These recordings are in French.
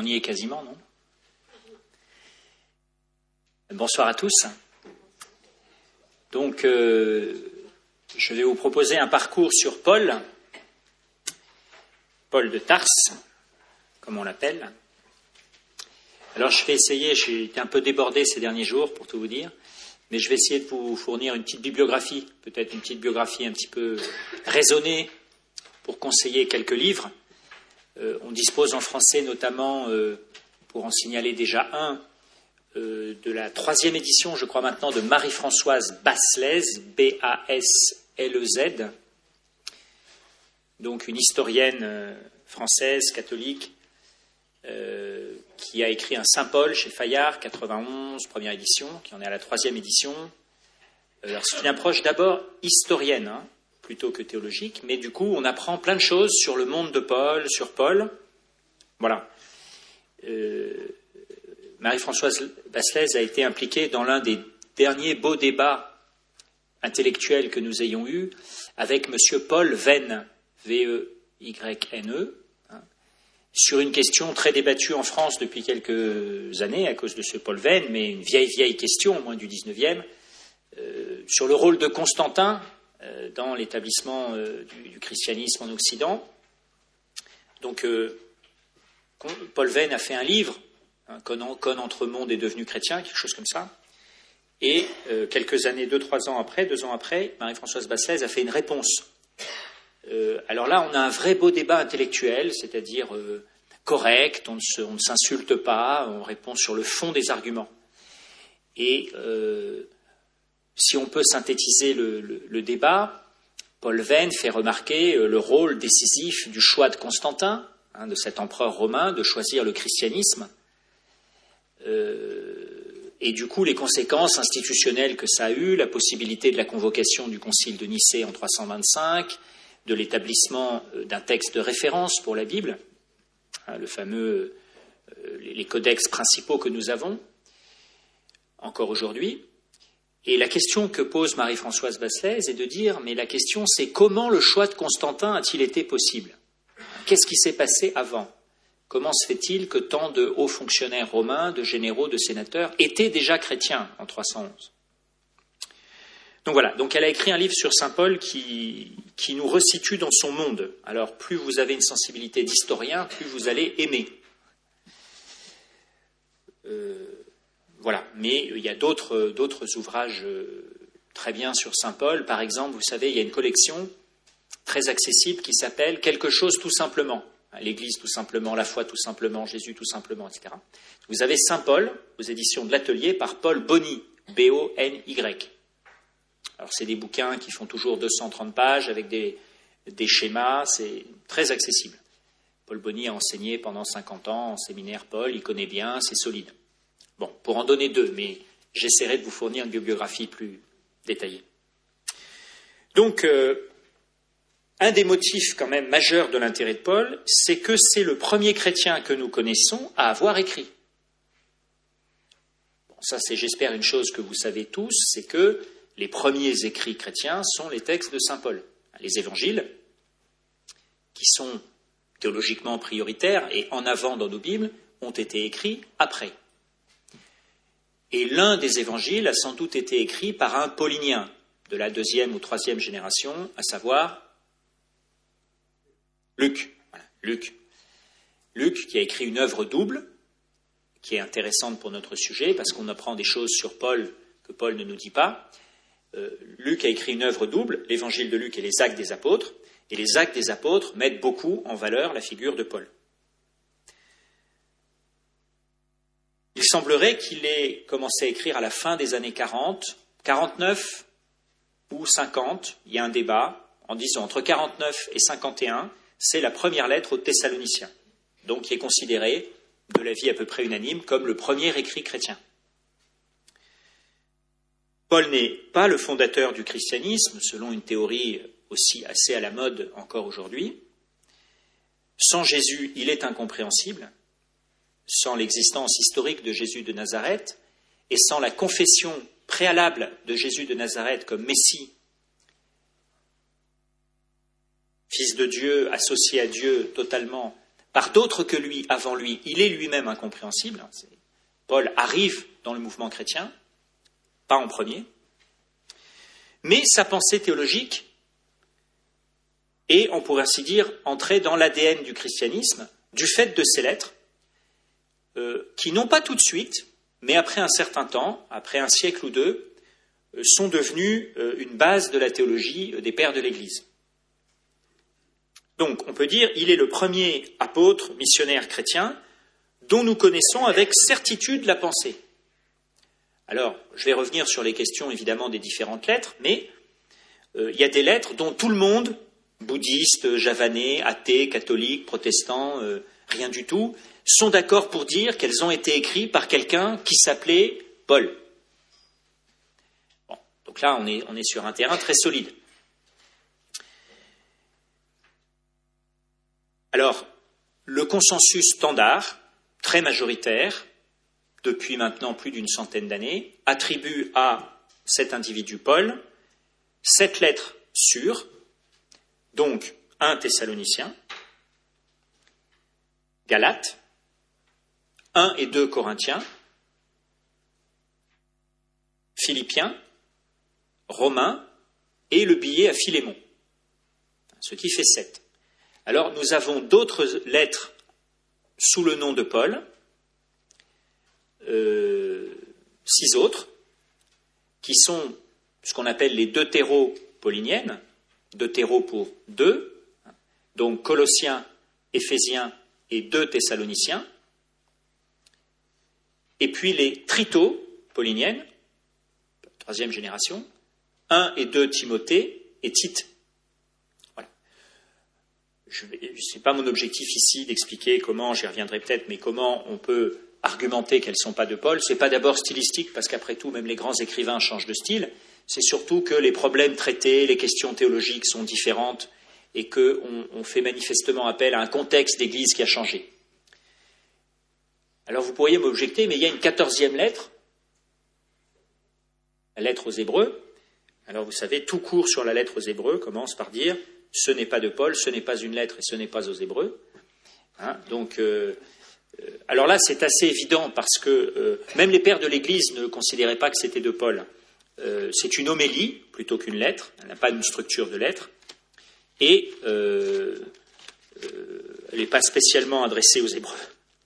On y est quasiment, non? Bonsoir à tous. Donc, je vais vous proposer un parcours sur Paul de Tarse, comme on l'appelle. Alors, je vais essayer, j'ai été un peu débordé ces derniers jours, pour tout vous dire, mais je vais essayer de vous fournir une petite bibliographie, peut-être une petite biographie un petit peu raisonnée, pour conseiller quelques livres. On dispose en français notamment, pour en signaler déjà un, de la 3e édition, je crois maintenant, de Marie-Françoise Basselez, B-A-S-L-E-Z, donc une historienne française, catholique, qui a écrit un Saint-Paul chez Fayard, 91, première édition, qui en est à la 3e édition. Alors c'est une approche d'abord historienne, plutôt que théologique, mais du coup on apprend plein de choses sur le monde de Paul, sur Paul. Voilà. Marie-Françoise Basselez a été impliquée dans l'un des derniers beaux débats intellectuels que nous ayons eus avec M. Paul Venn, V-E-Y-N-E, sur une question très débattue en France depuis quelques années à cause de ce Paul Venn, mais une vieille question, au moins du 19e, sur le rôle de Constantin dans l'établissement du christianisme en Occident. Donc, Paul Venn a fait un livre, Quand entre monde est devenu chrétien, quelque chose comme ça. Et quelques années, 2 ans après, Marie-Françoise Basselez a fait une réponse. Alors là, on a un vrai beau débat intellectuel, c'est-à-dire correct, on ne s'insulte pas, on répond sur le fond des arguments. Et si on peut synthétiser le débat, Paul Venn fait remarquer le rôle décisif du choix de Constantin, de cet empereur romain, de choisir le christianisme, et du coup les conséquences institutionnelles que ça a eu, la possibilité de la convocation du concile de Nicée en 325, de l'établissement d'un texte de référence pour la Bible, le fameux, les codex principaux que nous avons encore aujourd'hui. Et la question que pose Marie-Françoise Basselez est de dire, mais la question c'est comment le choix de Constantin a-t-il été possible? Qu'est-ce qui s'est passé avant? Comment se fait-il que tant de hauts fonctionnaires romains, de généraux, de sénateurs étaient déjà chrétiens en 311? Donc voilà, donc elle a écrit un livre sur saint Paul qui nous resitue dans son monde. Alors plus vous avez une sensibilité d'historien, plus vous allez aimer. Voilà, mais il y a d'autres ouvrages très bien sur saint Paul. Par exemple, vous savez, il y a une collection très accessible qui s'appelle « Quelque chose tout simplement ». L'Église tout simplement, la foi tout simplement, Jésus tout simplement, etc. Vous avez Saint Paul, aux éditions de l'Atelier, par Paul Bonny, B-O-N-Y. Alors c'est des bouquins qui font toujours 230 pages avec des schémas, c'est très accessible. Paul Bonny a enseigné pendant 50 ans en séminaire Paul, il connaît bien, c'est solide. Bon, pour en donner 2, mais j'essaierai de vous fournir une bibliographie plus détaillée. Donc, un des motifs quand même majeurs de l'intérêt de Paul, c'est que c'est le premier chrétien que nous connaissons à avoir écrit. Bon, ça c'est, j'espère, une chose que vous savez tous, c'est que les premiers écrits chrétiens sont les textes de saint Paul. Les évangiles, qui sont théologiquement prioritaires et en avant dans nos Bibles, ont été écrits après. Et l'un des évangiles a sans doute été écrit par un paulinien de la 2e ou 3e génération, à savoir Luc. Voilà, Luc qui a écrit une œuvre double, qui est intéressante pour notre sujet, parce qu'on apprend des choses sur Paul que Paul ne nous dit pas. Luc a écrit une œuvre double, l'évangile de Luc et les actes des apôtres, et les actes des apôtres mettent beaucoup en valeur la figure de Paul. Il semblerait qu'il ait commencé à écrire à la fin des années 40, 49 ou 50, il y a un débat, en disant entre 49 et 51, c'est la première lettre aux Thessaloniciens, donc qui est considérée, de l'avis à peu près unanime, comme le premier écrit chrétien. Paul n'est pas le fondateur du christianisme, selon une théorie aussi assez à la mode encore aujourd'hui. Sans Jésus, il est incompréhensible, sans l'existence historique de Jésus de Nazareth, et sans la confession préalable de Jésus de Nazareth comme Messie, Fils de Dieu, associé à Dieu totalement par d'autres que lui, avant lui, il est lui-même incompréhensible. Paul arrive dans le mouvement chrétien, pas en premier, mais sa pensée théologique est, on pourrait ainsi dire, entrée dans l'ADN du christianisme, du fait de ces lettres, qui n'ont pas tout de suite, mais après un certain temps, après un siècle ou deux, sont devenues une base de la théologie des pères de l'Église. Donc, on peut dire qu'il est le premier apôtre, missionnaire chrétien, dont nous connaissons avec certitude la pensée. Alors, je vais revenir sur les questions, évidemment, des différentes lettres, mais il y a des lettres dont tout le monde, bouddhistes, javanais, athées, catholiques, protestants, rien du tout, sont d'accord pour dire qu'elles ont été écrites par quelqu'un qui s'appelait Paul. Bon, donc là, on est sur un terrain très solide. Alors, le consensus standard, très majoritaire, depuis maintenant plus d'une centaine d'années, attribue à cet individu Paul 7 lettres sûres, donc 1 Thessaloniciens, Galates, 1 et 2 Corinthiens, Philippiens, Romains et le billet à Philémon, ce qui fait 7. Alors nous avons d'autres lettres sous le nom de Paul, 6 autres, qui sont ce qu'on appelle les deutéro-pauliniennes, deutéro pour 2, donc Colossiens, Éphésiens et 2 Thessaloniciens, et puis les trito-pauliniennes, troisième génération, 1 et 2 Timothée et Tite. Voilà. Ce n'est pas mon objectif ici d'expliquer comment, j'y reviendrai peut-être, mais comment on peut argumenter qu'elles ne sont pas de Paul. Ce n'est pas d'abord stylistique, parce qu'après tout, même les grands écrivains changent de style. C'est surtout que les problèmes traités, les questions théologiques sont différentes et qu'on fait manifestement appel à un contexte d'Église qui a changé. Alors vous pourriez m'objecter, mais il y a une 14e lettre, la lettre aux Hébreux. Alors vous savez, tout court sur la lettre aux Hébreux commence par dire « ce n'est pas de Paul, ce n'est pas une lettre et ce n'est pas aux Hébreux ». Alors là, c'est assez évident parce que même les pères de l'Église ne considéraient pas que c'était de Paul. C'est une homélie plutôt qu'une lettre, elle n'a pas une structure de lettre, et elle n'est pas spécialement adressée aux Hébreux.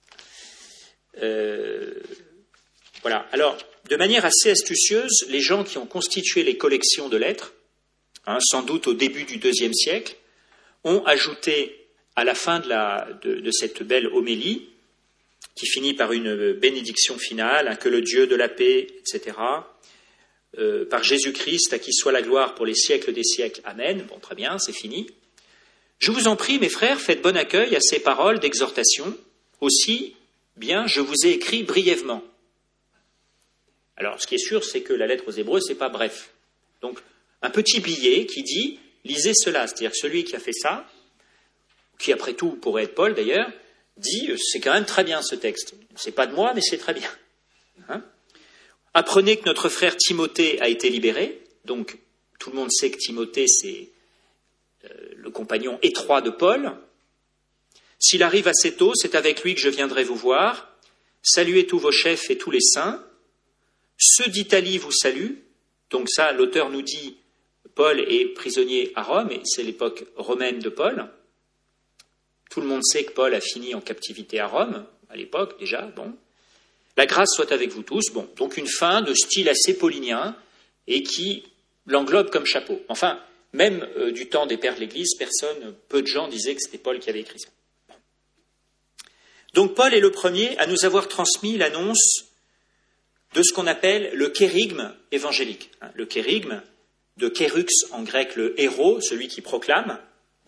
Voilà. Alors, de manière assez astucieuse, les gens qui ont constitué les collections de lettres, sans doute au début du IIe siècle, ont ajouté à la fin de cette belle homélie, qui finit par une bénédiction finale, que le Dieu de la paix, etc., par Jésus-Christ, à qui soit la gloire pour les siècles des siècles. Amen. Bon, très bien, c'est fini. Je vous en prie, mes frères, faites bon accueil à ces paroles d'exhortation. Aussi, bien, je vous ai écrit brièvement. Alors, ce qui est sûr, c'est que la lettre aux Hébreux, c'est pas bref. Donc, un petit billet qui dit, lisez cela. C'est-à-dire que celui qui a fait ça, qui après tout pourrait être Paul d'ailleurs, dit, c'est quand même très bien ce texte. C'est pas de moi, mais c'est très bien. Apprenez que notre frère Timothée a été libéré. Donc, tout le monde sait que Timothée, c'est le compagnon étroit de Paul. S'il arrive assez tôt, c'est avec lui que je viendrai vous voir. Saluez tous vos chefs et tous les saints. Ceux d'Italie vous saluent. Donc ça, l'auteur nous dit, Paul est prisonnier à Rome, et c'est l'époque romaine de Paul. Tout le monde sait que Paul a fini en captivité à Rome, à l'époque déjà, bon. La grâce soit avec vous tous. Bon, donc une fin de style assez paulinien et qui l'englobe comme chapeau. Enfin, même du temps des pères de l'Église, peu de gens disaient que c'était Paul qui avait écrit ça. Bon. Donc Paul est le premier à nous avoir transmis l'annonce de ce qu'on appelle le kérygme évangélique. Le kérygme, de kérux en grec, le héros, celui qui proclame,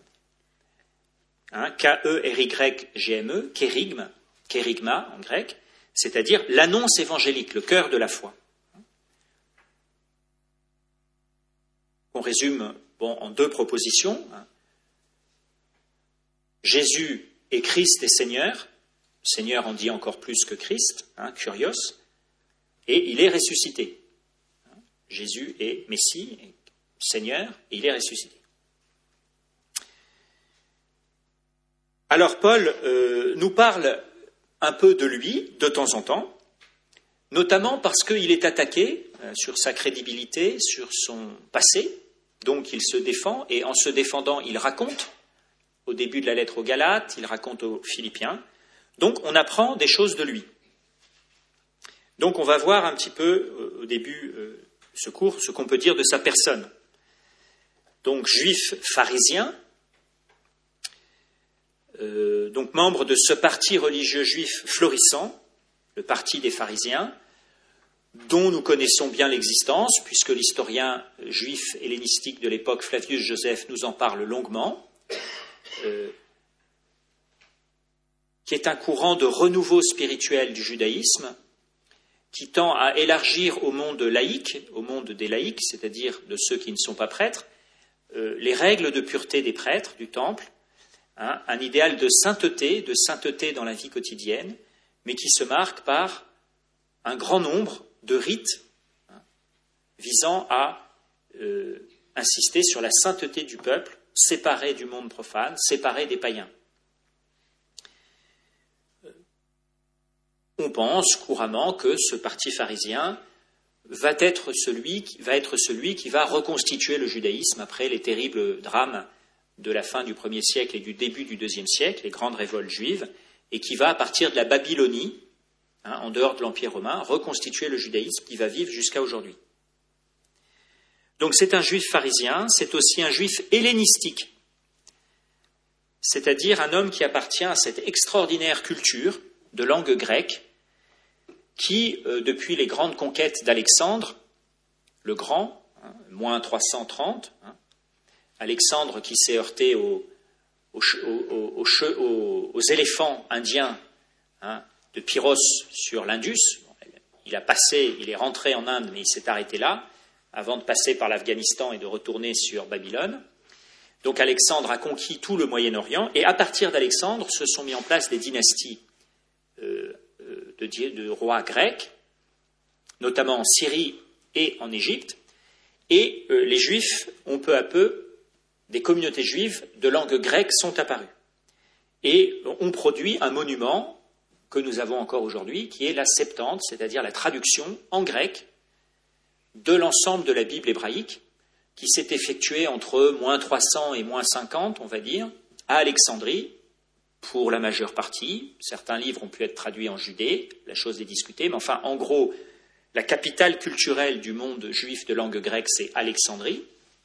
K-E-R-Y-G-M-E, kérygme, kérygma en grec, c'est-à-dire l'annonce évangélique, le cœur de la foi. On résume en 2 propositions. Jésus est Christ et Seigneur. Seigneur en dit encore plus que Christ, Kyrios. Et il est ressuscité. Jésus est Messie, Seigneur, et il est ressuscité. Alors Paul nous parle un peu de lui de temps en temps, notamment parce qu'il est attaqué sur sa crédibilité, sur son passé, donc il se défend, et en se défendant, il raconte, au début de la lettre aux Galates, il raconte aux Philippiens, donc on apprend des choses de lui. Donc on va voir un petit peu, au début de ce cours, ce qu'on peut dire de sa personne. Donc juif pharisien, donc membre de ce parti religieux juif florissant, le parti des pharisiens, dont nous connaissons bien l'existence, puisque l'historien juif hellénistique de l'époque Flavius Joseph nous en parle longuement, qui est un courant de renouveau spirituel du judaïsme, qui tend à élargir au monde laïque, au monde des laïcs, c'est-à-dire de ceux qui ne sont pas prêtres, les règles de pureté des prêtres du temple, un idéal de sainteté dans la vie quotidienne, mais qui se marque par un grand nombre de rites visant à insister sur la sainteté du peuple, séparé du monde profane, séparé des païens. On pense couramment que ce parti pharisien va être celui qui va reconstituer le judaïsme après les terribles drames de la fin du 1er siècle et du début du 2e siècle, les grandes révoltes juives, et qui va, à partir de la Babylonie, en dehors de l'Empire romain, reconstituer le judaïsme qui va vivre jusqu'à aujourd'hui. Donc c'est un juif pharisien, c'est aussi un juif hellénistique, c'est-à-dire un homme qui appartient à cette extraordinaire culture de langue grecque qui, depuis les grandes conquêtes d'Alexandre le Grand, moins 330, Alexandre qui s'est heurté aux éléphants indiens de Pyros sur l'Indus. Il est rentré en Inde, mais il s'est arrêté là, avant de passer par l'Afghanistan et de retourner sur Babylone. Donc Alexandre a conquis tout le Moyen-Orient, et à partir d'Alexandre se sont mis en place des dynasties de rois grecs, notamment en Syrie et en Égypte, et les Juifs ont peu à peu, des communautés juives de langue grecque sont apparues, et ont produit un monument que nous avons encore aujourd'hui, qui est la Septante, c'est-à-dire la traduction en grec de l'ensemble de la Bible hébraïque, qui s'est effectuée entre moins 300 et moins 50, on va dire, à Alexandrie, pour la majeure partie. Certains livres ont pu être traduits en Judée, la chose est discutée, mais enfin, en gros, la capitale culturelle du monde juif de langue grecque, c'est Alexandrie.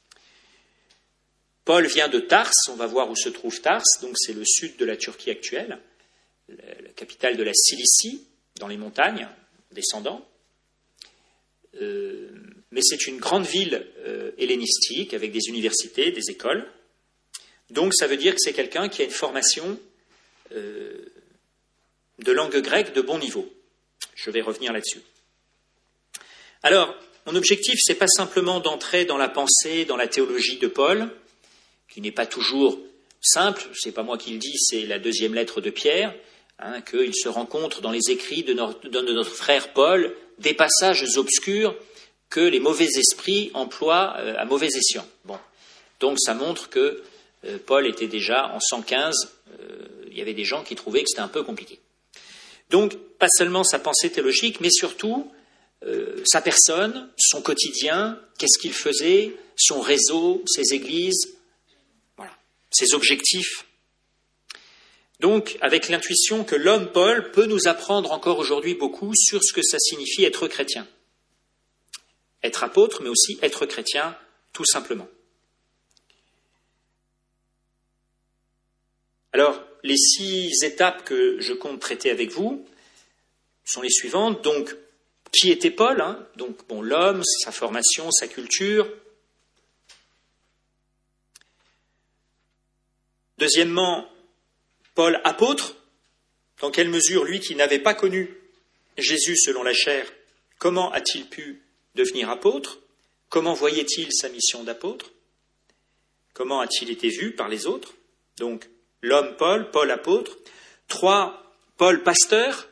Paul vient de Tars, on va voir où se trouve Tars, donc c'est le sud de la Turquie actuelle, la capitale de la Cilicie, dans les montagnes, descendant. Mais c'est une grande ville hellénistique, avec des universités, des écoles. Donc ça veut dire que c'est quelqu'un qui a une formation de langue grecque de bon niveau. Je vais revenir là-dessus. Alors, mon objectif, ce n'est pas simplement d'entrer dans la pensée, dans la théologie de Paul, qui n'est pas toujours simple, ce n'est pas moi qui le dis, c'est la deuxième lettre de Pierre, qu'il se rencontre dans les écrits de notre frère Paul des passages obscurs que les mauvais esprits emploient à mauvais escient. Bon. Donc ça montre que Paul était déjà en 115, il y avait des gens qui trouvaient que c'était un peu compliqué. Donc pas seulement sa pensée théologique, mais surtout sa personne, son quotidien, qu'est-ce qu'il faisait, son réseau, ses églises, voilà, ses objectifs. Donc, avec l'intuition que l'homme Paul peut nous apprendre encore aujourd'hui beaucoup sur ce que ça signifie être chrétien. Être apôtre, mais aussi être chrétien, tout simplement. Alors, les 6 étapes que je compte traiter avec vous sont les suivantes. Donc, qui était Paul, Donc, l'homme, sa formation, sa culture. Deuxièmement, Paul apôtre. Dans quelle mesure, lui qui n'avait pas connu Jésus selon la chair, comment a-t-il pu devenir apôtre? Comment voyait-il sa mission d'apôtre? Comment a-t-il été vu par les autres? Donc, l'homme Paul, Paul apôtre. 3, Paul pasteur.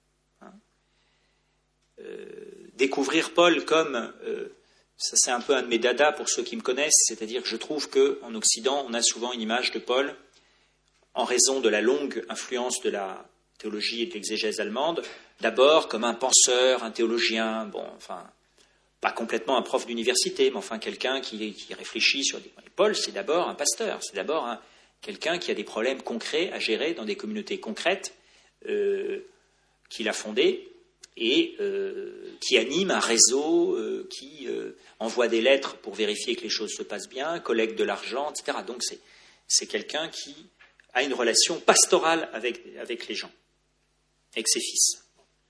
Découvrir Paul comme, ça c'est un peu un de mes dadas pour ceux qui me connaissent, c'est-à-dire que je trouve qu'en Occident, on a souvent une image de Paul en raison de la longue influence de la théologie et de l'exégèse allemande, d'abord comme un penseur, un théologien, bon, enfin, pas complètement un prof d'université, mais enfin quelqu'un qui réfléchit sur des... Paul, c'est d'abord un pasteur, c'est d'abord quelqu'un qui a des problèmes concrets à gérer dans des communautés concrètes qu'il a fondées et qui anime un réseau, qui envoie des lettres pour vérifier que les choses se passent bien, collecte de l'argent, etc. Donc c'est quelqu'un qui a une relation pastorale avec les gens, avec ses fils.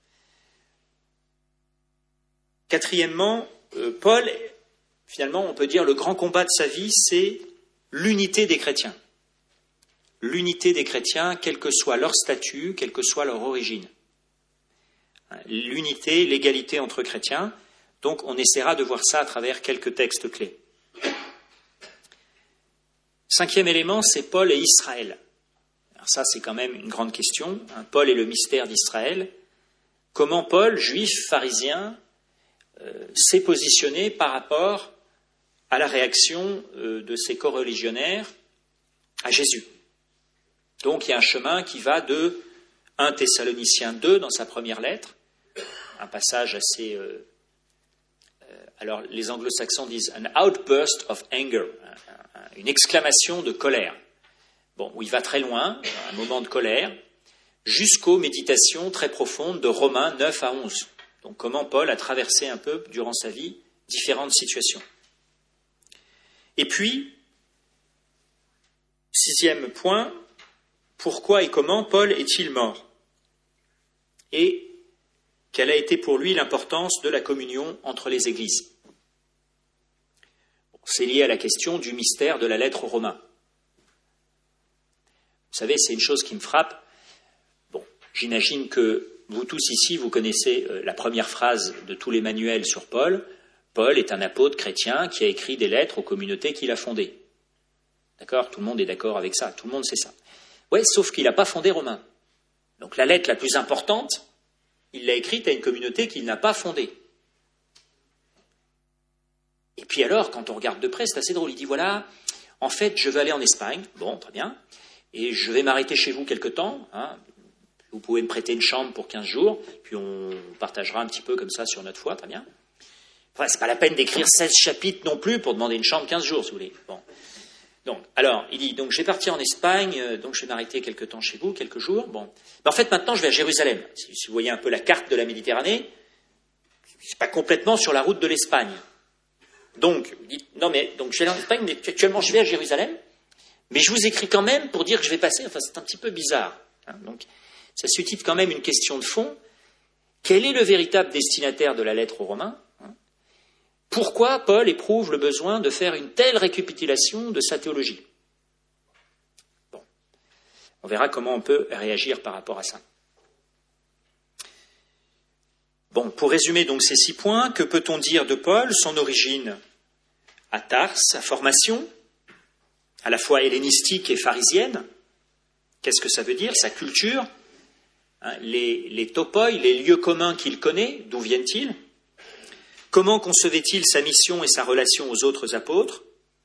Quatrièmement, Paul, finalement, on peut dire le grand combat de sa vie, c'est l'unité des chrétiens. L'unité des chrétiens, quel que soit leur statut, quelle que soit leur origine. L'unité, l'égalité entre chrétiens. Donc, on essaiera de voir ça à travers quelques textes clés. Cinquième élément, c'est Paul et Israël. Alors ça, c'est quand même une grande question. Paul et le mystère d'Israël. Comment Paul, juif, pharisien, s'est positionné par rapport à la réaction de ses coreligionnaires à Jésus. Donc, il y a un chemin qui va de 1 Thessaloniciens 2 dans sa première lettre, un passage assez... alors, les anglo-saxons disent « an outburst of anger », une exclamation de colère. Bon, où il va très loin, un moment de colère, jusqu'aux méditations très profondes de Romains 9 à 11. Donc, comment Paul a traversé un peu, durant sa vie, différentes situations. Et puis, sixième point, pourquoi et comment Paul est-il mort ? Et quelle a été pour lui l'importance de la communion entre les églises ? C'est lié à la question du mystère de la lettre aux Romains. Vous savez, c'est une chose qui me frappe. Bon, j'imagine que vous tous ici, vous connaissez la première phrase de tous les manuels sur Paul. Paul est un apôtre chrétien qui a écrit des lettres aux communautés qu'il a fondées. D'accord ? Tout le monde est d'accord avec ça, tout le monde sait ça. Oui, sauf qu'il n'a pas fondé Romain. Donc la lettre la plus importante, il l'a écrite à une communauté qu'il n'a pas fondée. Et puis alors, quand on regarde de près, c'est assez drôle. Il dit, voilà, en fait, je veux aller en Espagne. Bon, très bien. Et je vais m'arrêter chez vous quelque temps. Vous pouvez me prêter une chambre pour 15 jours. Puis on partagera un petit peu comme ça sur notre foi. Très bien. Enfin, c'est pas la peine d'écrire 16 chapitres non plus pour demander une chambre 15 jours, si vous voulez. Bon. Donc, alors, il dit, donc je vais partir en Espagne, donc je vais m'arrêter quelque temps chez vous, quelques jours. Bon. En fait, maintenant, je vais à Jérusalem. Si vous voyez un peu la carte de la Méditerranée, c'est pas complètement sur la route de l'Espagne. Donc, vous dites, non mais, donc je vais aller en Espagne, mais actuellement je vais à Jérusalem, mais je vous écris quand même pour dire que je vais passer, enfin c'est un petit peu bizarre. Donc, ça suscite quand même une question de fond. Quel est le véritable destinataire de la lettre aux Romains ? Pourquoi Paul éprouve le besoin de faire une telle récapitulation de sa théologie ? Bon, on verra comment on peut réagir par rapport à ça. Bon, pour résumer donc ces 6 points, que peut-on dire de Paul ? Son origine à Tars, sa formation, à la fois hellénistique et pharisienne. Qu'est-ce que ça veut dire ? Sa culture, les topoi, les lieux communs qu'il connaît, d'où viennent-ils ? Comment concevait-il sa mission et sa relation aux autres apôtres ?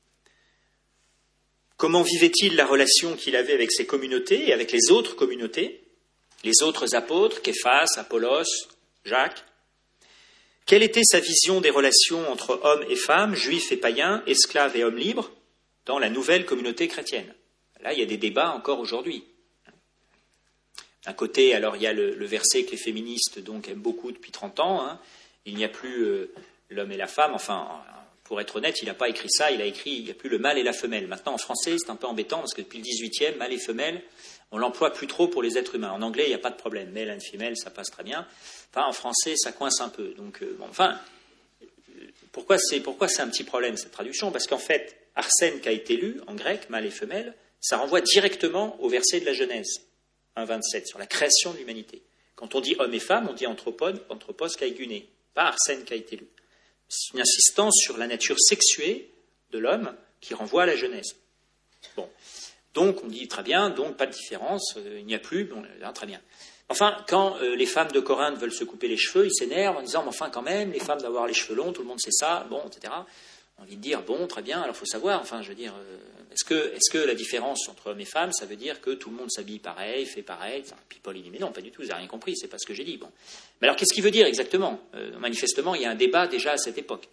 Comment vivait-il la relation qu'il avait avec ses communautés et avec les autres communautés, les autres apôtres, Képhas, Apollos, Jacques ? Quelle était sa vision des relations entre hommes et femmes, juifs et païens, esclaves et hommes libres, dans la nouvelle communauté chrétienne ? Là, il y a des débats encore aujourd'hui. D'un côté, alors il y a le verset que les féministes donc aiment beaucoup depuis 30 ans. Il n'y a plus l'homme et la femme. Enfin, pour être honnête, il n'a pas écrit ça. Il a écrit il n'y a plus le mâle et la femelle. Maintenant, en français, c'est un peu embêtant parce que depuis le 18e, mâle et femelle, on l'emploie plus trop pour les êtres humains. En anglais, il n'y a pas de problème. Male and female, ça passe très bien. Enfin, en français, ça coince un peu. Donc, pourquoi c'est un petit problème cette traduction ? Parce qu'en fait, Arsène qui a été lu en grec, mâle et femelle, ça renvoie directement au verset de la Genèse 1,27 sur la création de l'humanité. Quand on dit homme et femme, on dit anthropos kai guné, pas Arsène qui a été lu. C'est une insistance sur la nature sexuée de l'homme qui renvoie à la Genèse. Bon, donc on dit très bien, donc pas de différence, il n'y a plus, bon, très bien. Enfin, quand les femmes de Corinthe veulent se couper les cheveux, ils s'énervent en disant, mais enfin quand même, les femmes doivent avoir les cheveux longs, tout le monde sait ça, bon, etc. envie de dire, bon, très bien, alors il faut savoir, enfin, je veux dire, est-ce que la différence entre hommes et femmes, ça veut dire que tout le monde s'habille pareil, fait pareil? Puis Paul, il dit, mais non, pas du tout, vous n'avez rien compris, c'est pas ce que j'ai dit. Bon. Mais alors, qu'est-ce qu'il veut dire exactement? Manifestement, il y a un débat déjà à cette époque.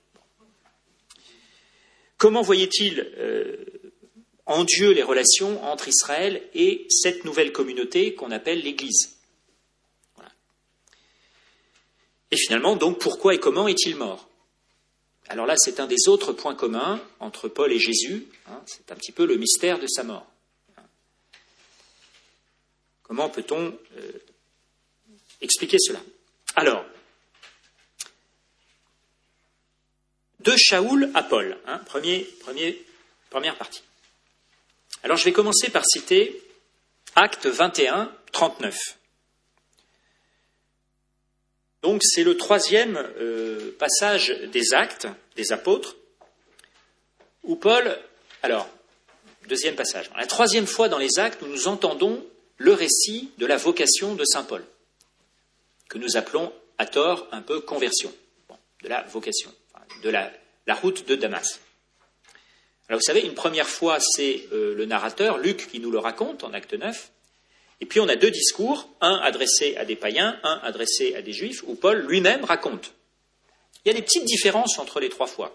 Comment voyait-il en Dieu les relations entre Israël et cette nouvelle communauté qu'on appelle l'Église? Voilà. Et finalement, donc, pourquoi et comment est-il mort? Alors là, c'est un des autres points communs entre Paul et Jésus. C'est un petit peu le mystère de sa mort. Comment peut-on expliquer cela? Alors, de Shaoul à Paul, première partie. Alors, je vais commencer par citer Actes 21, 39. Donc, c'est le troisième passage des Actes, des Apôtres, où Paul... Alors, deuxième passage. La troisième fois dans les Actes, nous entendons le récit de la vocation de saint Paul, que nous appelons à tort un peu conversion, de la vocation, de la route de Damas. Alors, vous savez, une première fois, c'est le narrateur, Luc, qui nous le raconte en Acte 9. Et puis on a deux discours, un adressé à des païens, un adressé à des juifs, où Paul lui-même raconte. Il y a des petites différences entre les trois fois.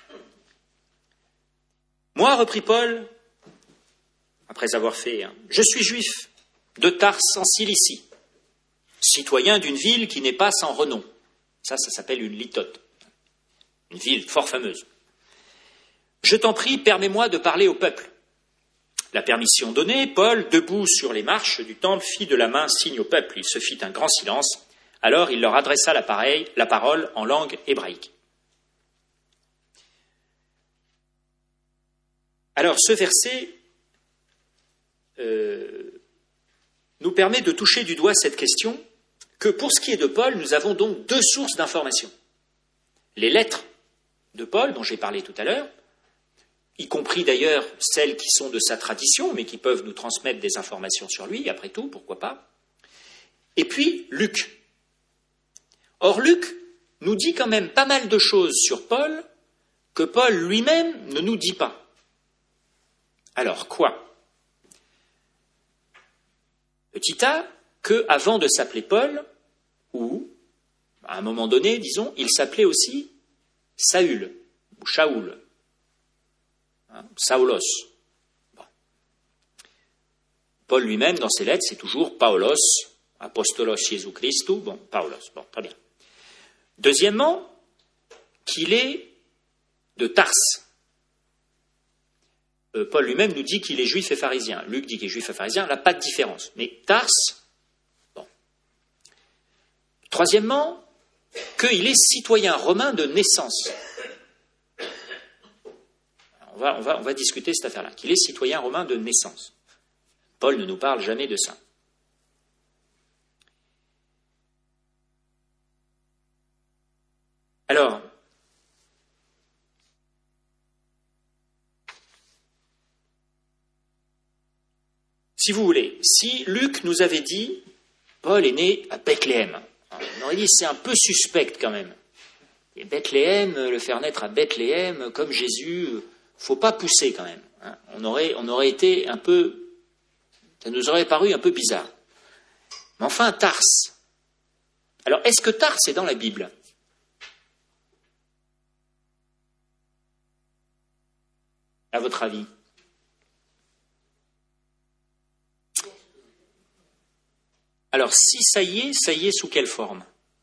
Moi, reprit Paul, après avoir fait, je suis juif, de Tars en Cilicie, citoyen d'une ville qui n'est pas sans renom. Ça s'appelle une litote, une ville fort fameuse. Je t'en prie, permets-moi de parler au peuple. La permission donnée, Paul, debout sur les marches du temple, fit de la main signe au peuple. Il se fit un grand silence. Alors il leur adressa la parole en langue hébraïque. Alors ce verset nous permet de toucher du doigt cette question que pour ce qui est de Paul, nous avons donc deux sources d'information. Les lettres de Paul, dont j'ai parlé tout à l'heure, y compris d'ailleurs celles qui sont de sa tradition, mais qui peuvent nous transmettre des informations sur lui, après tout, pourquoi pas. Et puis, Luc. Or, Luc nous dit quand même pas mal de choses sur Paul que Paul lui-même ne nous dit pas. Alors, quoi? Petit a, que avant de s'appeler Paul, ou, à un moment donné, disons, il s'appelait aussi Saül, ou Shaoul. Saulos. Bon. Paul lui-même, dans ses lettres, c'est toujours Paulos, Apostolos Jésus Christou. Bon, Paulos. Bon, très bien. Deuxièmement, qu'il est de Tars. Paul lui-même nous dit qu'il est juif et pharisien. Luc dit qu'il est juif et pharisien. Là, pas de différence. Mais Tars, bon. Troisièmement, qu'il est citoyen romain de naissance. On va discuter cette affaire-là, qu'il est citoyen romain de naissance. Paul ne nous parle jamais de ça. Alors, si vous voulez, si Luc nous avait dit Paul est né à Bethléem, on aurait dit c'est un peu suspect quand même. Et Bethléem, le faire naître à Bethléem, comme Jésus... faut pas pousser quand même. On aurait été un peu... Ça nous aurait paru un peu bizarre. Mais enfin, Tars. Alors, est-ce que Tars est dans la Bible? À votre avis? Alors, si ça y est sous quelle forme?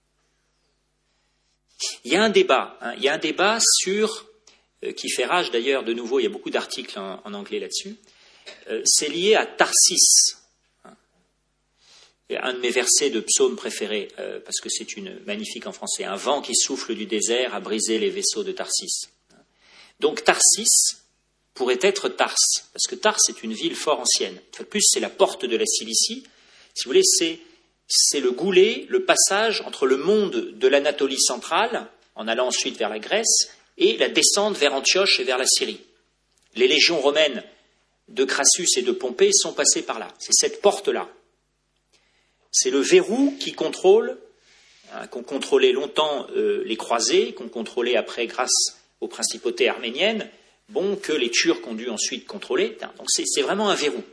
Il y a un débat. Il y a un débat sur... qui fait rage d'ailleurs, de nouveau, il y a beaucoup d'articles en anglais là-dessus, c'est lié à Tarsis. Un de mes versets de psaume préférés, parce que c'est une magnifique en français, un vent qui souffle du désert a brisé les vaisseaux de Tarsis. Donc Tarsis pourrait être Tars, parce que Tars est une ville fort ancienne. Une fois de plus, c'est la porte de la Cilicie. Si vous voulez, c'est le goulet, le passage entre le monde de l'Anatolie centrale, en allant ensuite vers la Grèce, et la descente vers Antioche et vers la Syrie. Les légions romaines de Crassus et de Pompée sont passées par là. C'est cette porte-là. C'est le verrou qui contrôle, qu'ont contrôlé longtemps les croisés, qu'ont contrôlé après grâce aux principautés arméniennes, que les Turcs ont dû ensuite contrôler. Donc c'est vraiment un verrou.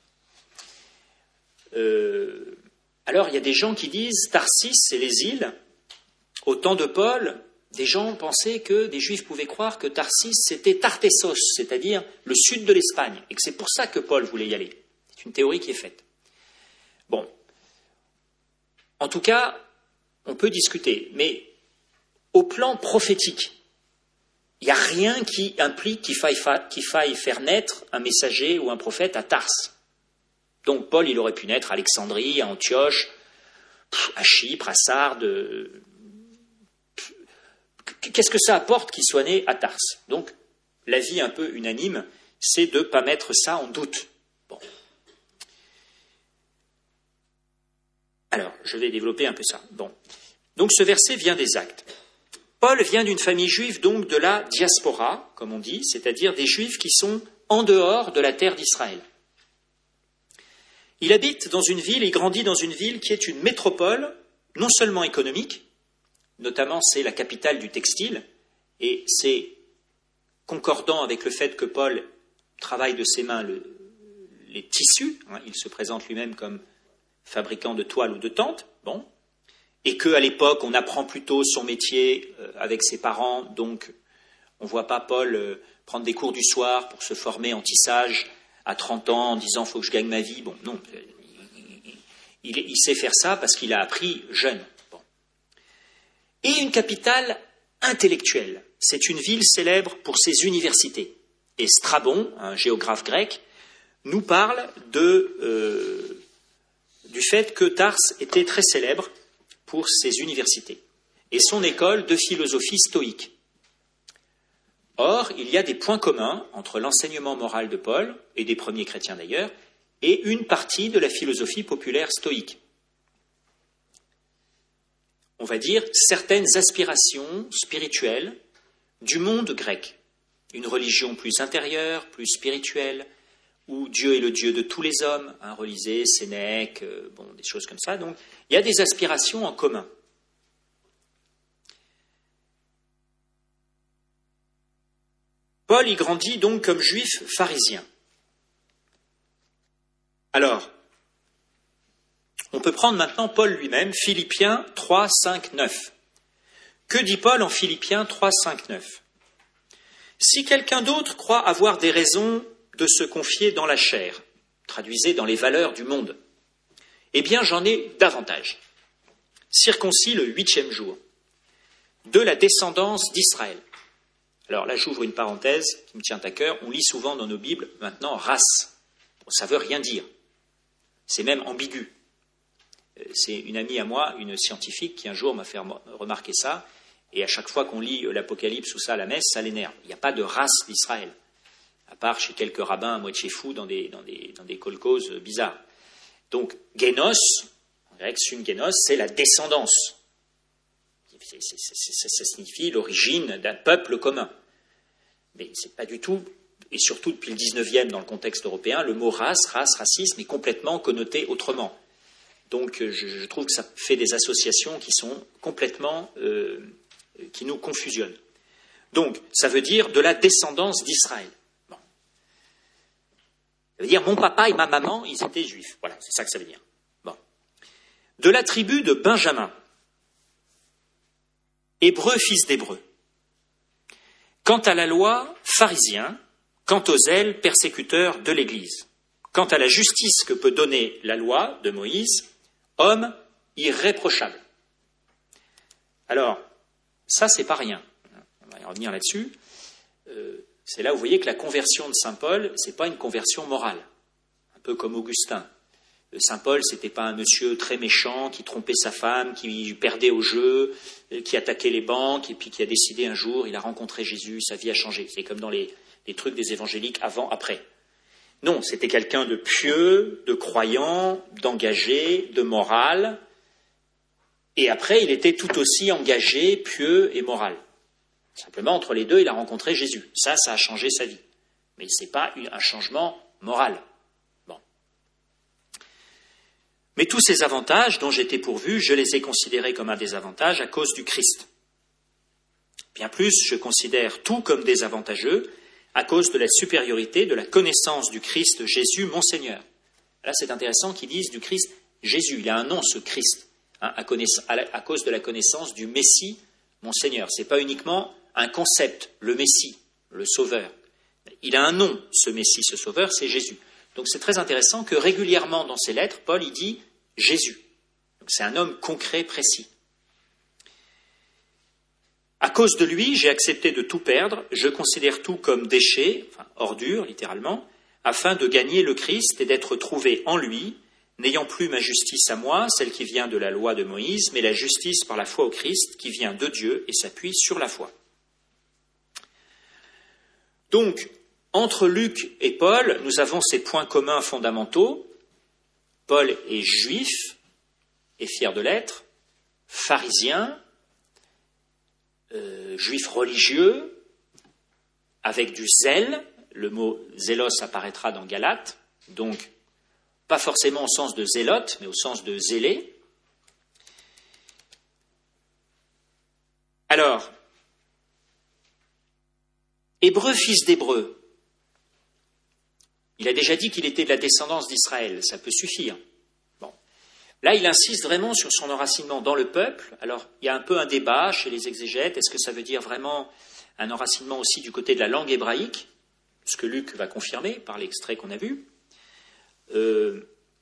Alors il y a des gens qui disent Tarsis et les îles, au temps de Paul, des gens pensaient que des Juifs pouvaient croire que Tarsis c'était Tartessos, c'est-à-dire le sud de l'Espagne, et que c'est pour ça que Paul voulait y aller. C'est une théorie qui est faite. Bon. En tout cas, on peut discuter, mais au plan prophétique, il n'y a rien qui implique qu'il faille faire naître un messager ou un prophète à Tars. Donc Paul, il aurait pu naître à Alexandrie, à Antioche, à Chypre, à Sardes. Qu'est-ce que ça apporte qu'il soit né à Tars? Donc, l'avis un peu unanime, c'est de ne pas mettre ça en doute. Bon. Alors, je vais développer un peu ça. Bon. Donc, ce verset vient des Actes. Paul vient d'une famille juive, donc de la diaspora, comme on dit, c'est-à-dire des Juifs qui sont en dehors de la terre d'Israël. Il habite dans une ville, il grandit dans une ville qui est une métropole, non seulement économique, notamment c'est la capitale du textile, et c'est concordant avec le fait que Paul travaille de ses mains les tissus, il se présente lui-même comme fabricant de toiles ou de tentes, et qu'à l'époque on apprend plutôt son métier avec ses parents, donc on ne voit pas Paul prendre des cours du soir pour se former en tissage à 30 ans en disant « il faut que je gagne ma vie ». Bon, non, il sait faire ça parce qu'il a appris jeune. Bon. Et une capitale intellectuelle. C'est une ville célèbre pour ses universités. Et Strabon, un géographe grec, nous parle du fait que Tars était très célèbre pour ses universités et son école de philosophie stoïque. Or, il y a des points communs entre l'enseignement moral de Paul, et des premiers chrétiens d'ailleurs, et une partie de la philosophie populaire stoïque. On va dire certaines aspirations spirituelles du monde grec. Une religion plus intérieure, plus spirituelle, où Dieu est le Dieu de tous les hommes, relisez Sénèque, des choses comme ça. Donc, il y a des aspirations en commun. Paul y grandit donc comme juif pharisien. Alors, on peut prendre maintenant Paul lui-même, Philippiens 3, 5, 9. Que dit Paul en Philippiens 3, 5, 9 ? Si quelqu'un d'autre croit avoir des raisons de se confier dans la chair, traduisez dans les valeurs du monde, eh bien j'en ai davantage. Circoncis le 8e jour, de la descendance d'Israël. Alors là, j'ouvre une parenthèse qui me tient à cœur. On lit souvent dans nos Bibles maintenant race. Ça ne veut rien dire. C'est même ambigu. C'est une amie à moi, une scientifique, qui un jour m'a fait remarquer ça. Et à chaque fois qu'on lit l'Apocalypse ou ça à la messe, ça l'énerve. Il n'y a pas de race d'Israël, à part chez quelques rabbins à moitié fous dans des kolkhozes bizarres. Donc, génos, en grec, syngénos, c'est la descendance. Ça signifie l'origine d'un peuple commun. Mais ce n'est pas du tout, et surtout depuis le 19e dans le contexte européen, le mot race, racisme est complètement connoté autrement. Donc je trouve que ça fait des associations qui sont complètement, qui nous confusionnent. Donc ça veut dire de la descendance d'Israël. Bon. Ça veut dire mon papa et ma maman, ils étaient juifs. Voilà, c'est ça que ça veut dire. Bon. De la tribu de Benjamin. Hébreu, fils d'Hébreu. Quant à la loi, pharisien. Quant aux zèles, persécuteurs de l'Église. Quant à la justice que peut donner la loi de Moïse, homme irréprochable. Alors, ça, c'est pas rien. On va y revenir là-dessus. C'est là où vous voyez que la conversion de saint Paul, c'est pas une conversion morale. Un peu comme Augustin. Saint Paul, c'était pas un monsieur très méchant qui trompait sa femme, qui perdait au jeu, qui attaquait les banques, et puis qui a décidé un jour, il a rencontré Jésus, sa vie a changé. C'est comme dans les trucs des évangéliques avant, après. Non, c'était quelqu'un de pieux, de croyant, d'engagé, de moral. Et après, il était tout aussi engagé, pieux et moral. Simplement, entre les deux, il a rencontré Jésus. Ça a changé sa vie. Mais ce n'est pas un changement moral. Mais tous ces avantages dont j'étais pourvu, je les ai considérés comme un désavantage à cause du Christ. Bien plus, je considère tout comme désavantageux à cause de la supériorité de la connaissance du Christ Jésus, mon Seigneur. Là, c'est intéressant qu'ils disent du Christ Jésus. Il a un nom, ce Christ, hein, à cause de la connaissance du Messie, mon Seigneur. Ce n'est pas uniquement un concept, le Messie, le Sauveur. Il a un nom, ce Messie, ce Sauveur, c'est Jésus. Donc c'est très intéressant que régulièrement dans ses lettres, Paul il dit Jésus. Donc c'est un homme concret, précis. À cause de lui, j'ai accepté de tout perdre, je considère tout comme déchet, enfin ordure littéralement, afin de gagner le Christ et d'être trouvé en lui, n'ayant plus ma justice à moi, celle qui vient de la loi de Moïse, mais la justice par la foi au Christ qui vient de Dieu et s'appuie sur la foi. Donc, entre Luc et Paul, nous avons ces points communs fondamentaux. Paul est juif et fier de l'être, pharisien, juif religieux, avec du zèle. Le mot zélos apparaîtra dans Galates, donc pas forcément au sens de zélote, mais au sens de zélé. Alors, Hébreu, fils d'Hébreu, il a déjà dit qu'il était de la descendance d'Israël, ça peut suffire. Bon. Là, il insiste vraiment sur son enracinement dans le peuple. Alors, il y a un peu un débat chez les exégètes, est-ce que ça veut dire vraiment un enracinement aussi du côté de la langue hébraïque, ce que Luc va confirmer par l'extrait qu'on a vu. Je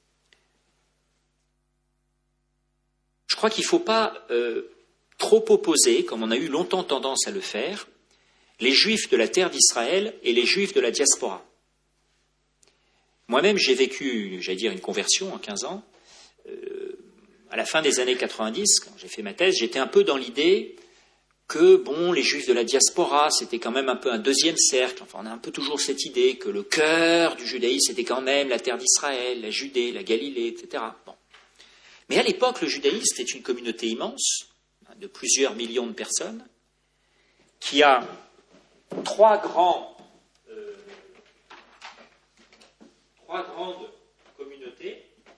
crois qu'il ne faut pas trop opposer, comme on a eu longtemps tendance à le faire, les Juifs de la terre d'Israël et les Juifs de la diaspora. Moi-même, j'ai vécu, j'allais dire, une conversion en 15 ans. À la fin des années 90, quand j'ai fait ma thèse, j'étais un peu dans l'idée que, bon, les Juifs de la diaspora, c'était quand même un peu un deuxième cercle. Enfin, on a un peu toujours cette idée que le cœur du judaïsme, c'était quand même la terre d'Israël, la Judée, la Galilée, etc. Bon. Mais à l'époque, le judaïsme était une communauté immense, de plusieurs millions de personnes, qui a trois grandes communautés.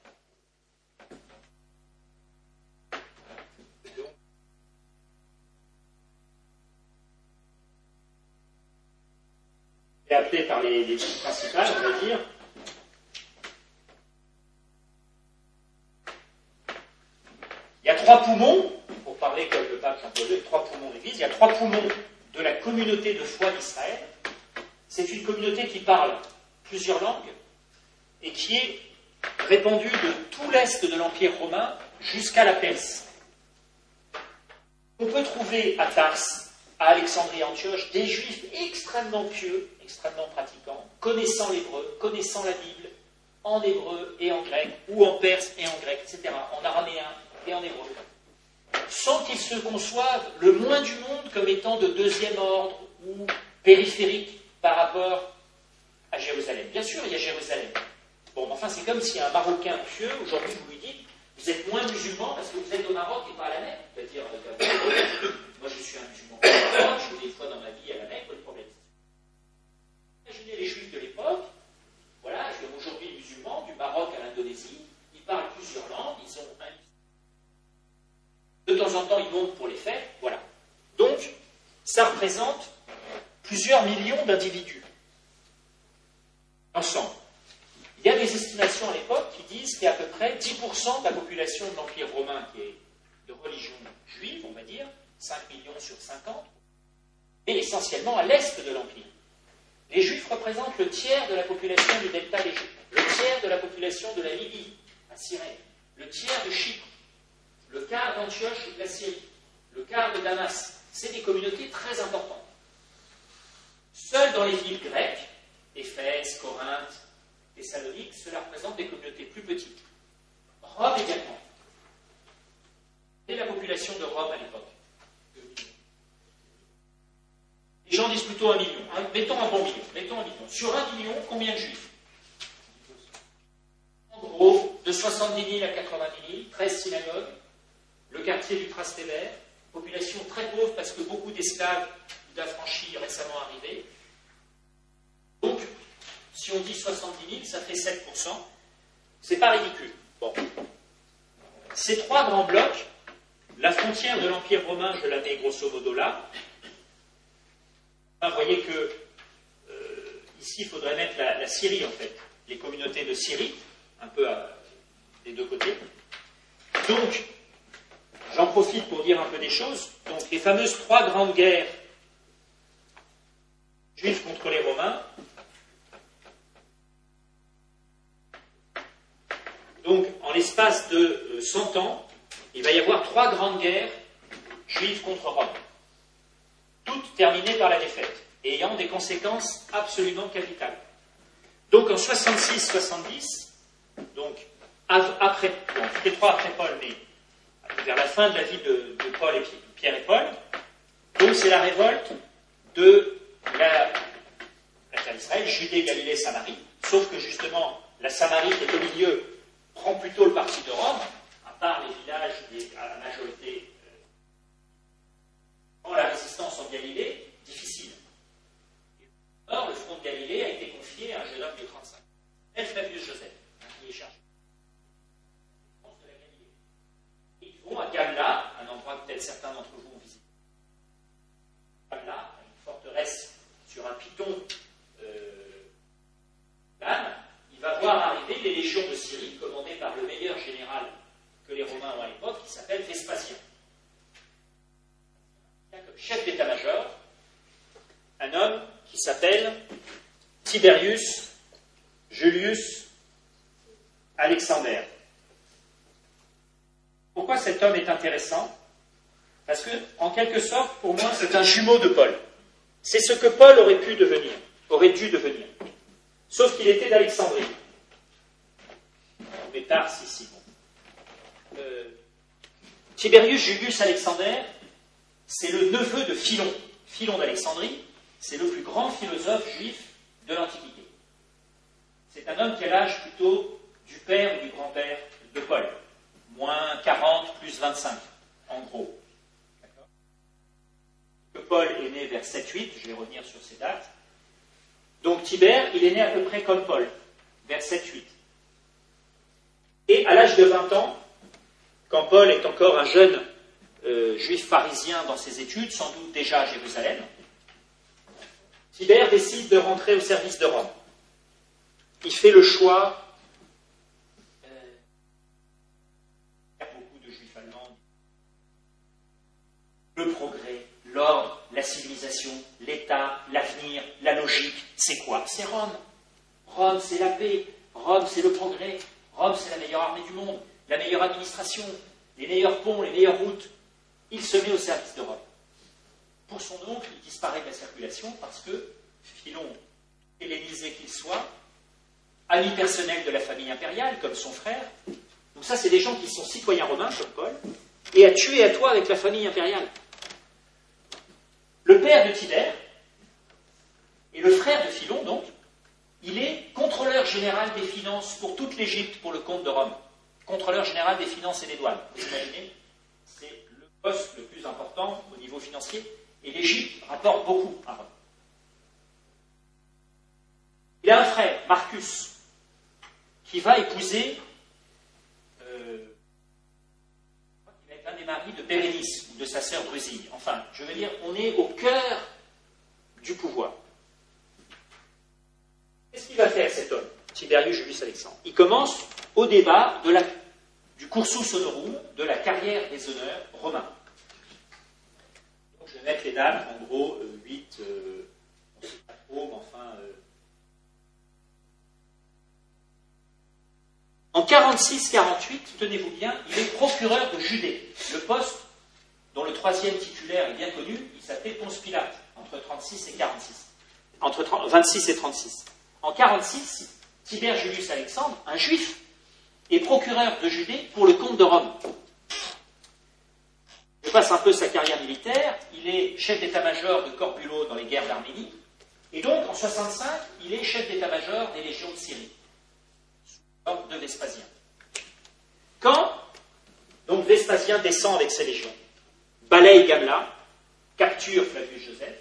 Et appelé par les principales, on va dire. Il y a trois poumons, pour parler comme le pape Jean-Paul II, trois poumons de l'Église, il y a trois poumons de la communauté de foi d'Israël. C'est une communauté qui parle plusieurs langues et qui est répandue de tout l'est de l'Empire romain jusqu'à la Perse. On peut trouver à Tars, à Alexandrie, Antioche, des juifs extrêmement pieux, extrêmement pratiquants, connaissant l'hébreu, connaissant la Bible, en hébreu et en grec, ou en perse et en grec, etc., en araméen et en hébreu, sans qu'ils se conçoivent le moins du monde comme étant de deuxième ordre ou périphérique par rapport à Jérusalem. Bien sûr, il y a Jérusalem. Bon, enfin, c'est comme si un Marocain pieux, aujourd'hui, vous lui dites, vous êtes moins musulman parce que vous êtes au Maroc et pas à la Mecque. C'est-à-dire, moi je suis un musulman, je suis des fois dans ma vie à la Mecque, pas de problème. Imaginez les juifs de l'époque, voilà, aujourd'hui musulmans, du Maroc à l'Indonésie, ils parlent plusieurs langues, ils ont un... De temps en temps, ils montent pour les fêtes, voilà. Donc, ça représente plusieurs millions d'individus. Ensemble. Il y a des estimations à l'époque qui disent qu'il y a à peu près 10% de la population de l'Empire romain qui est de religion juive, on va dire, 5 millions sur 50, et essentiellement à l'est de l'Empire. Les Juifs représentent le tiers de la population du delta d'Égypte, le tiers de la population de la Libye, à Cyrène, le tiers de Chypre, le quart d'Antioche et de la Syrie, le quart de Damas. C'est des communautés très importantes. Seules dans les villes grecques, Éphèse, Corinthe, Thessalonique, cela représente des communautés plus petites. Rome également. Et la population de Rome à l'époque. Les gens disent plutôt 1 million. Mettons un bon million. Mettons 1 million. Sur 1 million, combien de juifs? En gros, de 70 000 à 90 000, 13 synagogues, le quartier du Trastevere, population très pauvre parce que beaucoup d'esclaves ou d'affranchis récemment arrivés. Donc, si on dit 70 000, ça fait 7%. C'est pas ridicule. Bon. Ces trois grands blocs, la frontière de l'Empire romain, je la mets grosso modo là, Vous voyez que ici, il faudrait mettre la Syrie, en fait, les communautés de Syrie, un peu des deux côtés. Donc, j'en profite pour dire un peu des choses. Donc, les fameuses 3 grandes guerres juives contre les Romains. Donc, en l'espace de 100 ans, il va y avoir 3 grandes guerres juives contre Rome, toutes terminées par la défaite, et ayant des conséquences absolument capitales. Donc, en 66-70, donc, après, bon, les 3 après Paul, mais vers la fin de la vie de Paul et Pierre et Paul, donc c'est la révolte de la terre d'Israël, Judée, Galilée, Samarie, sauf que justement, la Samarie qui est au milieu prend plutôt le parti de Rome, à part les villages à la majorité. La résistance en Galilée, difficile. Or, le front de Galilée a été confié à un jeune homme de 35 ans, Flavius Joseph, qui est chargé de la Galilée. Et ils vont à Gamla, un endroit que peut-être certains d'entre vous ont visité. Gamla, une forteresse sur un piton d'âne. Il va voir arriver les légions de Syrie, commandées par le meilleur général que les Romains ont à l'époque, qui s'appelle Vespasien. Il y a comme chef d'état-major un homme qui s'appelle Tiberius Julius Alexander. Pourquoi cet homme est intéressant? Parce que, en quelque sorte, pour moi, c'est un jumeau de Paul. C'est ce que Paul aurait pu devenir, aurait dû devenir. Sauf qu'il était d'Alexandrie. Mais Tarse ici. Tiberius Julius Alexander, c'est le neveu de Philon. Philon d'Alexandrie, c'est le plus grand philosophe juif de l'Antiquité. C'est un homme qui a l'âge plutôt du père ou du grand-père de Paul. Moins 40, plus 25, en gros. D'accord. Que Paul est né vers 7-8, je vais revenir sur ces dates. Donc Tibère, il est né à peu près comme Paul, vers 7-8. Et à l'âge de 20 ans, quand Paul est encore un jeune juif pharisien dans ses études, sans doute déjà à Jérusalem, Tibère décide de rentrer au service de Rome. Il fait le choix, il y a beaucoup de juifs allemands, le progrès, l'ordre, la civilisation, l'État, l'avenir, la logique, c'est quoi? C'est Rome. Rome, c'est la paix. Rome, c'est le progrès. Rome, c'est la meilleure armée du monde, la meilleure administration, les meilleurs ponts, les meilleures routes. Il se met au service de Rome. Pour son oncle, il disparaît de la circulation parce que Philon, hellénisé qu'il soit, ami personnel de la famille impériale, comme son frère, donc ça, c'est des gens qui sont citoyens romains, comme Paul, et à tuer à toi avec la famille impériale. Le père de Tibère, et le frère de Philon, donc, il est contrôleur général des finances pour toute l'Égypte, pour le compte de Rome. Contrôleur général des finances et des douanes. Vous imaginez, c'est le poste le plus important au niveau financier, et l'Égypte rapporte beaucoup à Rome. Il a un frère, Marcus, qui va épouser, qui va être l'un des maris de Bérénice, ou de sa sœur Drusille. Enfin, je veux dire, on est au cœur du pouvoir. Qu'est-ce qu'il va faire, cet homme, Tiberius Julius Alexandre? Il commence au débat du cursus honorum, de la carrière des honneurs romains. Donc, je vais mettre les dates, en gros, 8, on ne sait pas trop, mais enfin... En 46-48, tenez-vous bien, il est procureur de Judée. Le poste, dont le troisième titulaire est bien connu, il s'appelait Ponce Pilate, entre 36 et 46. Entre 26 et 36. En 46, Tibère Julius Alexandre, un juif, est procureur de Judée pour le compte de Rome. Je passe un peu sa carrière militaire. Il est chef d'état-major de Corbulo dans les guerres d'Arménie. Et donc, en 65, il est chef d'état-major des légions de Syrie, sous l'ordre de Vespasien. Quand, donc, Vespasien descend avec ses légions, balaye Gamla, capture Flavius Joseph.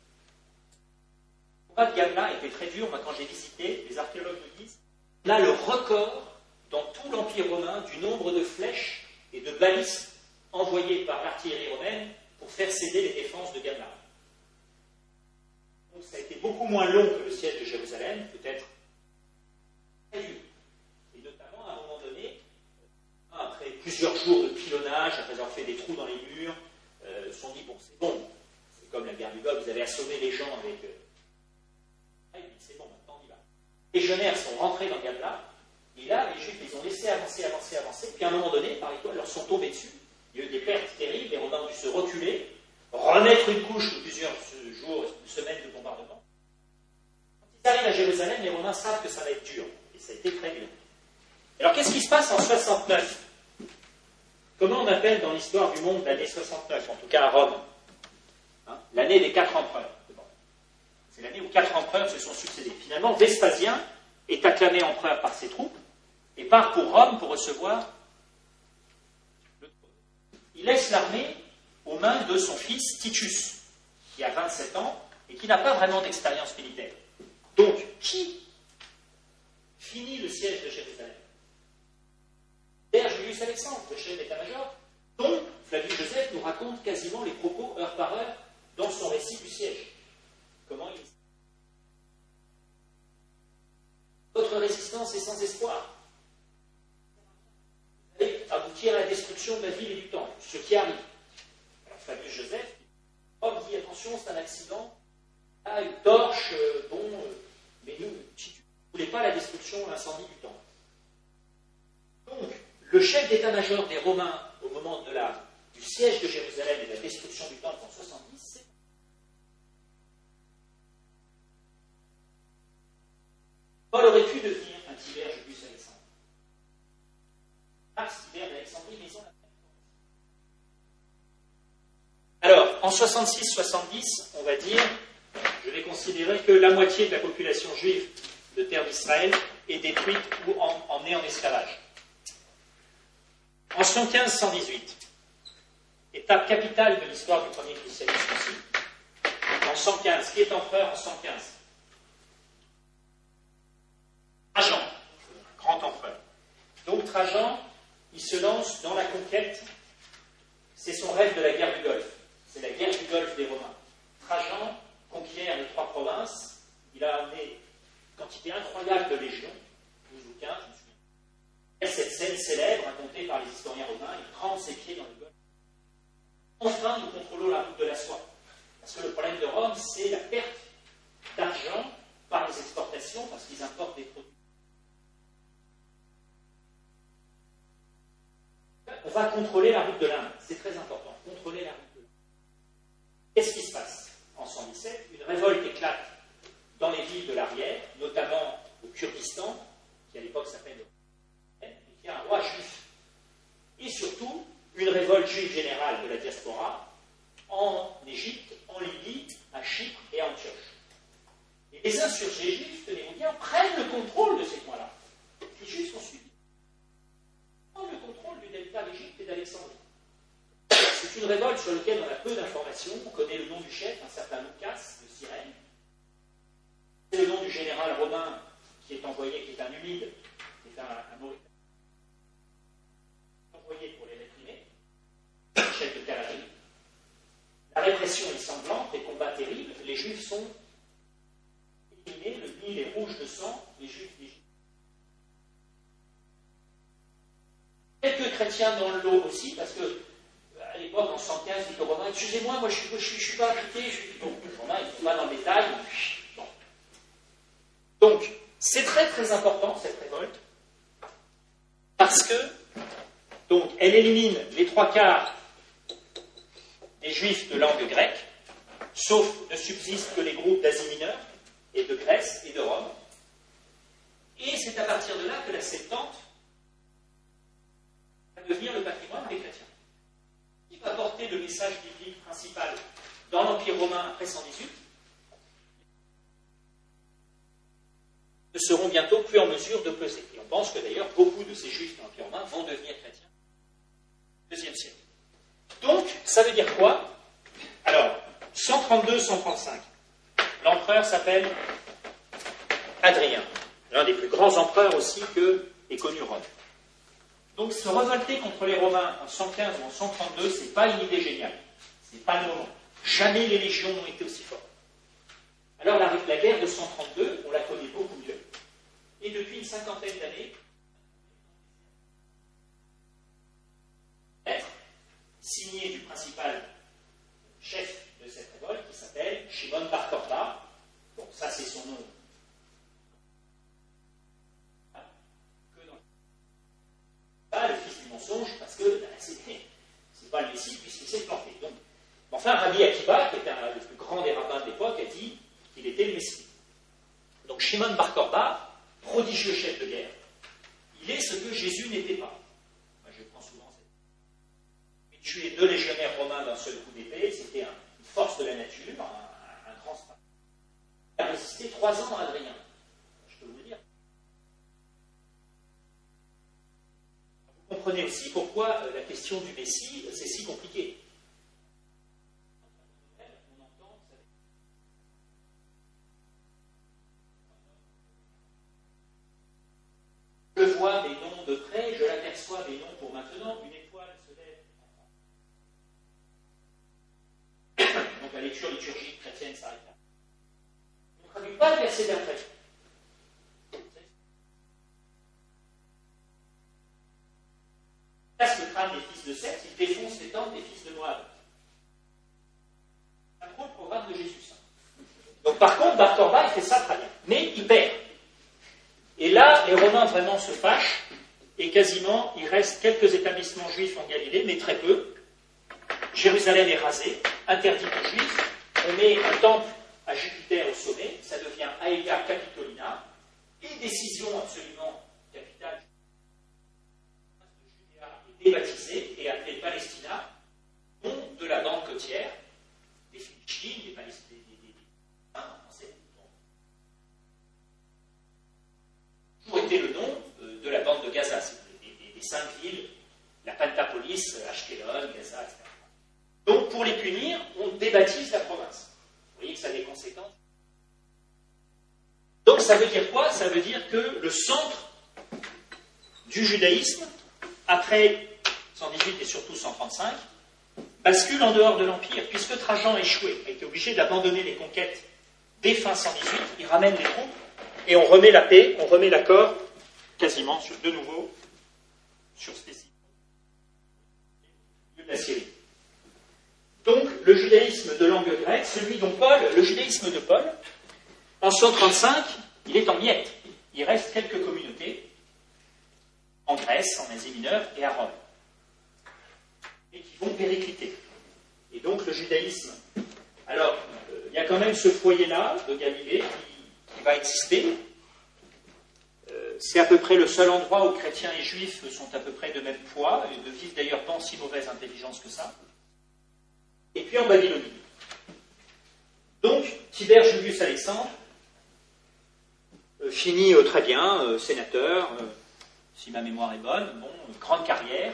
Le combat de Gamla était très dur. Moi, quand j'ai visité, les archéologues me disent, là, le record dans tout l'Empire romain du nombre de flèches et de balistes envoyées par l'artillerie romaine pour faire céder les défenses de Gamla. Donc ça a été beaucoup moins long que le siège de Jérusalem, peut-être très dur. Et notamment, à un moment donné, après plusieurs jours de pilonnage, après avoir fait des trous dans les murs, se sont dit, bon, c'est bon. C'est comme la guerre du Golfe, vous avez assommé les gens avec... c'est bon, maintenant on y va. Les légionnaires sont rentrés dans Gabla, et là, les Juifs les ont laissés avancer, puis à un moment donné, par étoile, leur sont tombés dessus. Il y a eu des pertes terribles, les Romains ont dû se reculer, remettre une couche de plusieurs jours, semaines de bombardement. Quand ils arrivent à Jérusalem, les Romains savent que ça va être dur, et ça a été très dur. Alors qu'est-ce qui se passe en 69 ? Comment on appelle dans l'histoire du monde l'année 69, en tout cas à Rome, l'année des 4 empereurs. C'est l'année où 4 empereurs se sont succédés. Finalement, Vespasien est acclamé empereur par ses troupes et part pour Rome pour recevoir le trône. Il laisse l'armée aux mains de son fils Titus, qui a 27 ans et qui n'a pas vraiment d'expérience militaire. Donc, qui finit le siège de Jérusalem ? Père Julius Alexandre, le chef d'état-major, dont Flavius Joseph nous raconte quasiment les propos heure par heure dans son récit du siège. Comment il... Votre résistance est sans espoir. Vous allez aboutir à la destruction de la ville et du temple, ce qui arrive. Alors Flavius Joseph, homme dit attention, c'est un accident, ah, une torche, mais nous, si tu ne voulais pas la destruction, l'incendie du temple. Donc, le chef d'état-major des Romains, au moment du siège de Jérusalem et de la destruction du temple en 70, c'est Paul aurait pu devenir un Tibère Julius Alexandre. Max Tibère d'Alexandrie, mais ils ont la même. Alors, en 66-70, on va dire, je vais considérer que la moitié de la population juive de terre d'Israël est détruite ou emmenée en esclavage. En 115-118, étape capitale de l'histoire du premier christianisme aussi. En 115, qui est empereur en 115 ? Trajan, grand empereur. Donc Trajan, il se lance dans la conquête. C'est son rêve de la guerre du Golfe. C'est la guerre du Golfe des Romains. Trajan conquiert les 3 provinces. Il a amené une quantité incroyable de légions, 12 ou 15, je me souviens. Il y a cette scène célèbre racontée par les historiens romains. Il trempe ses pieds dans le Golfe. Enfin, nous contrôlons la route de la soie. Parce que le problème de Rome, c'est la perte d'argent par les exportations, parce qu'ils importent des produits. On va contrôler la route de l'Inde. C'est très important. Contrôler la route de l'Inde. Qu'est-ce qui se passe ? En 117, une révolte éclate dans les villes de l'arrière, notamment au Kurdistan, qui à l'époque s'appelle et qui a un roi juif. Et surtout, une révolte juive générale de la diaspora en Égypte, en Libye, à Chypre et à Antioche. Et les insurgés juifs, tenez-vous bien, prennent le contrôle de ces coins-là. Les juifs sont suivis. Prennent le contrôle du delta d'Égypte et d'Alexandrie. C'est une révolte sur laquelle on a peu d'informations. On connaît le nom du chef, un certain Lucas de Cyrène. C'est le nom du général romain qui est envoyé, qui est un Numide, qui est un Mauritanien, envoyé pour les réprimer, le chef de cavalerie. La répression est sanglante, les combats terribles, les Juifs sont éliminés, le Nil est rouge de sang, les Juifs d'Égypte. Quelques chrétiens dans le lot aussi, parce que à l'époque, en 115, dit aux Romains, excusez-moi, moi je ne suis pas impliqué, bon, les Romains, ils ne sont pas dans le détail. Bon. Donc, c'est très très important cette révolte, parce que, donc, elle élimine les 3/4 des Juifs de langue grecque, sauf ne subsistent que les groupes d'Asie mineure, et de Grèce et de Rome. Et c'est à partir de là que la Septante va devenir le patrimoine des chrétiens. Qui va porter le message biblique principal dans l'Empire romain après 118, ne seront bientôt plus en mesure de peser. Et on pense que d'ailleurs beaucoup de ces juifs de l'Empire romain vont devenir chrétiens au IIe siècle. Donc, ça veut dire quoi ? Alors, 132-135. L'empereur s'appelle Hadrien, l'un des plus grands empereurs aussi que ait connu Rome. Donc, se révolter contre les Romains en 115 ou en 132, ce n'est pas une idée géniale. Ce n'est pas le moment. Jamais les légions n'ont été aussi fortes. Alors la guerre de 132, on la connaît beaucoup mieux. Et depuis une cinquantaine d'années, signé du principal chef de cette révolte qui s'appelle Shimon Bar Kokhba. Bon, ça c'est son nom. Pas le fils du mensonge, parce que c'est pas le Messie puisqu'il s'est planté. Donc, enfin, Rabbi Akiva, qui était le plus grand des rabbins de l'époque, a dit qu'il était le Messie. Donc Shimon Bar Kokhba, prodigieux chef de guerre, il est ce que Jésus n'était pas. Moi, je prends souvent cette... Tuer 2 légionnaires romains d'un seul coup d'épée, c'était une force de la nature, un grand sport. Il a résisté 3 ans à Adrien. Je peux vous le dire. Vous comprenez aussi pourquoi la question du Messie, c'est si compliqué. Je vois des noms de près, je l'aperçois des noms pour maintenant, une étoile se lève en France. Donc la lecture liturgique chrétienne s'arrête là. On ne traduit pas le verset d'après. Parce que le crâne des fils de Seth, il défonce les tentes des fils de Moab. C'est un gros programme de Jésus, ça. Donc par contre, Bar Kokhba, il fait ça très bien. Mais il perd. Et là, les Romains vraiment se fâchent, et quasiment, il reste quelques établissements juifs en Galilée, mais très peu. Jérusalem est rasée, interdite aux juifs. On met un temple à Jupiter au sommet, ça devient Aelia Capitolina, et décision absolument capitale. Le Judéa est débaptisé et appelé Palestina, nom de la bande côtière, des Philistines, des Palestiniens, en français. Toujours été le nom de la bande de Gaza, c'est des 5 villes, la Pentapolis, Ashkelon, Gaza, etc. Donc, pour les punir, on débaptise la province. Vous voyez que ça a des conséquences. Donc, ça veut dire quoi? Ça veut dire que le centre du judaïsme, après 118 et surtout 135, bascule en dehors de l'Empire, puisque Trajan échoué, a été obligé d'abandonner les conquêtes dès fin 118, il ramène les troupes, et on remet la paix, on remet l'accord, quasiment de nouveau, sur ce décision de la Syrie. Donc, le judaïsme de langue grecque, celui dont le judaïsme de Paul, en 135, il est en miettes. Il reste quelques communautés, en Grèce, en Asie mineure et à Rome, et qui vont péricliter. Et donc, le judaïsme... Alors, il y a quand même ce foyer-là, de Galilée, qui va exister. C'est à peu près le seul endroit où chrétiens et juifs sont à peu près de même poids, et ne vivent d'ailleurs pas en si mauvaise intelligence que ça. Et puis en Babylonie. Donc, Tibère Julius Alexandre finit très bien, sénateur, si ma mémoire est bonne, bon, grande carrière.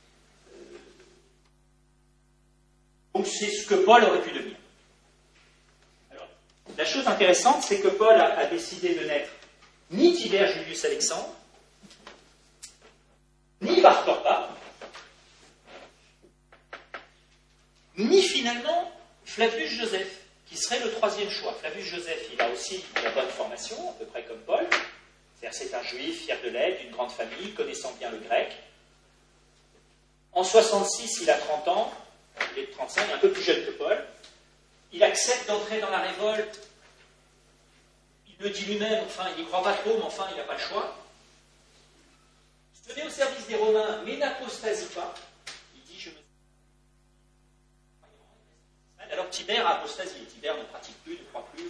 Donc c'est ce que Paul aurait pu devenir. Alors, la chose intéressante, c'est que Paul a décidé de n'être ni Tibère Julius Alexandre, ni Bar Kokhba, ni finalement Flavius Joseph, qui serait le 3e choix. Flavius Joseph, il a aussi la bonne formation, à peu près comme Paul. C'est-à-dire c'est un juif, fier de l'être, d'une grande famille, connaissant bien le grec. En 66, il a 30 ans, il est de 35, un peu plus jeune que Paul. Il accepte d'entrer dans la révolte. Il le dit lui-même, enfin, il n'y croit pas trop, mais enfin, il n'a pas le choix. Il se tenait au service des Romains, mais n'apostasie pas. Il dit, je me... Alors Tibère a apostasié. Tibère ne pratique plus, ne croit plus.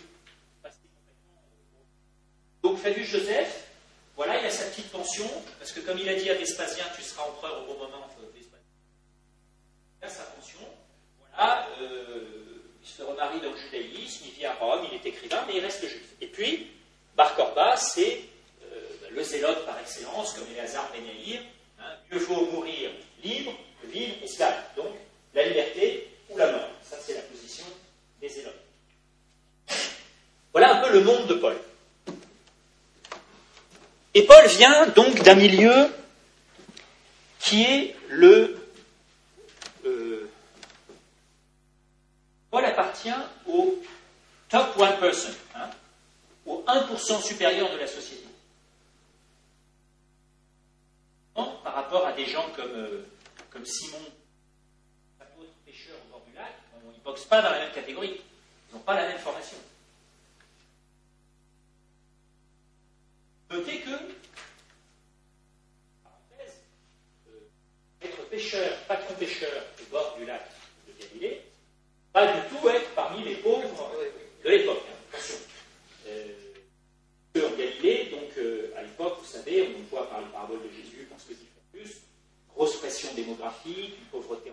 Donc Flavius Joseph, voilà, il a sa petite pension, parce que comme il a dit à Vespasien, tu seras empereur au bon moment, Vespasien. Il a sa pension, voilà, il se remarie dans le judaïsme, il vit à Rome, il est écrivain, mais il reste juif. Et puis, Bar Kokhba, c'est le zélote par excellence, comme Éléazar Ben Yaïr, hein, mieux vaut mourir libre que vivre esclave. Donc, la liberté ou la mort. Ça, c'est la position des zélotes. Voilà un peu le monde de Paul. Et Paul vient donc d'un milieu qui est le... Paul appartient au top 1%. Hein. au 1% supérieur de la société. Par rapport à des gens comme Simon, apôtre pêcheur au bord du lac, ils ne boxent pas dans la même catégorie. Ils n'ont pas la même formation. Notez que, parenthèse, être pêcheur, patron pêcheur au bord du lac de Galilée, pas du tout être parmi les pauvres de l'époque. Attention. En Galilée, donc à l'époque, vous savez, on le voit par les paraboles de Jésus, parce que c'est plus, grosse pression démographique, une pauvreté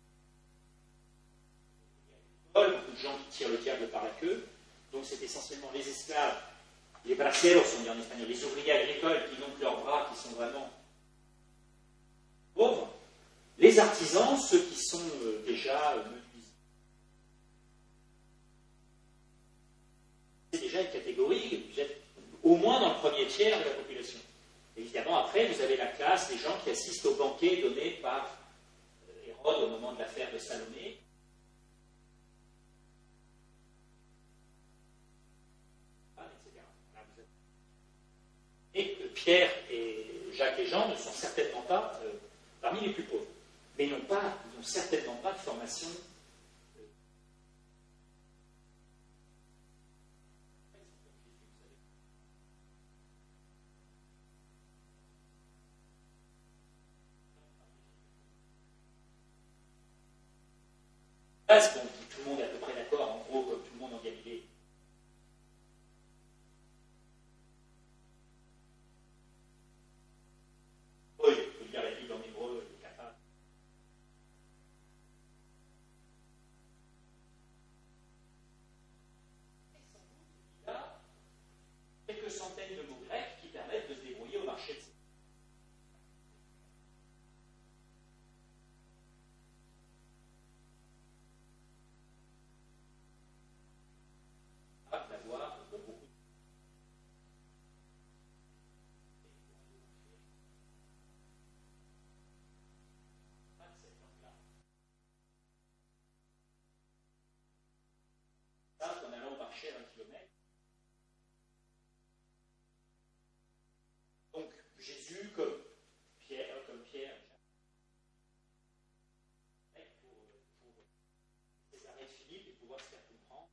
en école, beaucoup de gens qui tirent le diable par la queue, donc c'est essentiellement les esclaves, les braceros, on dit en espagnol, les ouvriers agricoles qui n'ont que leurs bras, qui sont vraiment pauvres, les artisans, ceux qui sont déjà menuisiers. C'est déjà une catégorie, vous êtes au moins dans le premier tiers de la population. Évidemment, après, vous avez la classe des gens qui assistent au banquet donné par Hérode au moment de l'affaire de Salomé. Et Pierre et Jacques et Jean ne sont certainement pas parmi les plus pauvres, mais ils n'ont certainement pas de formation. Bon, tout le monde est à peu près d'accord, en gros, comme tout le monde en Galilée. Oui, il faut lire la Bible en hébreu, il est capable. Il y a quelques centaines de mots grecs qui permettent de se débrouiller au marché de d'avoir beaucoup de cette langue-là. Ça, en allant au marché à 1 kilomètre. Donc, Jésus, comme Pierre, pour Césarée de Philippe et pouvoir se faire comprendre.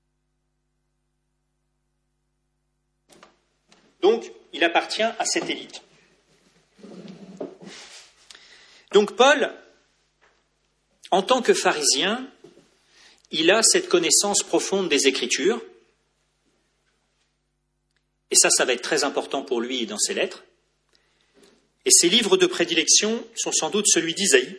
Donc, il appartient à cette élite. Donc, Paul, en tant que pharisien, il a cette connaissance profonde des Écritures, et ça va être très important pour lui dans ses lettres. Et ses livres de prédilection sont sans doute celui d'Isaïe.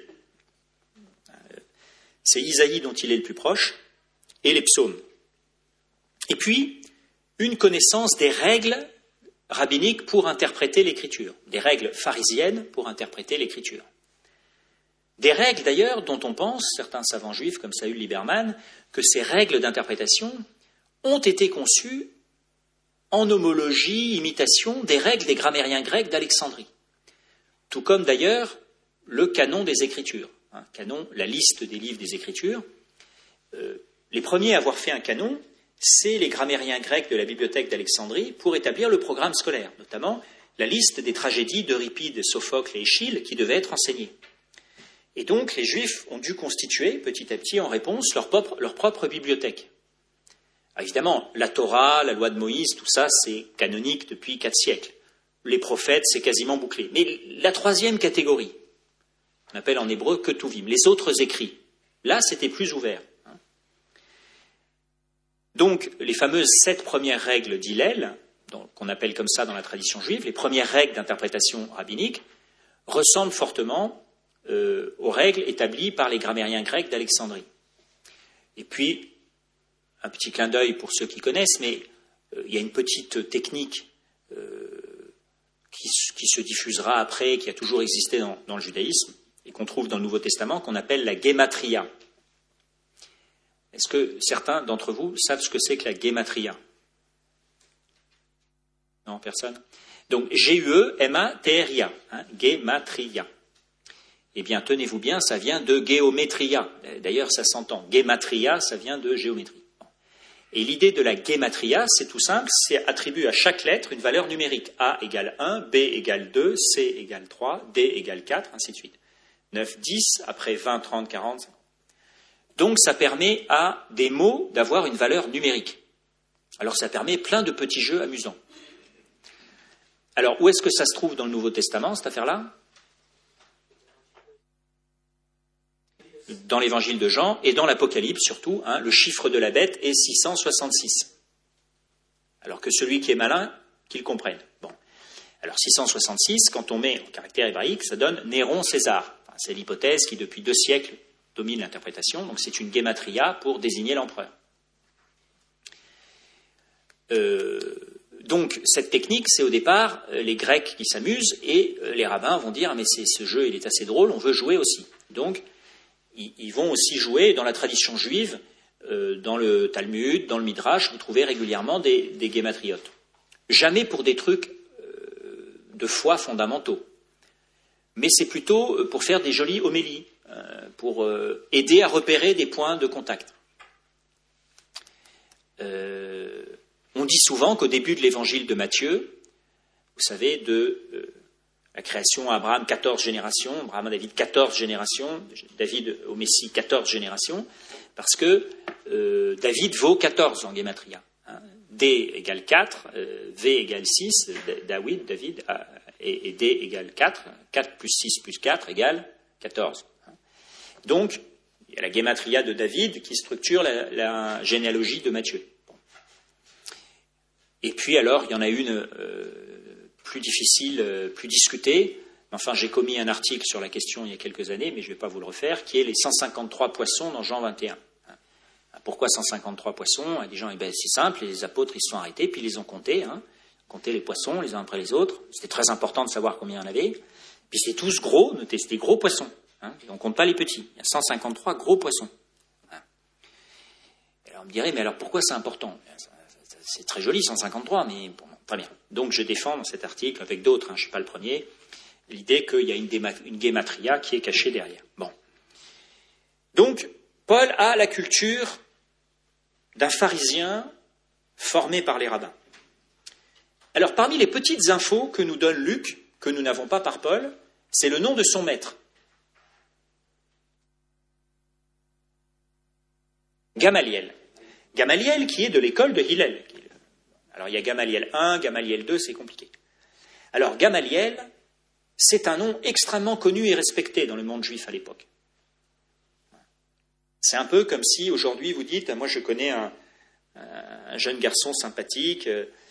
C'est Isaïe dont il est le plus proche, et les psaumes. Et puis, une connaissance des règles rabbiniques pour interpréter l'Écriture, des règles pharisiennes pour interpréter l'Écriture. Des règles d'ailleurs dont on pense, certains savants juifs comme Saül Lieberman, que ces règles d'interprétation ont été conçues en homologie, imitation des règles des grammairiens grecs d'Alexandrie. Tout comme d'ailleurs le canon des Écritures. Canon, la liste des livres des Écritures. Les premiers à avoir fait un canon, c'est les grammairiens grecs de la bibliothèque d'Alexandrie pour établir le programme scolaire, notamment la liste des tragédies d'Euripide, Sophocle et Échille qui devaient être enseignées. Et donc les Juifs ont dû constituer petit à petit en réponse leur propre bibliothèque. Alors, évidemment, la Torah, la loi de Moïse, tout ça c'est canonique depuis 4 siècles. Les prophètes, c'est quasiment bouclé. Mais la troisième catégorie, on appelle en hébreu ketuvim, les autres écrits, là c'était plus ouvert. Donc, les fameuses 7 premières règles d'Hillel, qu'on appelle comme ça dans la tradition juive, les premières règles d'interprétation rabbinique, ressemblent fortement aux règles établies par les grammairiens grecs d'Alexandrie. Et puis, un petit clin d'œil pour ceux qui connaissent, mais il y a une petite technique qui se diffusera après, qui a toujours existé dans le judaïsme, et qu'on trouve dans le Nouveau Testament, qu'on appelle la gématria. Est-ce que certains d'entre vous savent ce que c'est que la gématria? Non, personne? Donc, G-U-E-M-A-T-R-I-A, gématria. Eh bien, tenez-vous bien, ça vient de géométria. D'ailleurs, ça s'entend. Gématria, ça vient de géométrie. Et l'idée de la guématria, c'est tout simple, c'est attribuer à chaque lettre une valeur numérique. A égale 1, B égale 2, C égale 3, D égale 4, ainsi de suite. 9, 10, après 20, 30, 40, 50. Donc ça permet à des mots d'avoir une valeur numérique. Alors ça permet plein de petits jeux amusants. Alors où est-ce que ça se trouve dans le Nouveau Testament, cette affaire-là? Dans l'Évangile de Jean et dans l'Apocalypse surtout, hein, le chiffre de la bête est 666. Alors que celui qui est malin, qu'il comprenne. Bon. Alors 666, quand on met en caractère hébraïque, ça donne Néron César. Enfin, c'est l'hypothèse qui depuis 2 siècles domine l'interprétation, donc c'est une guématria pour désigner l'empereur. Donc cette technique, c'est au départ les Grecs qui s'amusent et les rabbins vont dire « mais ce jeu il est assez drôle, on veut jouer aussi ». Donc ils vont aussi jouer dans la tradition juive, dans le Talmud, dans le Midrash, vous trouvez régulièrement des guématriotes. Jamais pour des trucs de foi fondamentaux, mais c'est plutôt pour faire des jolies homélies, pour aider à repérer des points de contact. On dit souvent qu'au début de l'évangile de Matthieu, vous savez, de la création à Abraham, 14 générations, Abraham à David, 14 générations, David au Messie, 14 générations, parce que David vaut 14 en guématria. Hein. D égale 4, V égale 6, David, et D égale 4, 4 plus 6 plus 4 égale 14. Donc, il y a la guématria de David qui structure la généalogie de Matthieu. Bon. Et puis alors, il y en a une plus difficile, plus discutée. Enfin, j'ai commis un article sur la question il y a quelques années, mais je ne vais pas vous le refaire, qui est les 153 poissons dans Jean 21. Pourquoi 153 poissons? Les gens, c'est simple, les apôtres ils se sont arrêtés, puis ils les ont comptés, compté les poissons les uns après les autres. C'était très important de savoir combien il y en avait. Puis c'était tous gros, notez, c'était gros poissons. On ne compte pas les petits. Il y a 153 gros poissons. Alors on me dirait, mais alors pourquoi c'est important? C'est très joli, 153, mais bon, très bien. Donc je défends dans cet article, avec d'autres, je ne suis pas le premier, l'idée qu'il y a une guématria qui est cachée derrière. Bon. Donc, Paul a la culture d'un pharisien formé par les rabbins. Alors, parmi les petites infos que nous donne Luc, que nous n'avons pas par Paul, c'est le nom de son maître. Gamaliel. Gamaliel qui est de l'école de Hillel. Alors il y a Gamaliel 1, Gamaliel 2, c'est compliqué. Alors Gamaliel, c'est un nom extrêmement connu et respecté dans le monde juif à l'époque. C'est un peu comme si aujourd'hui vous dites, moi je connais un jeune garçon sympathique,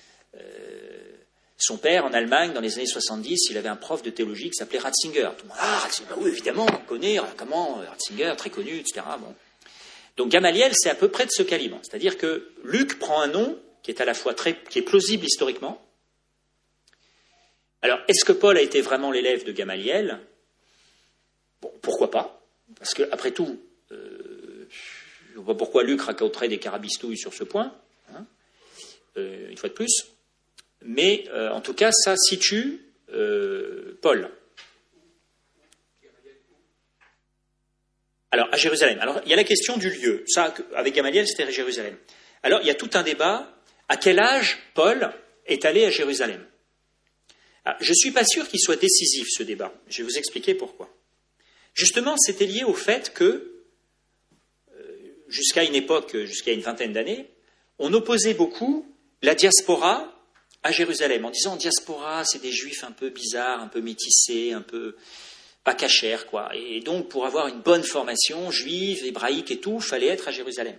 son père en Allemagne dans les années 70, il avait un prof de théologie qui s'appelait Ratzinger. Tout le monde, Ratzinger, oui évidemment, on connaît, comment, Ratzinger, très connu, etc. Bon. Donc Gamaliel, c'est à peu près de ce calibre. C'est-à-dire que Luc prend un nom qui est à la fois qui est plausible historiquement. Alors, est-ce que Paul a été vraiment l'élève de Gamaliel? Bon, pourquoi pas? Parce que, après tout, je ne vois pas pourquoi Luc raconterait des carabistouilles sur ce point, une fois de plus. Mais, en tout cas, ça situe Paul. Alors, à Jérusalem. Alors, il y a la question du lieu. Ça, avec Gamaliel, c'était à Jérusalem. Alors, il y a tout un débat. À quel âge Paul est allé à Jérusalem? Je ne suis pas sûr qu'il soit décisif, ce débat. Je vais vous expliquer pourquoi. Justement, c'était lié au fait que, jusqu'à une époque, jusqu'à une vingtaine d'années, on opposait beaucoup la diaspora à Jérusalem, en disant diaspora, c'est des juifs un peu bizarres, un peu métissés, un peu pas cachers, quoi. Et donc, pour avoir une bonne formation juive, hébraïque et tout, il fallait être à Jérusalem.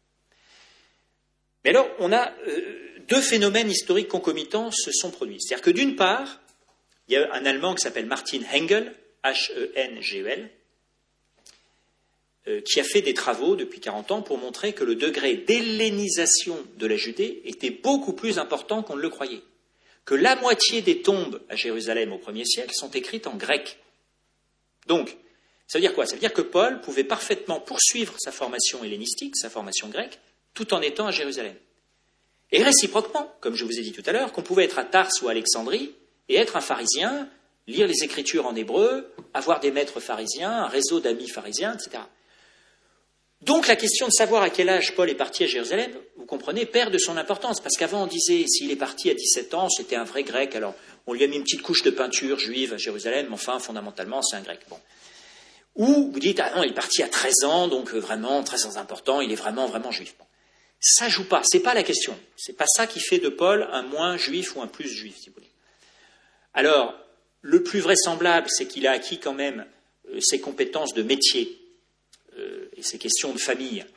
Mais alors, on a deux phénomènes historiques concomitants se sont produits. C'est-à-dire que d'une part, il y a un Allemand qui s'appelle Martin Engel, H-E-N-G-E-L, qui a fait des travaux depuis 40 ans pour montrer que le degré d'hellénisation de la Judée était beaucoup plus important qu'on ne le croyait. Que la moitié des tombes à Jérusalem au 1er siècle sont écrites en grec. Donc, ça veut dire quoi? Ça veut dire que Paul pouvait parfaitement poursuivre sa formation hellénistique, sa formation grecque, tout en étant à Jérusalem. Et réciproquement, comme je vous ai dit tout à l'heure, qu'on pouvait être à Tars ou à Alexandrie et être un pharisien, lire les Écritures en hébreu, avoir des maîtres pharisiens, un réseau d'amis pharisiens, etc. Donc la question de savoir à quel âge Paul est parti à Jérusalem, vous comprenez, perd de son importance. Parce qu'avant on disait, s'il est parti à 17 ans, c'était un vrai grec. Alors on lui a mis une petite couche de peinture juive à Jérusalem, mais enfin fondamentalement c'est un grec. Bon. Ou vous dites, ah non, il est parti à 13 ans, donc vraiment très important, il est vraiment, vraiment juif. Bon. Ça joue pas, c'est pas la question. C'est pas ça qui fait de Paul un moins juif ou un plus juif, si vous voulez. Alors, le plus vraisemblable, c'est qu'il a acquis quand même ses compétences de métier et ses questions de famille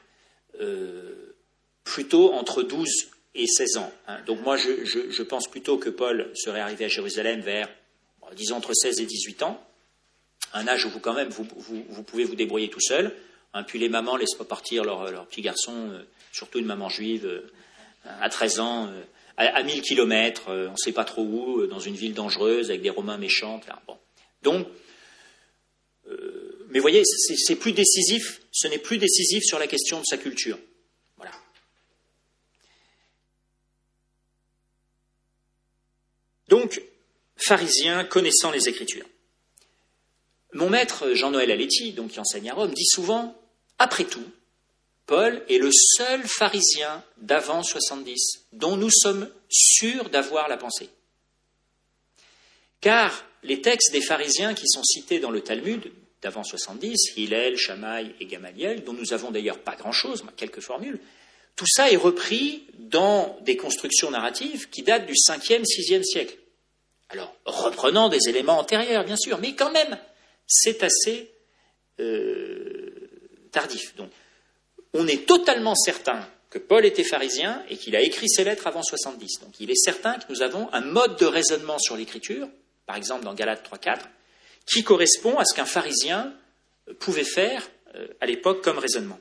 plutôt entre 12 et 16 ans. Hein. Donc moi, je pense plutôt que Paul serait arrivé à Jérusalem vers, disons, entre 16 et 18 ans, un âge où vous, quand même, vous pouvez vous débrouiller tout seul. Hein, puis les mamans ne laissent pas partir leur petit garçon, surtout une maman juive, à 13 ans, à 1000 kilomètres, on ne sait pas trop où, dans une ville dangereuse, avec des Romains méchants. Là. Bon. Donc, mais vous voyez, c'est plus décisif, ce n'est plus décisif sur la question de sa culture. Voilà. Donc, pharisien connaissant les Écritures. Mon maître Jean-Noël Aletti, donc qui enseigne à Rome, dit souvent, après tout, Paul est le seul pharisien d'avant 70 dont nous sommes sûrs d'avoir la pensée. Car les textes des pharisiens qui sont cités dans le Talmud d'avant 70, Hillel, Shammai et Gamaliel, dont nous n'avons d'ailleurs pas grand-chose, mais quelques formules, tout ça est repris dans des constructions narratives qui datent du 5e, 6e siècle. Alors, reprenant des éléments antérieurs, bien sûr, mais quand même, c'est assez tardif. Donc, on est totalement certain que Paul était pharisien et qu'il a écrit ses lettres avant 70. Donc, il est certain que nous avons un mode de raisonnement sur l'écriture, par exemple dans Galates 3-4, qui correspond à ce qu'un pharisien pouvait faire à l'époque comme raisonnement.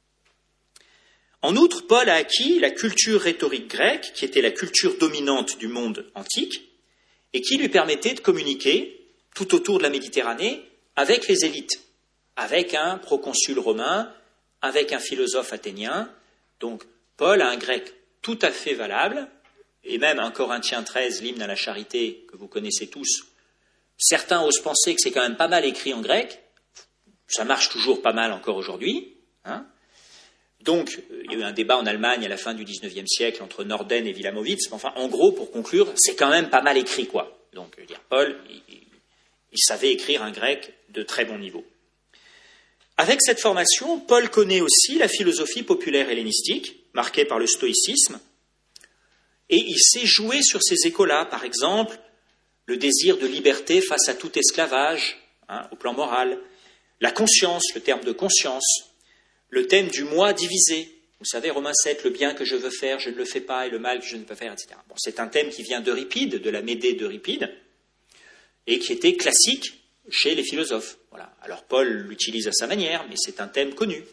En outre, Paul a acquis la culture rhétorique grecque, qui était la culture dominante du monde antique, et qui lui permettait de communiquer tout autour de la Méditerranée avec les élites, avec un proconsul romain, avec un philosophe athénien. Donc, Paul a un grec tout à fait valable, et même un Corinthiens 13, l'hymne à la charité, que vous connaissez tous. Certains osent penser que c'est quand même pas mal écrit en grec. Ça marche toujours pas mal encore aujourd'hui. Hein. Donc, il y a eu un débat en Allemagne à la fin du XIXe siècle entre Norden et Wilamowitz. Mais enfin, en gros, pour conclure, c'est quand même pas mal écrit, quoi. Donc, Paul, il savait écrire un grec de très bon niveau. Avec cette formation, Paul connaît aussi la philosophie populaire hellénistique, marquée par le stoïcisme, et il sait jouer sur ces échos-là, par exemple, le désir de liberté face à tout esclavage, au plan moral, la conscience, le terme de conscience, le thème du moi divisé. Vous savez, Romains 7, le bien que je veux faire, je ne le fais pas, et le mal que je ne peux faire, etc. Bon, c'est un thème qui vient d'Euripide, de la Médée d'Euripide, et qui était classique chez les philosophes. Voilà. Alors Paul l'utilise à sa manière, mais c'est un thème connu.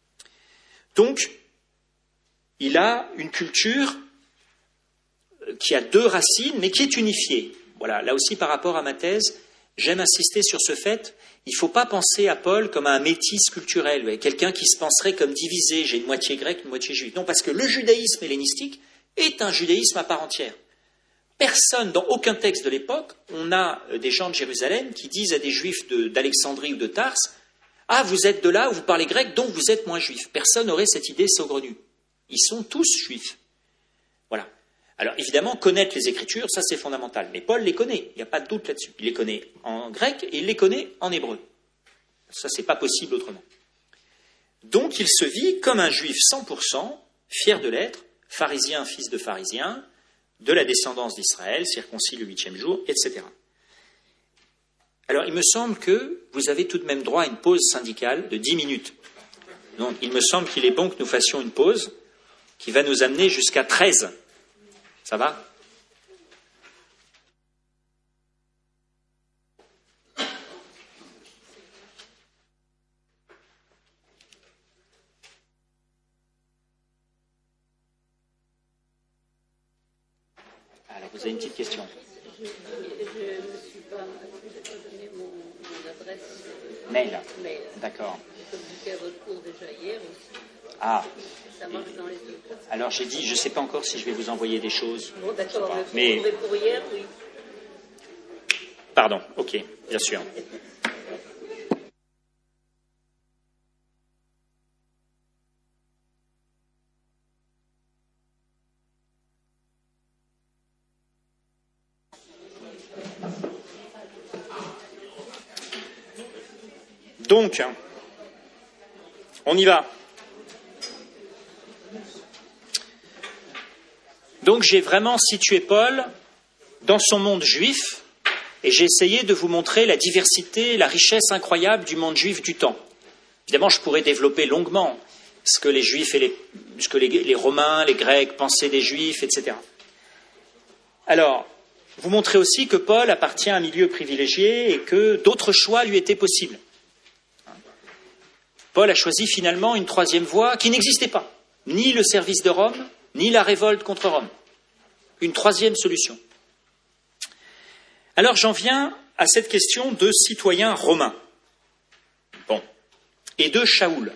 Donc, il a une culture qui a deux racines, mais qui est unifiée. Voilà. Là aussi, par rapport à ma thèse, j'aime insister sur ce fait. Il ne faut pas penser à Paul comme à un métis culturel, quelqu'un qui se penserait comme divisé, j'ai une moitié grecque, une moitié juive. Non, parce que le judaïsme hellénistique est un judaïsme à part entière. Personne, dans aucun texte de l'époque, on a des gens de Jérusalem qui disent à des juifs d'Alexandrie ou de Tarse, « Ah, vous êtes de là, vous parlez grec, donc vous êtes moins juif. » Personne n'aurait cette idée saugrenue. Ils sont tous juifs. Voilà. Alors évidemment, connaître les Écritures, ça c'est fondamental. Mais Paul les connaît, il n'y a pas de doute là-dessus. Il les connaît en grec et il les connaît en hébreu. Ça, c'est pas possible autrement. Donc il se vit comme un juif 100%, fier de l'être, pharisien, fils de pharisien, de la descendance d'Israël, circoncis le 8e jour, etc. Alors, il me semble que vous avez tout de même droit à une pause syndicale de 10 minutes. Donc, il me semble qu'il est bon que nous fassions une pause qui va nous amener jusqu'à 13. Ça va ? Alors, vous avez une petite question ? Je ne me suis pas donné mon adresse mail. Mail. D'accord. J'ai communiqué à votre cours déjà hier aussi. Ah. Ça marche dans les deux cas. Alors j'ai dit, je ne sais pas encore si je vais vous envoyer des choses. Bon, d'accord, mais vous pour hier, oui. Pardon, ok, bien sûr. Donc, on y va. Donc j'ai vraiment situé Paul dans son monde juif et j'ai essayé de vous montrer la diversité, la richesse incroyable du monde juif du temps. Évidemment, je pourrais développer longuement ce que les Juifs et ce que les Romains, les Grecs pensaient des Juifs, etc. Alors, vous montrer aussi que Paul appartient à un milieu privilégié et que d'autres choix lui étaient possibles. Paul a choisi finalement une troisième voie qui n'existait pas, ni le service de Rome, ni la révolte contre Rome. Une troisième solution. Alors j'en viens à cette question de citoyen romain. Bon. Et de Shaoul.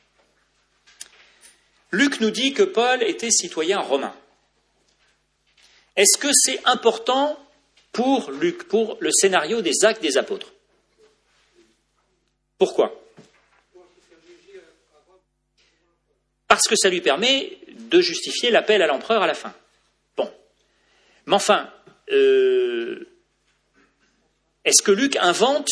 Luc nous dit que Paul était citoyen romain. Est-ce que c'est important pour Luc, pour le scénario des Actes des Apôtres? Pourquoi? Parce que ça lui permet de justifier l'appel à l'empereur à la fin. Bon. Mais enfin, est-ce que Luc invente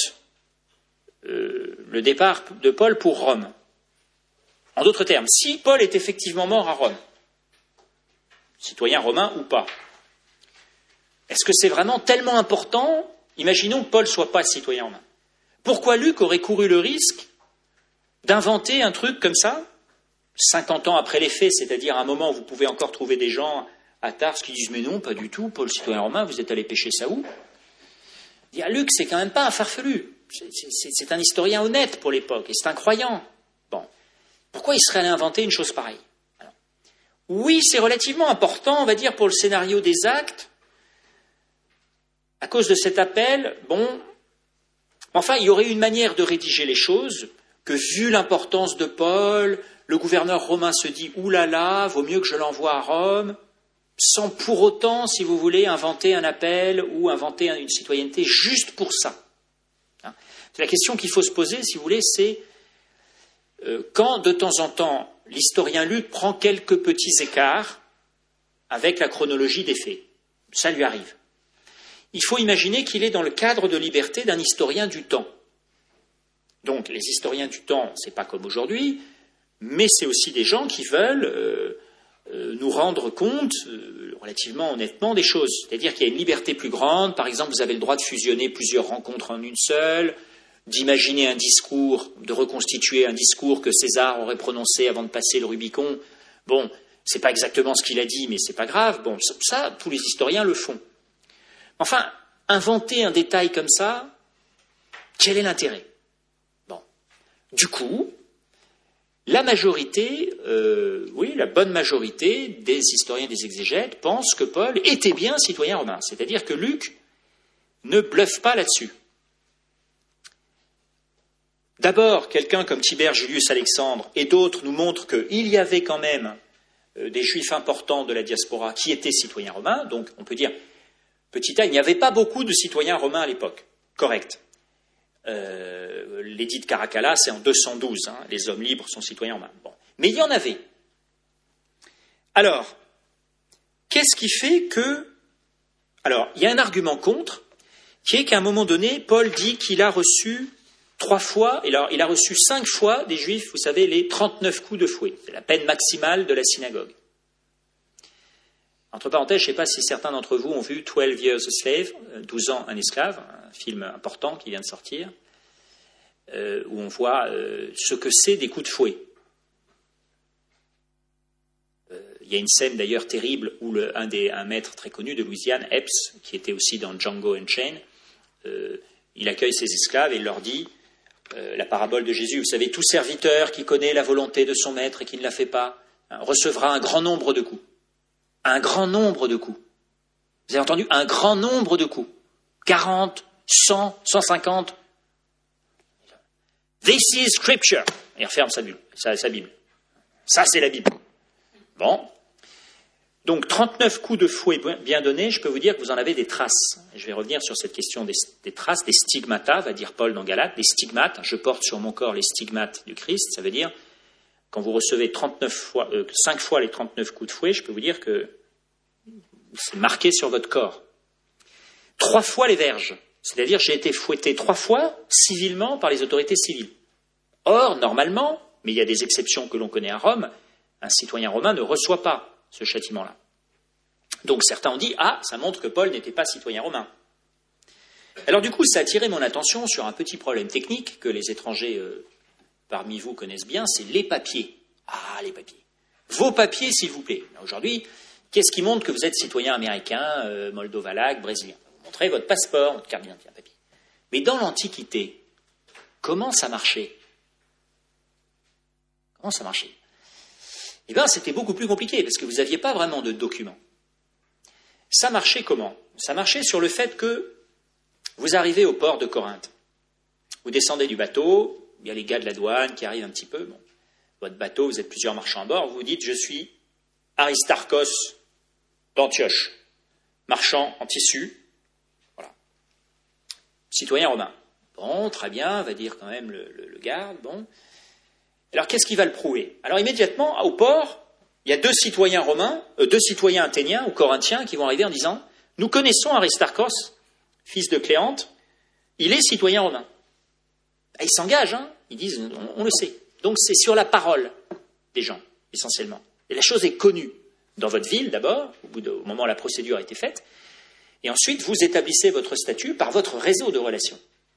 le départ de Paul pour Rome? En d'autres termes, si Paul est effectivement mort à Rome, citoyen romain ou pas, est-ce que c'est vraiment tellement important? Imaginons que Paul ne soit pas citoyen romain. Pourquoi Luc aurait couru le risque d'inventer un truc comme ça, 50 ans après les faits, c'est-à-dire à un moment où vous pouvez encore trouver des gens à Tars qui disent « Mais non, pas du tout, Paul, citoyen romain, vous êtes allé pêcher ça où ?» Dire Luc, c'est quand même pas un farfelu. C'est un historien honnête pour l'époque, et c'est un croyant. Bon. Pourquoi il serait allé inventer une chose pareille? Alors, oui, c'est relativement important, on va dire, pour le scénario des Actes, à cause de cet appel, bon, enfin, il y aurait une manière de rédiger les choses, que vu l'importance de Paul, le gouverneur romain se dit « Ouh là là, vaut mieux que je l'envoie à Rome », sans pour autant, si vous voulez, inventer un appel ou inventer une citoyenneté juste pour ça. Hein. La question qu'il faut se poser, si vous voulez, c'est quand, de temps en temps, l'historien Luc prend quelques petits écarts avec la chronologie des faits. Ça lui arrive. Il faut imaginer qu'il est dans le cadre de liberté d'un historien du temps. Donc, les historiens du temps, ce n'est pas comme aujourd'hui, mais c'est aussi des gens qui veulent nous rendre compte, relativement honnêtement, des choses. C'est-à-dire qu'il y a une liberté plus grande. Par exemple, vous avez le droit de fusionner plusieurs rencontres en une seule, d'imaginer un discours, de reconstituer un discours que César aurait prononcé avant de passer le Rubicon. Bon, c'est pas exactement ce qu'il a dit, mais c'est pas grave. Bon, ça, tous les historiens le font. Enfin, inventer un détail comme ça, quel est l'intérêt? Bon. Du coup, la majorité, la bonne majorité des historiens et des exégètes pensent que Paul était bien citoyen romain. C'est-à-dire que Luc ne bluffe pas là-dessus. D'abord, quelqu'un comme Tibère Julius Alexandre et d'autres nous montrent qu'il y avait quand même des juifs importants de la diaspora qui étaient citoyens romains. Donc, on peut dire, petit a, il n'y avait pas beaucoup de citoyens romains à l'époque. Correct. L'édit de Caracalla, c'est en 212. Hein, les hommes libres sont citoyens romains. Bon. Mais il y en avait. Alors, qu'est-ce qui fait que... Alors, il y a un argument contre, qui est qu'à un moment donné, Paul dit qu'il a reçu 3 fois, et alors il a reçu 5 fois des Juifs, vous savez, les 39 coups de fouet. C'est la peine maximale de la synagogue. Entre parenthèses, je ne sais pas si certains d'entre vous ont vu 12 Years a Slave, 12 ans un esclave, un film important qui vient de sortir, où on voit ce que c'est des coups de fouet. Il y a une scène d'ailleurs terrible où un maître très connu de Louisiane, Epps, qui était aussi dans Django Unchained, il accueille ses esclaves et il leur dit la parabole de Jésus. Vous savez, tout serviteur qui connaît la volonté de son maître et qui ne la fait pas recevra un grand nombre de coups. Un grand nombre de coups. Vous avez entendu? Un grand nombre de coups. 40, 100, 150. This is scripture. Il referme sa Bible. Ça, c'est la Bible. Bon. Donc, 39 coups de fouet bien donnés, je peux vous dire que vous en avez des traces. Je vais revenir sur cette question des traces, des stigmata, va dire Paul dans Galates, des stigmates. Je porte sur mon corps les stigmates du Christ. Ça veut dire, quand vous recevez 5 fois les 39 coups de fouet, je peux vous dire que c'est marqué sur votre corps. 3 fois les verges. C'est-à-dire, j'ai été fouetté 3 fois civilement par les autorités civiles. Or, normalement, mais il y a des exceptions que l'on connaît à Rome, un citoyen romain ne reçoit pas ce châtiment-là. Donc certains ont dit « Ah, ça montre que Paul n'était pas citoyen romain ». Alors du coup, ça a attiré mon attention sur un petit problème technique que les étrangers parmi vous connaissent bien, c'est les papiers. Ah, les papiers. Vos papiers, s'il vous plaît. Aujourd'hui, qu'est-ce qui montre que vous êtes citoyen américain, moldovalaque, brésilien? Vous montrez votre passeport, votre carte d'identité, un papier. Mais dans l'Antiquité, comment ça marchait? Comment ça marchait? Eh bien, c'était beaucoup plus compliqué, parce que vous n'aviez pas vraiment de documents. Ça marchait comment? Ça marchait sur le fait que vous arrivez au port de Corinthe. Vous descendez du bateau, il y a les gars de la douane qui arrivent un petit peu. Bon, votre bateau, vous êtes plusieurs marchands à bord, vous vous dites « Je suis Aristarchos d'Antioche, marchand en tissu. » Voilà. Citoyen romain. Bon, très bien, va dire quand même le garde. Bon. Alors, qu'est-ce qui va le prouver? Alors, immédiatement, au port, il y a deux citoyens athéniens ou corinthiens qui vont arriver en disant « Nous connaissons Aristarchos, fils de Cléante, il est citoyen romain. » Ils s'engagent, hein, ils disent « On le sait. » Donc, c'est sur la parole des gens, essentiellement. Et la chose est connue dans votre ville, d'abord, au moment où la procédure a été faite, et ensuite, vous établissez votre statut par votre réseau de relations.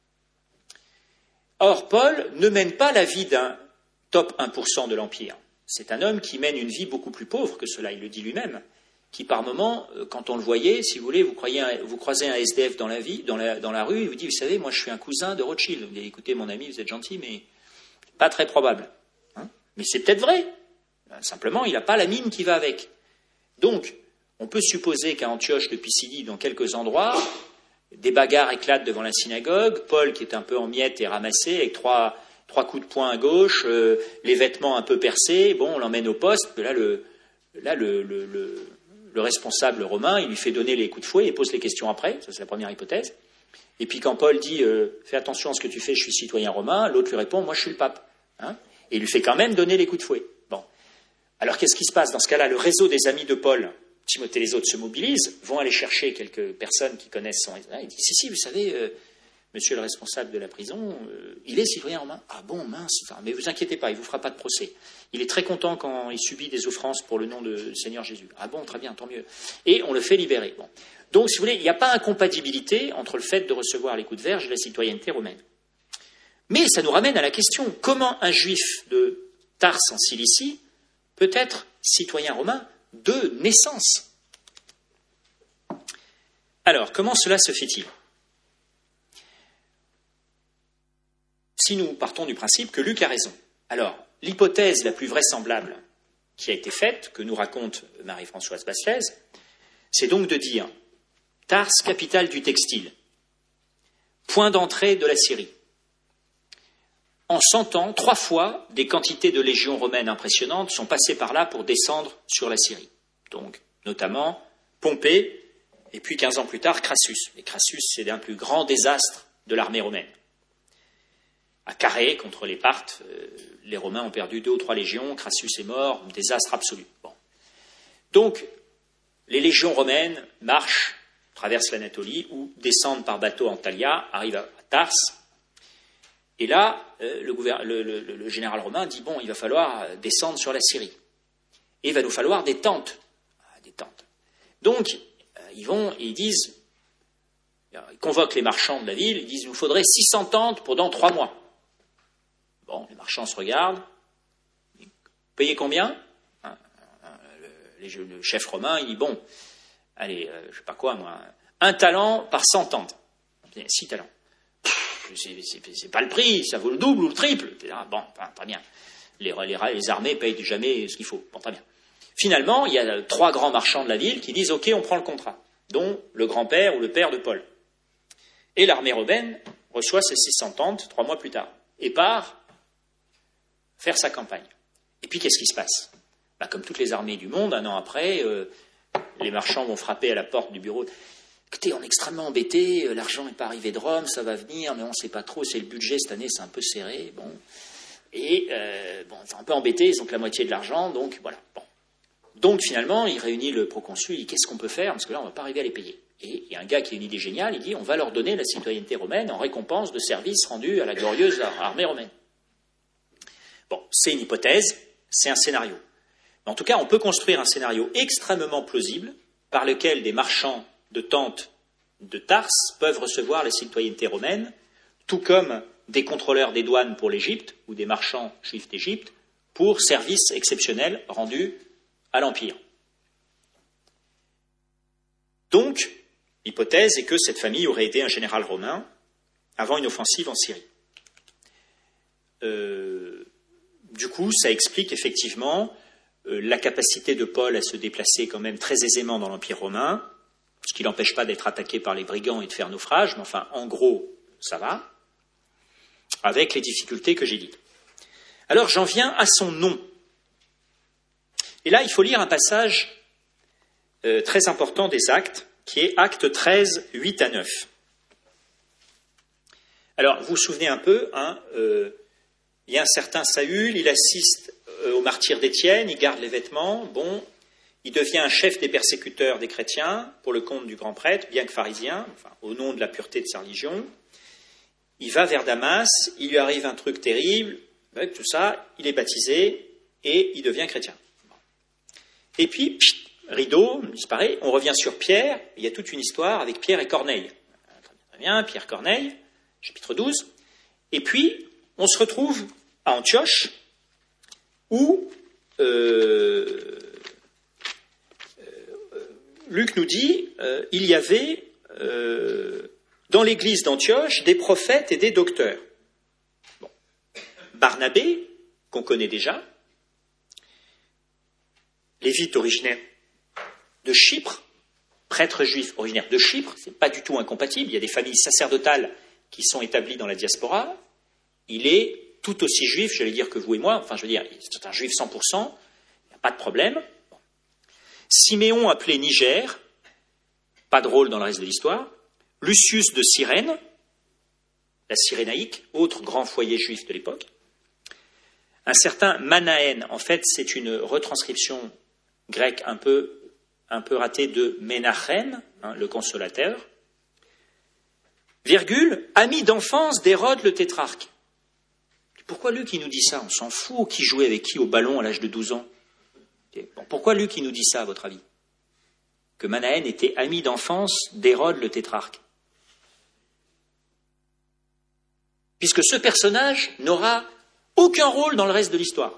Or, Paul ne mène pas la vie d'un top 1% de l'Empire. C'est un homme qui mène une vie beaucoup plus pauvre que cela, il le dit lui-même, qui par moments, quand on le voyait, si vous voulez, vous croisez un SDF dans la rue, il vous dit, vous savez, moi je suis un cousin de Rothschild. Vous dites, écoutez mon ami, vous êtes gentil, mais pas très probable. Hein, mais c'est peut-être vrai. Simplement, il n'a pas la mine qui va avec. Donc, on peut supposer qu'à Antioche de Pisidie, dans quelques endroits, des bagarres éclatent devant la synagogue, Paul, qui est un peu en miettes, est ramassé avec trois coups de poing à gauche, les vêtements un peu percés, bon, on l'emmène au poste, là, le responsable romain, il lui fait donner les coups de fouet et pose les questions après, ça c'est la première hypothèse. Et puis quand Paul dit « Fais attention à ce que tu fais, je suis citoyen romain », l'autre lui répond « Moi je suis le pape hein ». Et il lui fait quand même donner les coups de fouet. Bon. Alors qu'est-ce qui se passe? Dans ce cas-là, le réseau des amis de Paul, Timothée et les autres se mobilisent, vont aller chercher quelques personnes qui connaissent son... Il dit « Si, vous savez, monsieur le responsable de la prison, il est citoyen romain. » Ah bon, mince, mais vous inquiétez pas, il ne vous fera pas de procès. Il est très content quand il subit des offranses pour le nom de Seigneur Jésus. Ah bon, très bien, tant mieux. Et on le fait libérer. Bon. Donc, si vous voulez, il n'y a pas incompatibilité entre le fait de recevoir les coups de verge et la citoyenneté romaine. Mais ça nous ramène à la question, comment un juif de Tars en Cilicie peut être citoyen romain de naissance? Alors, comment cela se fait-il? Si nous partons du principe que Luc a raison. Alors, l'hypothèse la plus vraisemblable qui a été faite, que nous raconte Marie-Françoise Basselès, c'est donc de dire Tars, capitale du textile, point d'entrée de la Syrie. En 100 ans, 3 fois, des quantités de légions romaines impressionnantes sont passées par là pour descendre sur la Syrie. Donc, notamment Pompée, et puis 15 ans plus tard, Crassus. Et Crassus, c'est un plus grand désastre de l'armée romaine. À Carrée, contre les Parthes, les Romains ont perdu 2 ou 3 légions, Crassus est mort, un désastre absolu. Bon. Donc, les légions romaines marchent, traversent l'Anatolie, ou descendent par bateau en Thalia, arrivent à Tars, et là, le général romain dit, bon, il va falloir descendre sur la Syrie. Et il va nous falloir des tentes. Des tentes. Donc, ils vont et ils disent, ils convoquent les marchands de la ville, ils disent, il nous faudrait 600 tentes pour dans 3 mois. Bon, les marchands se regardent. Payez combien? Le chef romain, il dit, bon, allez, je ne sais pas quoi, moi, 1 talent par 100 tentes. 6 talents. C'est pas le prix, ça vaut le double ou le triple. Bon, très bien. Les armées payent jamais ce qu'il faut. Bon, très bien. Finalement, il y a 3 grands marchands de la ville qui disent, OK, on prend le contrat, dont le grand-père ou le père de Paul. Et l'armée romaine reçoit ces 600 tentes 3 mois plus tard et part faire sa campagne. Et puis, qu'est-ce qui se passe? Comme toutes les armées du monde, 1 an après, les marchands vont frapper à la porte du bureau. Écoutez, on est extrêmement embêtés, l'argent n'est pas arrivé de Rome, ça va venir, mais on ne sait pas trop, c'est le budget cette année, c'est un peu serré. Bon. Et c'est un peu embêté, ils ont que la moitié de l'argent, donc voilà. Bon. Donc finalement, il réunit le proconsul, il dit qu'est-ce qu'on peut faire, parce que là, on ne va pas arriver à les payer. Et il y a un gars qui a une idée géniale, il dit on va leur donner la citoyenneté romaine en récompense de services rendus à la glorieuse armée romaine. Bon, c'est une hypothèse, c'est un scénario. Mais en tout cas, on peut construire un scénario extrêmement plausible par lequel des marchands de tentes de Tarse peuvent recevoir la citoyenneté romaine, tout comme des contrôleurs des douanes pour l'Égypte ou des marchands juifs d'Égypte pour services exceptionnels rendus à l'Empire. Donc, l'hypothèse est que cette famille aurait été un général romain avant une offensive en Syrie. Du coup, ça explique effectivement la capacité de Paul à se déplacer quand même très aisément dans l'Empire romain, ce qui n'empêche pas d'être attaqué par les brigands et de faire naufrage, mais enfin, en gros, ça va, avec les difficultés que j'ai dites. Alors, j'en viens à son nom. Et là, il faut lire un passage très important des Actes, qui est Actes 13, 8 à 9. Alors, vous vous souvenez un peu, il y a un certain Saül, il assiste au martyre d'Étienne, il garde les vêtements, bon, il devient un chef des persécuteurs des chrétiens, pour le compte du grand prêtre, bien que pharisien, enfin, au nom de la pureté de sa religion. Il va vers Damas, il lui arrive un truc terrible, avec tout ça, il est baptisé et il devient chrétien. Et puis, rideau disparaît, on revient sur Pierre, il y a toute une histoire avec Pierre et Corneille. Très bien, Pierre Corneille, chapitre 12. Et puis, on se retrouve à Antioche, où Luc nous dit il y avait dans l'église d'Antioche des prophètes et des docteurs. Bon. Barnabé, qu'on connaît déjà, lévite originaire de Chypre, prêtre juif originaire de Chypre, c'est pas du tout incompatible, il y a des familles sacerdotales qui sont établies dans la diaspora, il est tout aussi juif, j'allais dire, que vous et moi, enfin je veux dire, c'est un juif 100%, il n'y a pas de problème. Bon. Siméon appelé Niger, pas de rôle dans le reste de l'histoire, Lucius de Cyrène, la Cyrénaïque, autre grand foyer juif de l'époque, un certain Manahen, en fait c'est une retranscription grecque un peu ratée de Ménachem, le consolateur, virgule, ami d'enfance d'Hérode le tétrarque. Pourquoi Luc il nous dit ça? On s'en fout. Qui jouait avec qui au ballon à l'âge de 12 ans? Bon, pourquoi Luc il nous dit ça, à votre avis? Que Manahen était ami d'enfance d'Hérode le tétrarque. Puisque ce personnage n'aura aucun rôle dans le reste de l'histoire.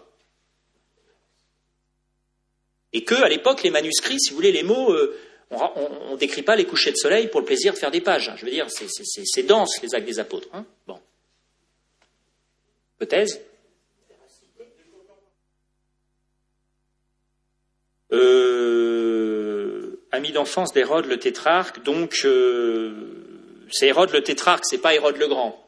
Et que, à l'époque, les manuscrits, si vous voulez, les mots, on ne décrit pas les couchers de soleil pour le plaisir de faire des pages. Je veux dire, c'est dense, les actes des apôtres. Bon. Hypothèse? Ami d'enfance d'Hérode le tétrarque, donc c'est Hérode le tétrarque, c'est pas Hérode le Grand.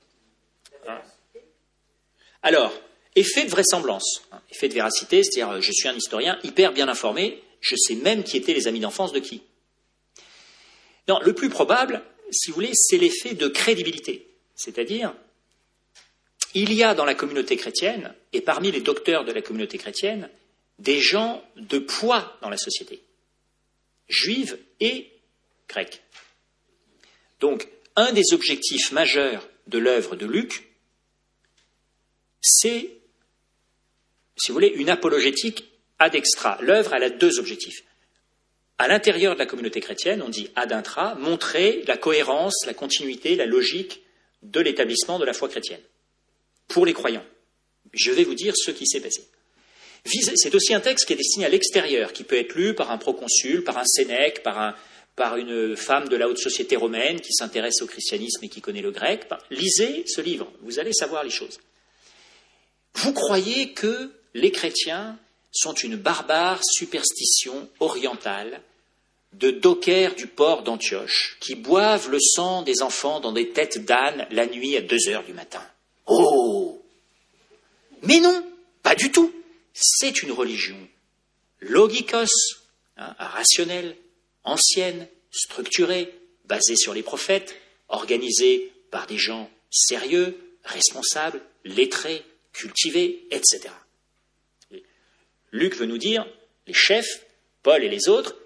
Alors, effet de vraisemblance, effet de véracité, c'est-à-dire je suis un historien hyper bien informé, je sais même qui étaient les amis d'enfance de qui. Non, le plus probable, si vous voulez, c'est l'effet de crédibilité, c'est-à-dire il y a dans la communauté chrétienne, et parmi les docteurs de la communauté chrétienne, des gens de poids dans la société, juive et grecque. Donc, un des objectifs majeurs de l'œuvre de Luc, c'est, si vous voulez, une apologétique ad extra. L'œuvre, elle a deux objectifs. À l'intérieur de la communauté chrétienne, on dit ad intra, montrer la cohérence, la continuité, la logique de l'établissement de la foi chrétienne. Pour les croyants. Je vais vous dire ce qui s'est passé. C'est aussi un texte qui est destiné à l'extérieur, qui peut être lu par un proconsul, par un sénèque, par une femme de la haute société romaine qui s'intéresse au christianisme et qui connaît le grec. Lisez ce livre, vous allez savoir les choses. Vous croyez que les chrétiens sont une barbare superstition orientale de dockers du port d'Antioche qui boivent le sang des enfants dans des têtes d'âne la nuit à 2h du matin. Oh! Mais non, pas du tout. C'est une religion logikos, rationnelle, ancienne, structurée, basée sur les prophètes, organisée par des gens sérieux, responsables, lettrés, cultivés, etc. Luc veut nous dire, les chefs, Paul et les autres,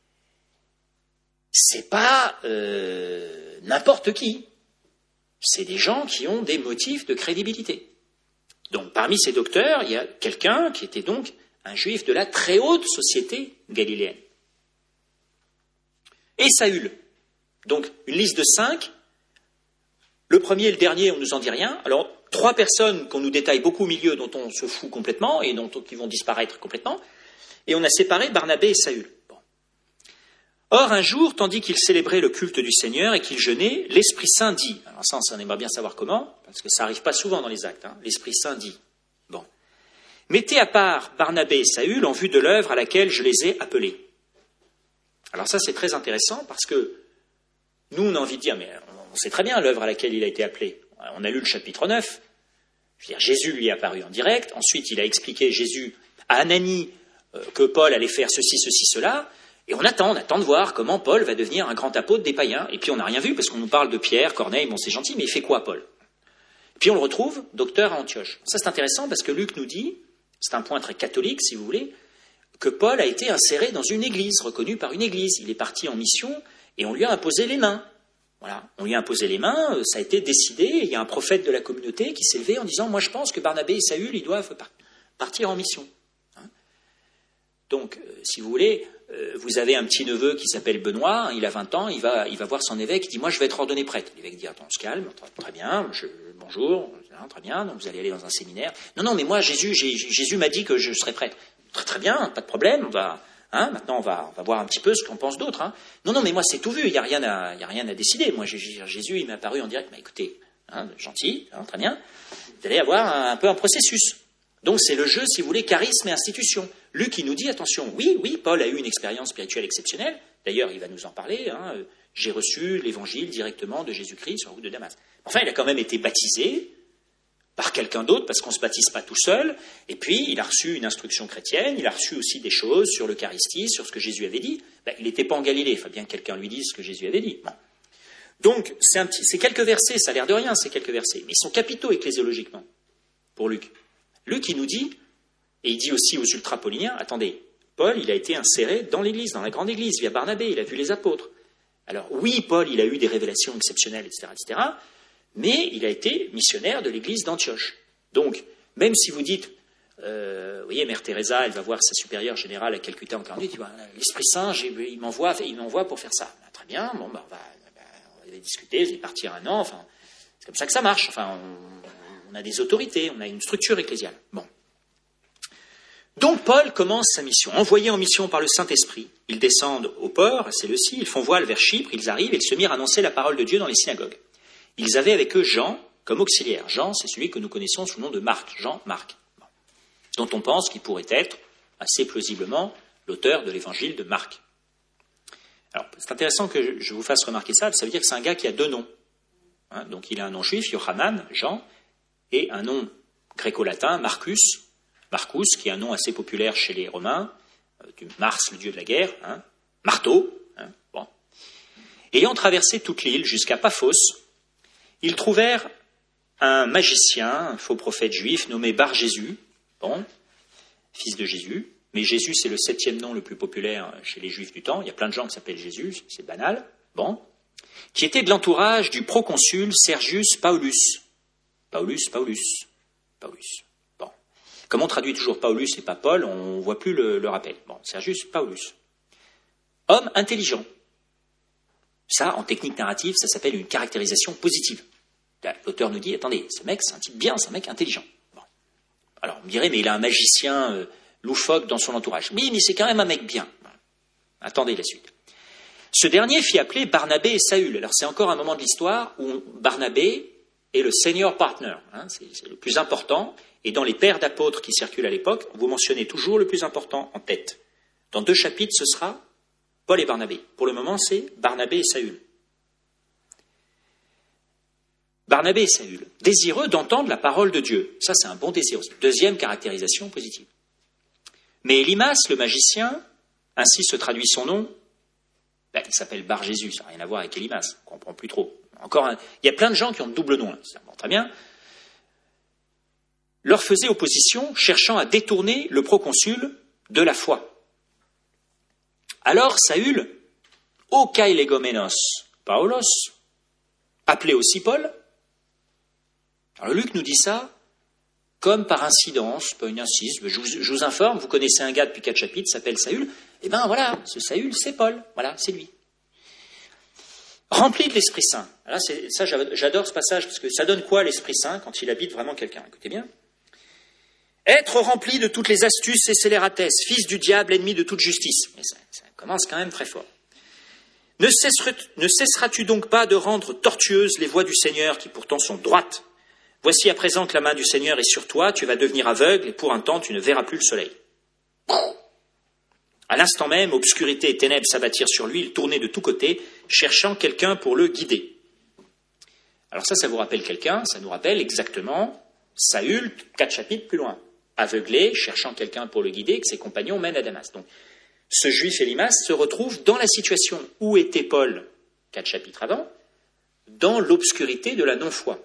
c'est pas n'importe qui. C'est des gens qui ont des motifs de crédibilité. Donc parmi ces docteurs, il y a quelqu'un qui était donc un juif de la très haute société galiléenne. Et Saül. Donc une liste de 5. Le premier et le dernier, on ne nous en dit rien. Alors 3 personnes qu'on nous détaille beaucoup au milieu, dont on se fout complètement et qui vont disparaître complètement. Et on a séparé Barnabé et Saül. Bon. Or, un jour, tandis qu'il célébrait le culte du Seigneur et qu'il jeûnait, l'Esprit Saint dit, alors ça, on aimerait bien savoir comment, parce que ça n'arrive pas souvent dans les actes, l'Esprit Saint dit, bon, mettez à part Barnabé et Saül en vue de l'œuvre à laquelle je les ai appelés. Alors ça, c'est très intéressant, parce que nous, on a envie de dire, mais on sait très bien l'œuvre à laquelle il a été appelé. On a lu le chapitre 9, je veux dire, Jésus lui est apparu en direct, ensuite il a expliqué Jésus à Ananie que Paul allait faire ceci, ceci, cela, et on attend de voir comment Paul va devenir un grand apôtre des païens, et puis on n'a rien vu, parce qu'on nous parle de Pierre, Corneille, bon c'est gentil, mais il fait quoi Paul? Et puis on le retrouve, docteur à Antioche. Ça c'est intéressant, parce que Luc nous dit, c'est un point très catholique si vous voulez, que Paul a été inséré dans une église, reconnu par une église. Il est parti en mission, et on lui a imposé les mains. Voilà, on lui a imposé les mains, ça a été décidé, il y a un prophète de la communauté qui s'est levé en disant « Moi je pense que Barnabé et Saül, ils doivent partir en mission. » Donc, si vous voulez, vous avez un petit-neveu qui s'appelle Benoît, il a 20 ans, il va voir son évêque, il dit « Moi je vais être ordonné prêtre. » L'évêque dit « Attends, on se calme, très bien, bonjour, très bien, donc vous allez aller dans un séminaire. »« Non, mais moi Jésus m'a dit que je serais prêtre. » Très bien, pas de problème, maintenant on va voir un petit peu ce qu'en pensent d'autres. Non, mais moi c'est tout vu, il n'y a rien à décider. Moi Jésus il m'est apparu en direct, mais écoutez, gentil, très bien, vous allez avoir un peu un processus. Donc c'est le jeu, si vous voulez, charisme et institution. Luc il nous dit, attention, oui, Paul a eu une expérience spirituelle exceptionnelle, d'ailleurs il va nous en parler, j'ai reçu l'évangile directement de Jésus-Christ sur la route de Damas. Enfin il a quand même été baptisé par quelqu'un d'autre, parce qu'on ne se baptise pas tout seul, et puis il a reçu une instruction chrétienne, il a reçu aussi des choses sur l'Eucharistie, sur ce que Jésus avait dit. Il n'était pas en Galilée, il faut bien que quelqu'un lui dise ce que Jésus avait dit. Bon. Donc, c'est quelques versets, ça a l'air de rien, ces quelques versets, mais ils sont capitaux ecclésiologiquement, pour Luc. Luc, il nous dit, et il dit aussi aux ultra-pauliniens, attendez, Paul, il a été inséré dans l'église, dans la grande église, via Barnabé, il a vu les apôtres. Alors oui, Paul, il a eu des révélations exceptionnelles, etc., mais il a été missionnaire de l'église d'Antioche. Donc, même si vous dites, vous voyez, Mère Teresa, elle va voir sa supérieure générale à Calcutta en 48, elle dit, l'Esprit Saint, il m'envoie pour faire ça. Très bien, on va discuter, vous allez partir 1 an, enfin, c'est comme ça que ça marche. Enfin, on a des autorités, on a une structure ecclésiale. Bon. Donc Paul commence sa mission. Envoyé en mission par le Saint-Esprit, ils descendent au port, c'est le Séleucie, ils font voile vers Chypre, ils arrivent et ils se mirent à annoncer la parole de Dieu dans les synagogues. Ils avaient avec eux Jean comme auxiliaire. Jean, c'est celui que nous connaissons sous le nom de Marc, Jean-Marc, dont on pense qu'il pourrait être, assez plausiblement, l'auteur de l'évangile de Marc. Alors, c'est intéressant que je vous fasse remarquer ça, ça veut dire que c'est un gars qui a 2 noms. Donc il a un nom juif, Yohanan, Jean, et un nom gréco-latin, Marcus, qui est un nom assez populaire chez les Romains, Mars, le dieu de la guerre, marteau. Bon. Ayant traversé toute l'île jusqu'à Paphos, ils trouvèrent un magicien, un faux prophète juif nommé Bar-Jésus, fils de Jésus, mais Jésus c'est le 7e nom le plus populaire chez les juifs du temps, il y a plein de gens qui s'appellent Jésus, c'est banal, qui était de l'entourage du proconsul Sergius Paulus. Paulus. Bon. Comme on traduit toujours Paulus et pas Paul, on ne voit plus le rappel. Sergius Paulus. Homme intelligent. Ça, en technique narrative, ça s'appelle une caractérisation positive. L'auteur nous dit, attendez, ce mec, c'est un type bien, c'est un mec intelligent. Bon. Alors, on me dirait, mais il a un magicien loufoque dans son entourage. Oui, mais c'est quand même un mec bien. Attendez la suite. Ce dernier fit appeler Barnabé et Saül. Alors, c'est encore un moment de l'histoire où Barnabé est le senior partner. C'est le plus important. Et dans les pères d'apôtres qui circulent à l'époque, vous mentionnez toujours le plus important en tête. Dans 2 chapitres, ce sera Paul et Barnabé. Pour le moment, c'est Barnabé et Saül. Barnabé et Saül, désireux d'entendre la parole de Dieu. Ça, c'est un bon désir aussi. 2e caractérisation positive. Mais Élimas, le magicien, ainsi se traduit son nom, il s'appelle Bar-Jésus, ça n'a rien à voir avec Élimas, on ne comprend plus trop. Il y a plein de gens qui ont de double nom, très bien. Leur faisait opposition, cherchant à détourner le proconsul de la foi. Alors Saül, au kailegomenos Paulos, appelé aussi Paul. Alors Luc nous dit ça comme par incidence, pas une incise, je vous informe, vous connaissez un gars depuis 4 chapitres, s'appelle Saül, et ben voilà, ce Saül, c'est Paul, voilà, c'est lui. Rempli de l'Esprit Saint. Là, ça, j'adore ce passage, parce que ça donne quoi l'Esprit Saint quand il habite vraiment quelqu'un? Écoutez bien. Être rempli de toutes les astuces et scélératesses, fils du diable, ennemi de toute justice. Mais ça commence quand même très fort. Ne cesseras-tu donc pas de rendre tortueuses les voies du Seigneur, qui pourtant sont droites? Voici à présent que la main du Seigneur est sur toi, tu vas devenir aveugle, et pour un temps tu ne verras plus le soleil. À l'instant même, obscurité et ténèbres s'abattirent sur lui, il tournait de tous côtés, cherchant quelqu'un pour le guider. Alors ça vous rappelle quelqu'un, ça nous rappelle exactement Saül, 4 chapitres plus loin. Aveuglé, cherchant quelqu'un pour le guider, que ses compagnons mènent à Damas. Donc, ce juif Élymas se retrouve dans la situation où était Paul, 4 chapitres avant, dans l'obscurité de la non-foi.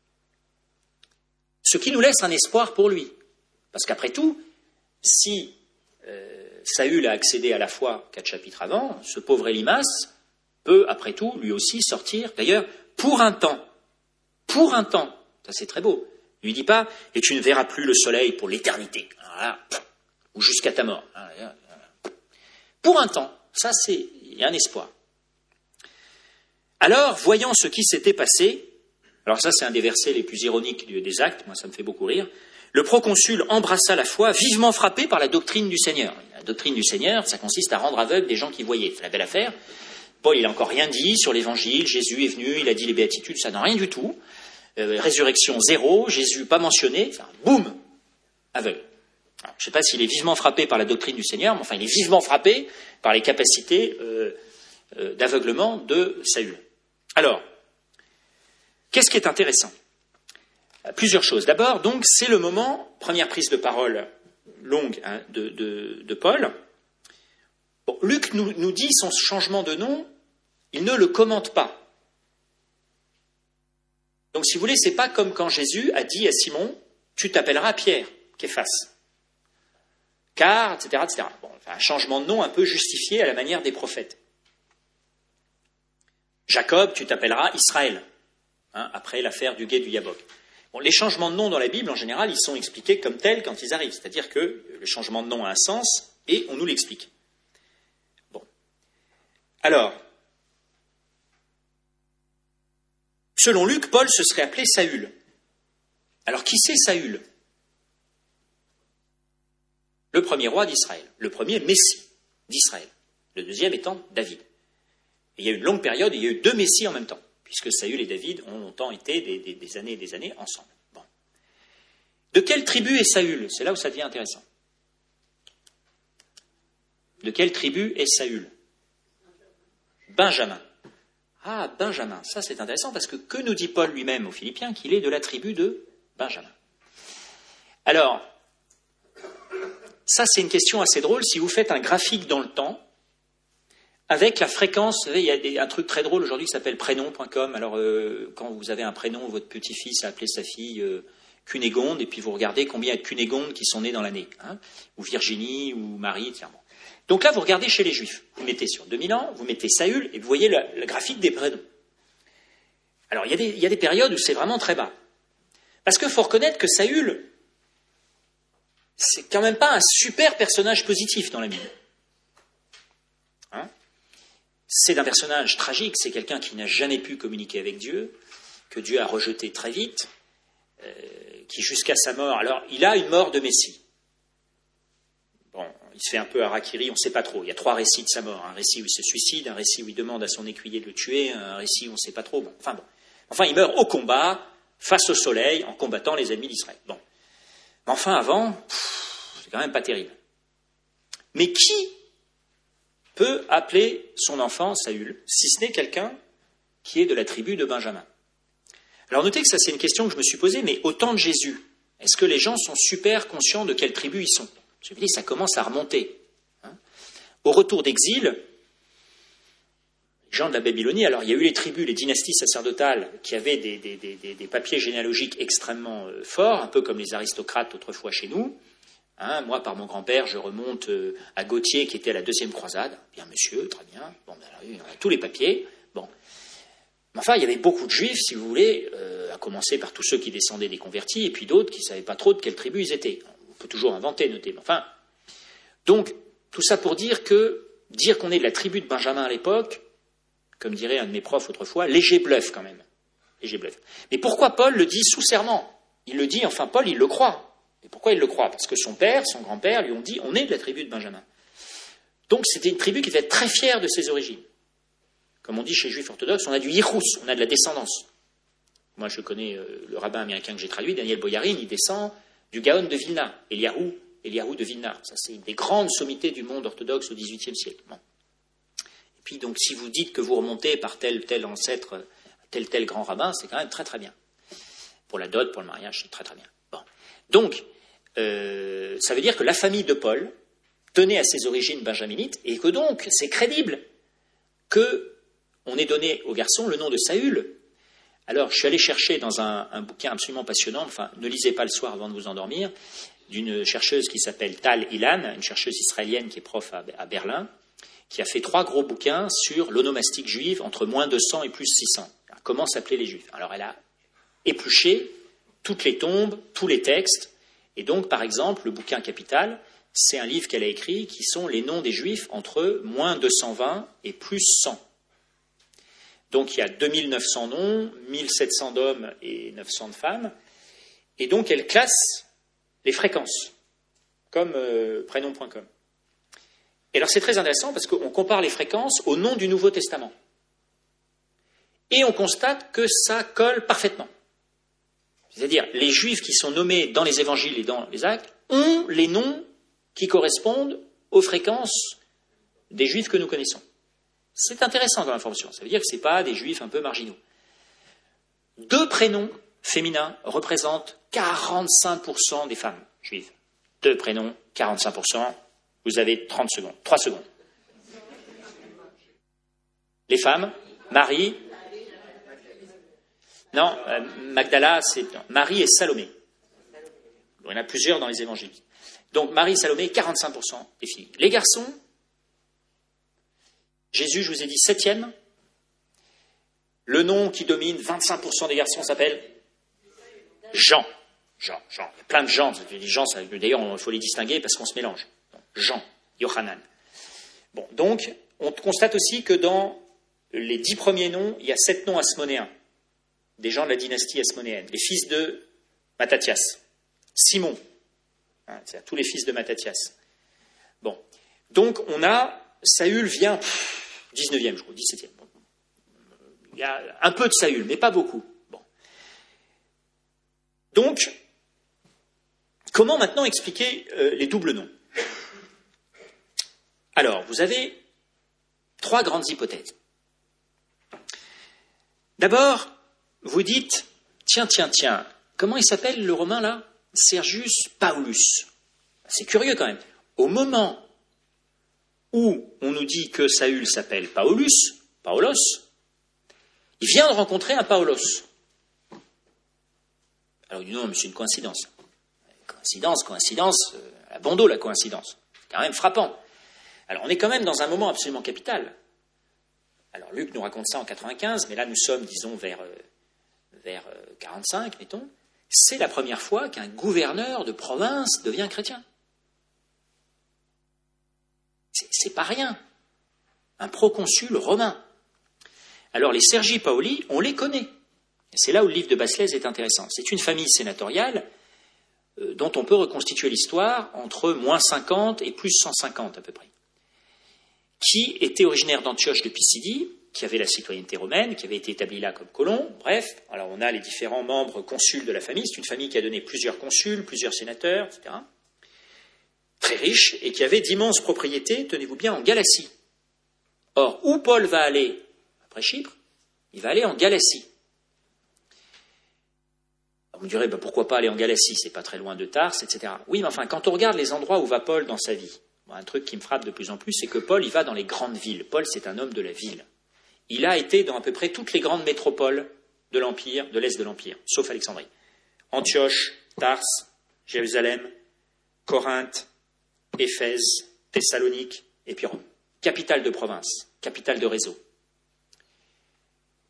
Ce qui nous laisse un espoir pour lui. Parce qu'après tout, si Saül a accédé à la foi 4 chapitres avant, ce pauvre Élymas peut, après tout, lui aussi sortir, d'ailleurs, pour un temps, ça c'est très beau, il lui dit pas, et tu ne verras plus le soleil pour l'éternité, voilà, ou jusqu'à ta mort. Pour un temps, ça c'est, il y a un espoir. Alors, voyant ce qui s'était passé, alors ça c'est un des versets les plus ironiques des Actes, moi ça me fait beaucoup rire, le proconsul embrassa la foi, vivement frappé par la doctrine du Seigneur. La doctrine du Seigneur, ça consiste à rendre aveugles des gens qui voyaient. C'est la belle affaire. Paul, il n'a encore rien dit sur l'évangile. Jésus est venu, il a dit les béatitudes, ça n'a rien du tout. Résurrection 0, Jésus pas mentionné. Enfin, boum, aveugle. Alors, je ne sais pas s'il est vivement frappé par la doctrine du Seigneur, mais enfin, il est vivement frappé par les capacités d'aveuglement de Saül. Alors, qu'est-ce qui est intéressant? Plusieurs choses. D'abord, donc, c'est le moment, première prise de parole longue de Paul. Bon, Luc nous dit son changement de nom, il ne le commente pas. Donc, si vous voulez, c'est pas comme quand Jésus a dit à Simon, tu t'appelleras Pierre, Képhas. Car, etc., etc. Bon, un changement de nom un peu justifié à la manière des prophètes. Jacob, tu t'appelleras Israël, après l'affaire du gué du Yabok. Bon, les changements de nom dans la Bible, en général, ils sont expliqués comme tels quand ils arrivent. C'est-à-dire que le changement de nom a un sens et on nous l'explique. Bon. Alors, selon Luc, Paul se serait appelé Saül. Alors, qui c'est Saül? Le premier roi d'Israël, le premier Messie d'Israël, le deuxième étant David. Et il y a eu une longue période, et il y a eu 2 Messies en même temps, puisque Saül et David ont longtemps été des années et des années ensemble. Bon. De quelle tribu est Saül? C'est là où ça devient intéressant. De quelle tribu est Saül? Benjamin. Ah, Benjamin, ça c'est intéressant, parce que nous dit Paul lui-même aux Philippiens? Qu'il est de la tribu de Benjamin. Alors, ça c'est une question assez drôle. Si vous faites un graphique dans le temps, avec la fréquence, vous savez, il y a un truc très drôle aujourd'hui qui s'appelle prénom.com. Alors, quand vous avez un prénom, votre petit-fils a appelé sa fille Cunégonde, et puis vous regardez combien il y a de Cunégondes qui sont nées dans l'année, ou Virginie, ou Marie, etc. Bon. Donc là, vous regardez chez les Juifs. Vous mettez sur 2000 ans, vous mettez Saül, et vous voyez le graphique des prénoms. Alors, il y a des périodes où c'est vraiment très bas. Parce qu'il faut reconnaître que Saül, c'est quand même pas un super personnage positif dans la Bible. C'est un personnage tragique, c'est quelqu'un qui n'a jamais pu communiquer avec Dieu, que Dieu a rejeté très vite, qui jusqu'à sa mort... Alors, il a une mort de Messie. Bon, il se fait un peu harakiri, on ne sait pas trop. Il y a 3 récits de sa mort. Un récit où il se suicide, un récit où il demande à son écuyer de le tuer, un récit où on ne sait pas trop. Bon. Enfin, il meurt au combat, face au soleil, en combattant les ennemis d'Israël. Bon. Mais enfin, avant, c'est quand même pas terrible. Mais qui peut appeler son enfant Saül, si ce n'est quelqu'un qui est de la tribu de Benjamin? Alors notez que ça c'est une question que je me suis posée, mais au temps de Jésus, est-ce que les gens sont super conscients de quelle tribu ils sont? Je me dis, ça commence à remonter. Au retour d'exil, les gens de la Babylonie, alors il y a eu les tribus, les dynasties sacerdotales qui avaient des papiers généalogiques extrêmement forts, un peu comme les aristocrates autrefois chez nous. Moi, par mon grand-père, je remonte à Gauthier, qui était à la 2e croisade. Bien, monsieur, très bien. Bon, alors, on a tous les papiers. Bon. Enfin, il y avait beaucoup de juifs, si vous voulez, à commencer par tous ceux qui descendaient des convertis, et puis d'autres qui ne savaient pas trop de quelle tribu ils étaient. On peut toujours inventer, noter. Enfin, donc, tout ça pour dire qu'on est de la tribu de Benjamin à l'époque, comme dirait un de mes profs autrefois, léger bluff quand même. Léger bluff. Mais pourquoi Paul le dit sous serment? Il le dit, enfin Paul, il le croit. Et pourquoi il le croit? Parce que son père, son grand-père lui ont dit, on est de la tribu de Benjamin. Donc c'était une tribu qui devait être très fière de ses origines. Comme on dit chez les juifs orthodoxes, on a du yichus, on a de la descendance. Moi je connais le rabbin américain que j'ai traduit, Daniel Boyarin, il descend du Gaon de Vilna, Eliyahu de Vilna. Ça c'est une des grandes sommités du monde orthodoxe au XVIIIe siècle. Bon. Et puis donc si vous dites que vous remontez par tel ancêtre, tel grand rabbin, c'est quand même très très bien. Pour la dot, pour le mariage, c'est très très bien. Bon. Donc, ça veut dire que la famille de Paul tenait à ses origines benjaminites, et que donc c'est crédible qu'on ait donné au garçon le nom de Saül. Alors, je suis allé chercher dans un bouquin absolument passionnant, enfin, ne lisez pas le soir avant de vous endormir, d'une chercheuse qui s'appelle Tal Ilan, une chercheuse israélienne qui est prof à Berlin, qui a fait 3 gros bouquins sur l'onomastique juive entre moins 200 et plus 600. Alors, comment s'appelaient les juifs? Alors, elle a épluché toutes les tombes, tous les textes, et donc, par exemple, le bouquin capital, c'est un livre qu'elle a écrit qui sont les noms des juifs entre moins 220 et plus 100. Donc il y a 2900 noms, 1700 d'hommes et 900 de femmes, et donc elle classe les fréquences, comme prénom.com. Et alors c'est très intéressant parce qu'on compare les fréquences au nom du Nouveau Testament. Et on constate que ça colle parfaitement. C'est-à-dire, les juifs qui sont nommés dans les évangiles et dans les actes ont les noms qui correspondent aux fréquences des juifs que nous connaissons. C'est intéressant comme information. Ça veut dire que ce n'est pas des juifs un peu marginaux. 2 prénoms féminins représentent 45% des femmes juives. 2 prénoms, 45%. Vous avez 30 secondes. 3 secondes. Les femmes, Marie. Non, Magdala, c'est Marie et Salomé. Il y en a plusieurs dans les évangiles. Donc Marie et Salomé, 45% des filles. Les garçons, Jésus, je vous ai dit, 7e. Le nom qui domine, 25% des garçons s'appelle Jean. Jean. Il y a plein de Jean. D'ailleurs, il faut les distinguer parce qu'on se mélange. Jean, Yohanan. Bon, donc, on constate aussi que dans les 10 premiers noms, il y a 7 noms asmonéens. Des gens de la dynastie asmonéenne. Les fils de Mattathias. Simon. C'est tous les fils de Mattathias. Bon. Donc, on a... Saül vient 19e, je crois, 17e. Bon. Il y a un peu de Saül, mais pas beaucoup. Bon. Donc, comment maintenant expliquer les doubles noms? Alors, vous avez 3 grandes hypothèses. D'abord, vous dites, tiens, comment il s'appelle le Romain là? Sergius Paulus. C'est curieux quand même. Au moment où on nous dit que Saül s'appelle Paulos, il vient de rencontrer un Paulos. Alors il dit non, mais c'est une coïncidence. Coïncidence, à bon dos la coïncidence. C'est quand même frappant. Alors on est quand même dans un moment absolument capital. Alors Luc nous raconte ça en 95, mais là nous sommes, disons, vers 45, mettons. C'est la première fois qu'un gouverneur de province devient chrétien. C'est pas rien. Un proconsul romain. Alors les Sergi Paoli, on les connaît. Et c'est là où le livre de Basselès est intéressant. C'est une famille sénatoriale dont on peut reconstituer l'histoire entre moins 50 et plus 150 à peu près. Qui était originaire d'Antioche de Pisidie, qui avait la citoyenneté romaine, qui avait été établi là comme colon. Bref, alors on a les différents membres consuls de la famille. C'est une famille qui a donné plusieurs consuls, plusieurs sénateurs, etc. Très riche, et qui avait d'immenses propriétés, tenez-vous bien, en Galatie. Or, où Paul va aller, après Chypre, il va aller en Galatie. On me dirait, pourquoi pas aller en Galatie, c'est pas très loin de Tars, etc. Oui, mais enfin, quand on regarde les endroits où va Paul dans sa vie, un truc qui me frappe de plus en plus, c'est que Paul, il va dans les grandes villes. Paul, c'est un homme de la ville. Il a été dans à peu près toutes les grandes métropoles de l'Empire, de l'Est de l'Empire, sauf Alexandrie. Antioche, Tars, Jérusalem, Corinthe, Éphèse, Thessalonique et puis Rome. Capitale de province, capitale de réseau.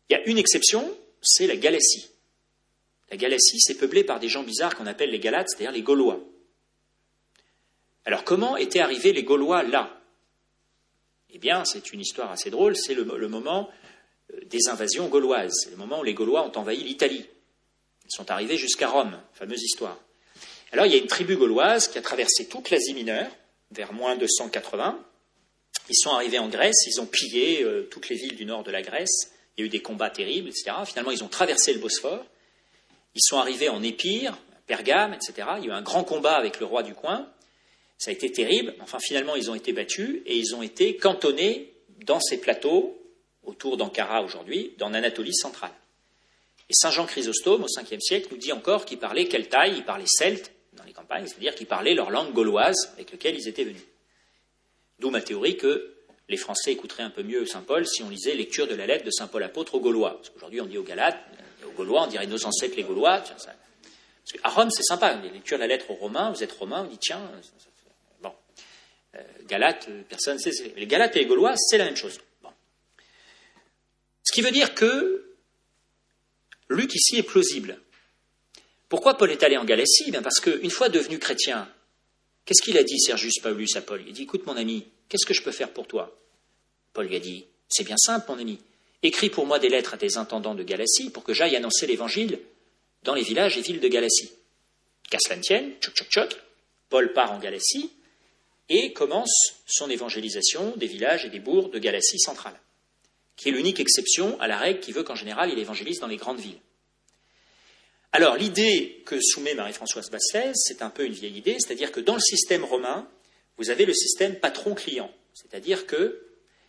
Il y a une exception, c'est la Galatie. La Galatie, c'est peuplé par des gens bizarres qu'on appelle les Galates, c'est-à-dire les Gaulois. Alors, comment étaient arrivés les Gaulois là? Eh bien, c'est une histoire assez drôle, c'est le moment des invasions gauloises, c'est le moment où les Gaulois ont envahi l'Italie. Ils sont arrivés jusqu'à Rome, fameuse histoire. Alors, il y a une tribu gauloise qui a traversé toute l'Asie mineure, vers moins 280. Ils sont arrivés en Grèce, ils ont pillé toutes les villes du nord de la Grèce, il y a eu des combats terribles, etc. Finalement, ils ont traversé le Bosphore, ils sont arrivés en Épire, Pergame, etc. Il y a eu un grand combat avec le roi du coin, ça a été terrible, enfin finalement ils ont été battus et ils ont été cantonnés dans ces plateaux, autour d'Ankara aujourd'hui, dans l'Anatolie centrale. Et Saint Jean Chrysostome, au 5e siècle, nous dit encore qu'ils parlaient keltaï, ils parlaient celte dans les campagnes, c'est-à-dire qu'ils parlaient leur langue gauloise avec laquelle ils étaient venus. D'où ma théorie que les Français écouteraient un peu mieux Saint Paul si on lisait lecture de la lettre de Saint Paul apôtre aux Gaulois. Parce qu'aujourd'hui on dit aux Galates, aux Gaulois, on dirait nos ancêtres les Gaulois. Tiens, ça... Parce qu'à Rome c'est sympa, les lectures de la lettre aux Romains, vous êtes Romain, on dit tiens, bon. Galates, personne ne sait. Les Galates et les Gaulois, c'est la même chose. Bon. Ce qui veut dire que Luc ici est plausible. Pourquoi Paul est allé en Galatie? Parce qu'une fois devenu chrétien, qu'est-ce qu'il a dit Sergius Paulus à Paul? Il a dit, écoute mon ami, qu'est-ce que je peux faire pour toi? Paul lui a dit, c'est bien simple mon ami, écris pour moi des lettres à tes intendants de Galatie pour que j'aille annoncer l'évangile dans les villages et villes de Galatie. Qu'à cela ne tienne, tchoc tchoc tchoc, Paul part en Galatie et commence son évangélisation des villages et des bourgs de Galatie centrale, qui est l'unique exception à la règle qui veut qu'en général il évangélise dans les grandes villes. Alors l'idée que soumet Marie-Françoise Basselès, c'est un peu une vieille idée, c'est-à-dire que dans le système romain, vous avez le système patron-client, c'est-à-dire que,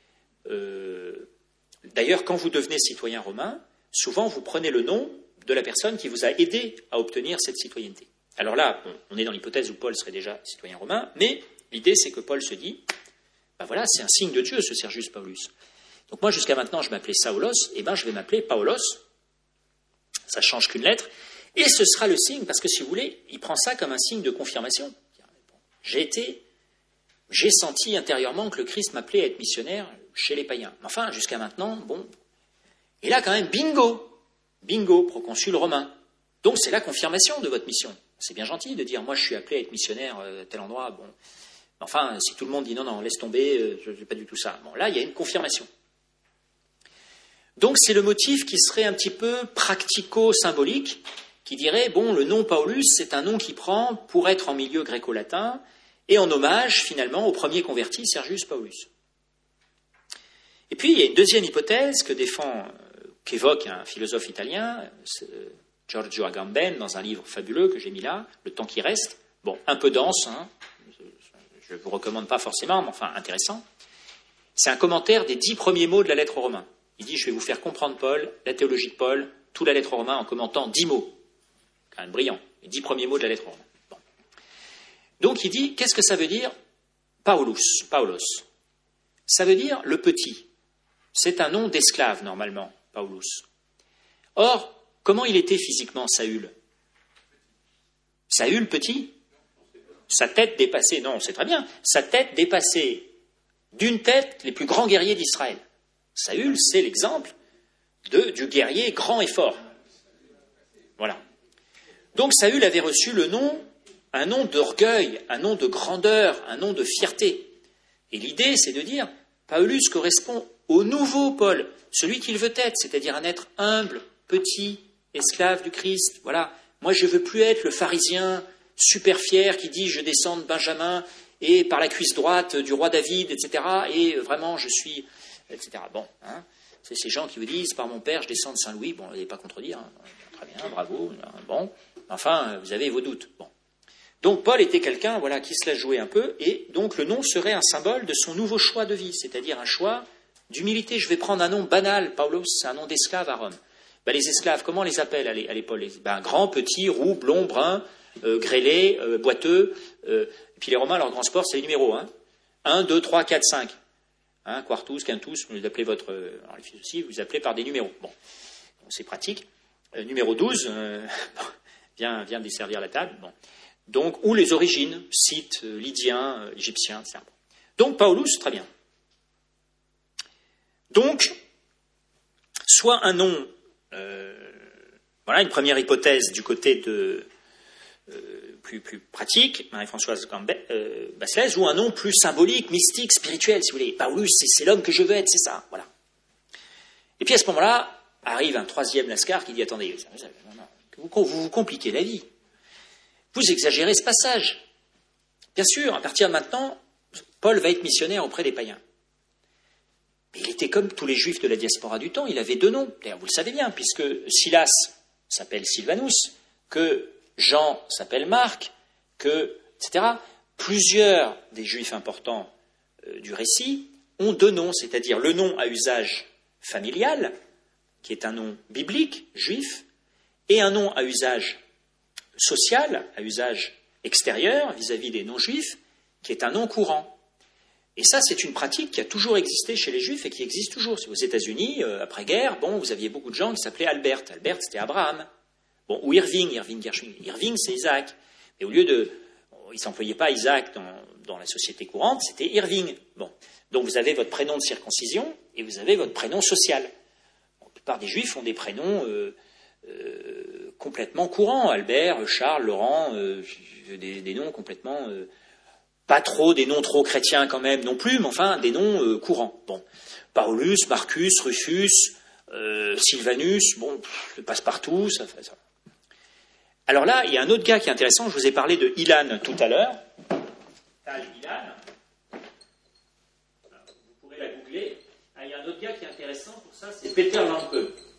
d'ailleurs quand vous devenez citoyen romain, souvent vous prenez le nom de la personne qui vous a aidé à obtenir cette citoyenneté. Alors là, on est dans l'hypothèse où Paul serait déjà citoyen romain, mais l'idée c'est que Paul se dit, ben voilà, c'est un signe de Dieu ce Sergius Paulus. Donc moi jusqu'à maintenant je m'appelais Saulos, et ben je vais m'appeler Paulos, ça change qu'une lettre, et ce sera le signe, parce que si vous voulez, il prend ça comme un signe de confirmation. J'ai senti intérieurement que le Christ m'appelait à être missionnaire chez les païens. Enfin, jusqu'à maintenant, bon. Et là, quand même, bingo, proconsul romain. Donc, c'est la confirmation de votre mission. C'est bien gentil de dire, moi, je suis appelé à être missionnaire à tel endroit. Bon. Enfin, si tout le monde dit non, laisse tomber, je ne fais pas du tout ça. Bon, là, il y a une confirmation. Donc, c'est le motif qui serait un petit peu practico-symbolique, qui dirait, bon, le nom Paulus, c'est un nom qui prend pour être en milieu gréco-latin, et en hommage, finalement, au premier converti, Sergius Paulus. Et puis, il y a une deuxième hypothèse qu'évoque un philosophe italien, Giorgio Agamben, dans un livre fabuleux que j'ai mis là, Le temps qui reste. Bon, un peu dense, hein, je ne vous recommande pas forcément, mais enfin intéressant. C'est un commentaire des 10 premiers mots de la lettre aux Romains. Il dit, je vais vous faire comprendre Paul, la théologie de Paul, toute la lettre aux Romains en commentant 10 mots. Quand même brillant, les 10 premiers mots de la lettre aux Romains. Bon. Donc il dit, qu'est-ce que ça veut dire Paulos. Ça veut dire le petit. C'est un nom d'esclave, normalement, Paulus. Or, comment il était physiquement, Saül? Saül, petit? Sa tête dépassée, non, c'est très bien, sa tête dépassée d'une tête les plus grands guerriers d'Israël. Saül, c'est l'exemple du guerrier grand et fort. Voilà. Donc Saül avait reçu un nom d'orgueil, un nom de grandeur, un nom de fierté. Et l'idée, c'est de dire, Paulus correspond au nouveau Paul, celui qu'il veut être, c'est-à-dire un être humble, petit, esclave du Christ. Voilà. Moi, je ne veux plus être le pharisien super fier qui dit, je descends de Benjamin et par la cuisse droite du roi David, etc. Et vraiment, je suis... etc. Bon, hein, c'est ces gens qui vous disent, par mon père, je descends de Saint-Louis. Bon, vous n'allez pas contredire. Hein. Très bien, bravo. Bon, enfin, vous avez vos doutes. Bon. Donc Paul était quelqu'un, voilà, qui se la jouait un peu, et donc le nom serait un symbole de son nouveau choix de vie, c'est-à-dire un choix d'humilité. Je vais prendre un nom banal, Paulos, c'est un nom d'esclave à Rome. Ben, les esclaves, comment on les appelle à l'époque? Grand, petit, roux, blond, brun, grêlé, boiteux. Et puis les Romains, leur grand sport, c'est les numéros. 1, 2, 3, 4, 5. Quartus, quintus, vous les appelez alors les filles aussi, vous les appelez par des numéros. Bon, c'est pratique. Numéro 12, viens desservir la table. Bon. Donc, ou les origines, Scythes, Lydiens, Égyptiens, etc. Donc, Paulus, très bien. Donc, soit un nom, voilà une première hypothèse du côté de plus pratique, Marie-Françoise Basselès, ou un nom plus symbolique, mystique, spirituel, si vous voulez. Paulus, c'est l'homme que je veux être, c'est ça, voilà. Et puis à ce moment-là, arrive un troisième Lascar qui dit, attendez, vous vous compliquez la vie. Vous exagérez ce passage. Bien sûr, à partir de maintenant, Paul va être missionnaire auprès des païens. Mais il était comme tous les juifs de la diaspora du temps, il avait deux noms. D'ailleurs, vous le savez bien, puisque Silas s'appelle Sylvanus, que Jean s'appelle Marc, etc. Plusieurs des juifs importants du récit ont deux noms, c'est-à-dire le nom à usage familial, qui est un nom biblique, juif, et un nom à usage social, à usage extérieur, vis-à-vis des non-juifs, qui est un nom courant. Et ça, c'est une pratique qui a toujours existé chez les Juifs et qui existe toujours. Aux États-Unis, après-guerre, vous aviez beaucoup de gens qui s'appelaient Albert. Albert, c'était Abraham. Ou Irving Gershwin. Irving, c'est Isaac. Mais au lieu de... Ils ne s'employaient pas Isaac dans la société courante, c'était Irving. Donc vous avez votre prénom de circoncision et vous avez votre prénom social. La plupart des Juifs ont des prénoms complètement courants. Albert, Charles, Laurent, des noms complètement... pas trop, des noms trop chrétiens quand même non plus, mais enfin des noms courants. Paulus, Marcus, Rufus, Sylvanus, passe-partout, ça. Alors là, il y a un autre gars qui est intéressant, je vous ai parlé de Ilan tout à l'heure. Tal Ilan. Vous pourrez la googler. Il y a un autre gars qui est intéressant pour ça, c'est Peter Lampe.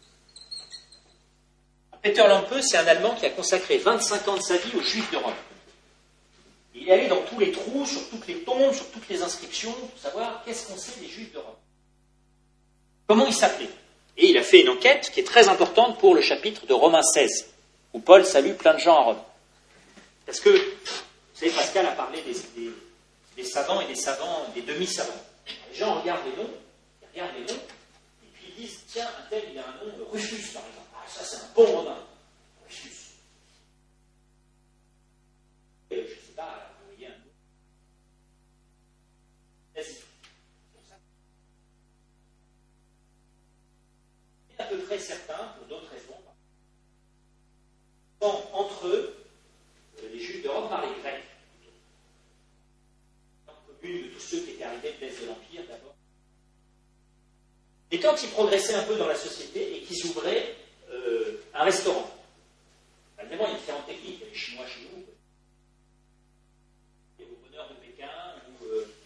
Peter Lampe, c'est un Allemand qui a consacré 25 ans de sa vie aux Juifs de Rome. Il est allé dans tous les trous, sur toutes les tombes, sur toutes les inscriptions, pour savoir qu'est-ce qu'on sait des Juifs de Rome. Comment ils s'appelaient. Et il a fait une enquête qui est très importante pour le chapitre de Romains 16, où Paul salue plein de gens à Rome. Parce que, vous savez, Pascal a parlé des savants et des savants, des demi-savants. Les gens regardent les noms, et puis ils disent, tiens, un tel, il a un nom, Rufus, par exemple. Ah, ça, c'est un bon Romain. Rufus. Je ne sais pas, vous voyez un nom. Vas-y. À peu près certains, pour d'autres raisons, sont entre eux, les Juifs de Rome, par les Grecs. Commune de tous ceux qui étaient arrivés de l'Est de l'Empire, d'abord. Et quand ils progressaient un peu dans la société et qu'ils ouvraient un restaurant, évidemment, il y a différentes techniques, il y a les Chinois chez nous, au bonheur de Pékin, ou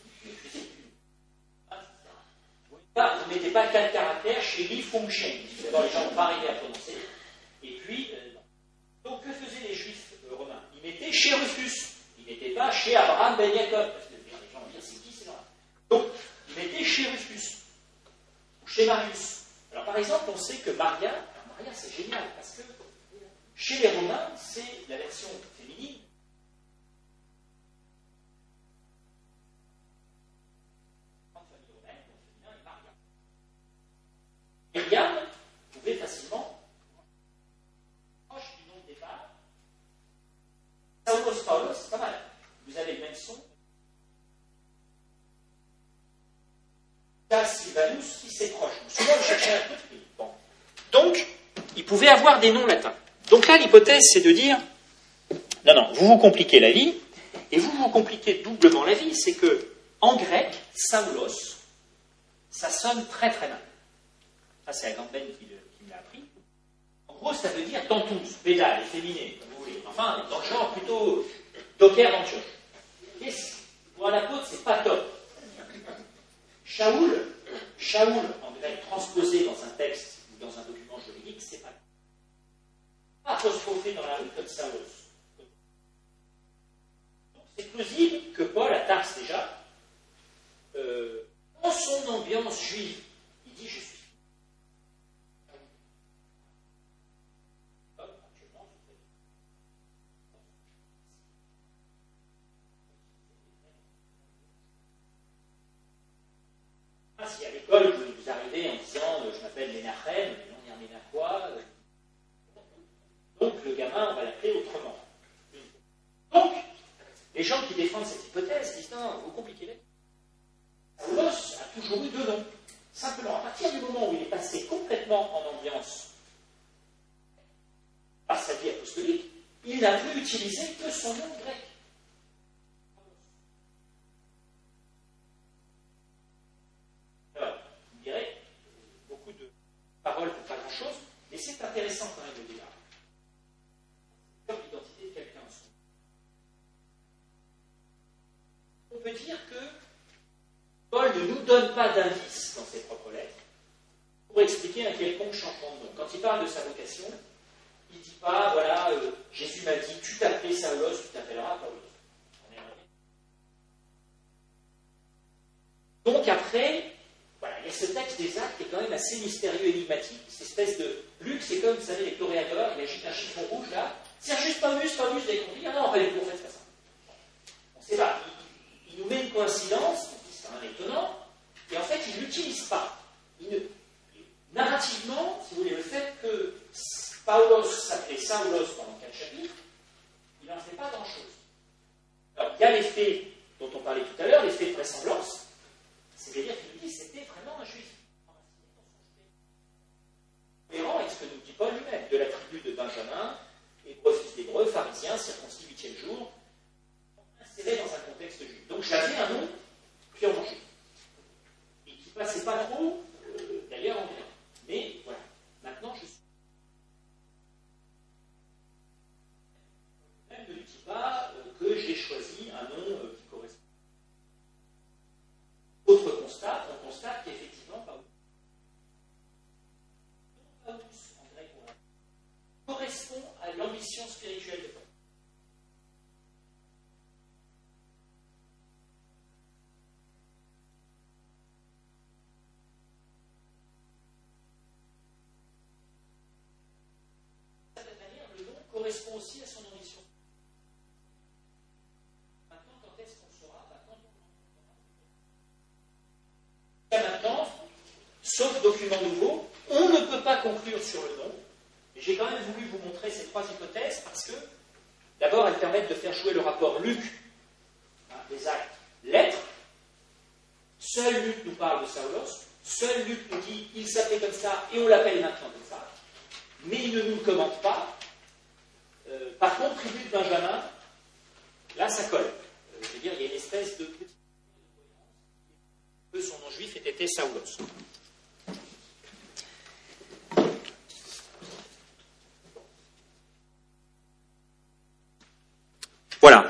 vous ne mettez pas 4 caractères chez Li Fengsheng. D'abord, les gens n'ont pas arrivé à prononcer. Et puis, donc, que faisaient les Juifs romains? Ils mettaient chez Rufus. Ils n'étaient pas chez Abraham ben Jacob. Parce que les gens vont dire, c'est qui, c'est là. Donc, ils mettaient chez Rufus. Ou chez Marius. Alors, par exemple, on sait que Maria, c'est génial, parce que chez les Romains, c'est la version féminine. Myriam pouvait facilement, proche du nom de départ, Saulos Paulos, c'est pas mal. Vous avez le même son. Sylvanus, si c'est proche. Souvent, vous cherchez un peu. Bon. Donc, il pouvait avoir des noms latins. Donc là, l'hypothèse, c'est de dire, non, vous vous compliquez la vie, et vous vous compliquez doublement la vie, c'est que, en grec, Saulos, ça sonne très très mal. Ça, c'est Agamben qui me l'a appris. En gros, ça veut dire tantous, pédale, efféminé, comme vous voulez. Enfin, dans le genre plutôt docker d'Antioche. Pour un apôtre, c'est pas top. Shaoul, en grec, transposé dans un texte ou dans un document juridique, c'est pas apostrophé dans la rue comme Saulos. Donc, c'est plausible que Paul, à Tars déjà, dans son ambiance juive, il dit je suis. Si à l'école vous arrivez en disant je m'appelle Ménachem, non il y a un Ménachois, donc le gamin on va l'appeler autrement. Donc les gens qui défendent cette hypothèse disent non, vous compliquez les. Saulos a toujours eu deux noms. Simplement, à partir du moment où il est passé complètement en apostolique, il n'a plus utilisé que son nom grec. Alors, vous direz, beaucoup de paroles pour pas grand-chose, mais c'est intéressant quand même le débat. Comme l'identité de quelqu'un. On peut dire que Paul ne nous donne pas d'indice dans ses propres lettres pour expliquer un quelconque changement de nom. Quand il parle de sa vocation, il ne dit pas, voilà, Jésus m'a dit, tu t'appelais Saulos, tu t'appelleras Paulos. Donc après, voilà, il y a ce texte des Actes qui est quand même assez mystérieux, énigmatique. Cette espèce de... Luc, c'est comme, vous savez, les toréadors, il agite un chiffon rouge là. Sergius Paulus, vous avez compris. Ah non, pas les cours, faites pas ça. On ne sait pas. Il nous met une coïncidence, c'est quand même étonnant, et en fait, il ne l'utilise pas. Narrativement, si vous voulez, le fait que Paulos s'appelait Saulos pendant 4 chapitres, il n'en fait pas grand-chose. Alors, il y a l'effet dont on parlait tout à l'heure, l'effet de vraisemblance, c'est-à-dire qu'il nous dit que c'était vraiment un juif. Cohérent avec ce que nous dit Paul lui-même, de la tribu de Benjamin, hébreu fils d'hébreu, pharisien, circoncis 8e jour, inséré dans un contexte juif. Donc j'avais un nom purement juif. Et qui ne passait pas trop, d'ailleurs, en grec. Mais voilà, maintenant je suis. Même ne dit pas que j'ai choisi un nom qui correspond. Autre constat, on constate qu'effectivement, Paulus en grec correspond à l'ambition spirituelle de Paul. Correspond aussi à son ambition. Maintenant, quand est-ce qu'on saura? Maintenant, sauf document nouveau, on ne peut pas conclure sur le nom. Mais j'ai quand même voulu vous montrer ces 3 hypothèses parce que, d'abord, elles permettent de faire jouer le rapport Luc, des actes, lettres. Seul Luc nous parle de Saulos. Seul Luc nous dit il s'appelait comme ça et on l'appelle maintenant comme ça. Mais il ne nous le commente pas. Par contre, tribu de Benjamin, là, ça colle. Je veux dire, il y a une espèce de petite que son nom juif était Saulos. Voilà.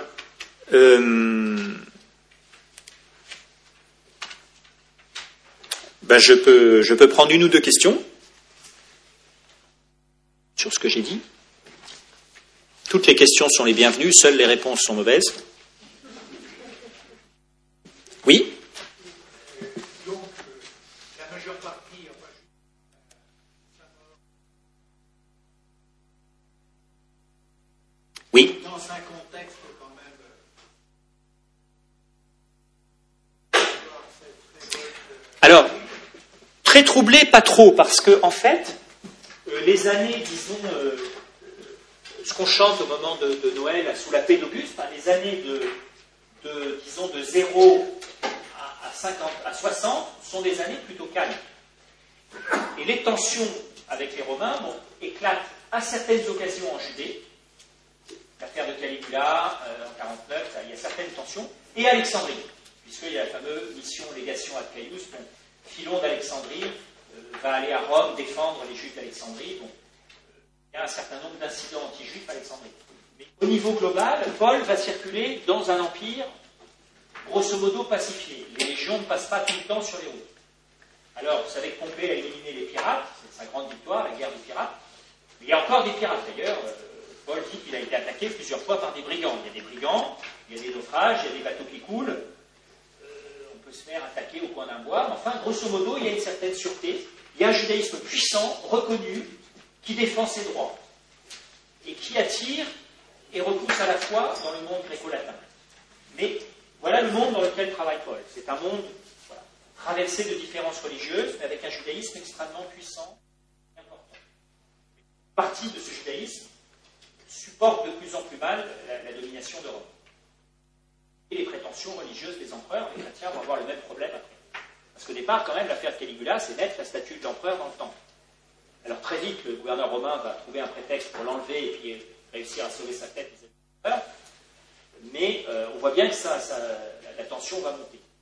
Je peux prendre 1 ou 2 questions sur ce que j'ai dit. Toutes les questions sont les bienvenues, seules les réponses sont mauvaises. Oui? Donc, la majeure partie, Oui. dans un contexte quand même. Alors, très troublé, pas trop, parce que, en fait, les années, disons, ce qu'on chante au moment de Noël sous la paix d'Auguste, les années disons, de 0 à 50, à 60, sont des années plutôt calmes. Et les tensions avec les Romains éclatent à certaines occasions en Judée, l'affaire de Caligula en 49, il y a certaines tensions, et Alexandrie, puisqu'il y a la fameuse mission légation ad Caius, Philon d'Alexandrie va aller à Rome défendre les Juifs d'Alexandrie. Il y a un certain nombre d'incidents anti-juifs à Alexandrie. Mais au niveau global, Paul va circuler dans un empire grosso modo pacifié. Les légions ne passent pas tout le temps sur les routes. Alors, vous savez que Pompée a éliminé les pirates, c'est sa grande victoire, la guerre des pirates. Mais il y a encore des pirates. D'ailleurs, Paul dit qu'il a été attaqué plusieurs fois par des brigands. Il y a des brigands, il y a des naufrages, il y a des bateaux qui coulent. On peut se faire attaquer au coin d'un bois. Mais enfin, grosso modo, il y a une certaine sûreté. Il y a un judaïsme puissant, reconnu, qui défend ses droits et qui attire et repousse à la fois dans le monde gréco-latin. Mais voilà le monde dans lequel travaille Paul. C'est un monde traversé de différences religieuses, mais avec un judaïsme extrêmement puissant et important. Une partie de ce judaïsme supporte de plus en plus mal la domination de Rome. Et les prétentions religieuses des empereurs, les chrétiens vont avoir le même problème après. Parce qu'au départ, quand même, l'affaire de Caligula, c'est mettre la statue de l'empereur dans le temple. Alors très vite, le gouverneur romain va trouver un prétexte pour l'enlever et puis réussir à sauver sa tête vis-à-vis de l'empereur. Mais on voit bien que la tension va monter.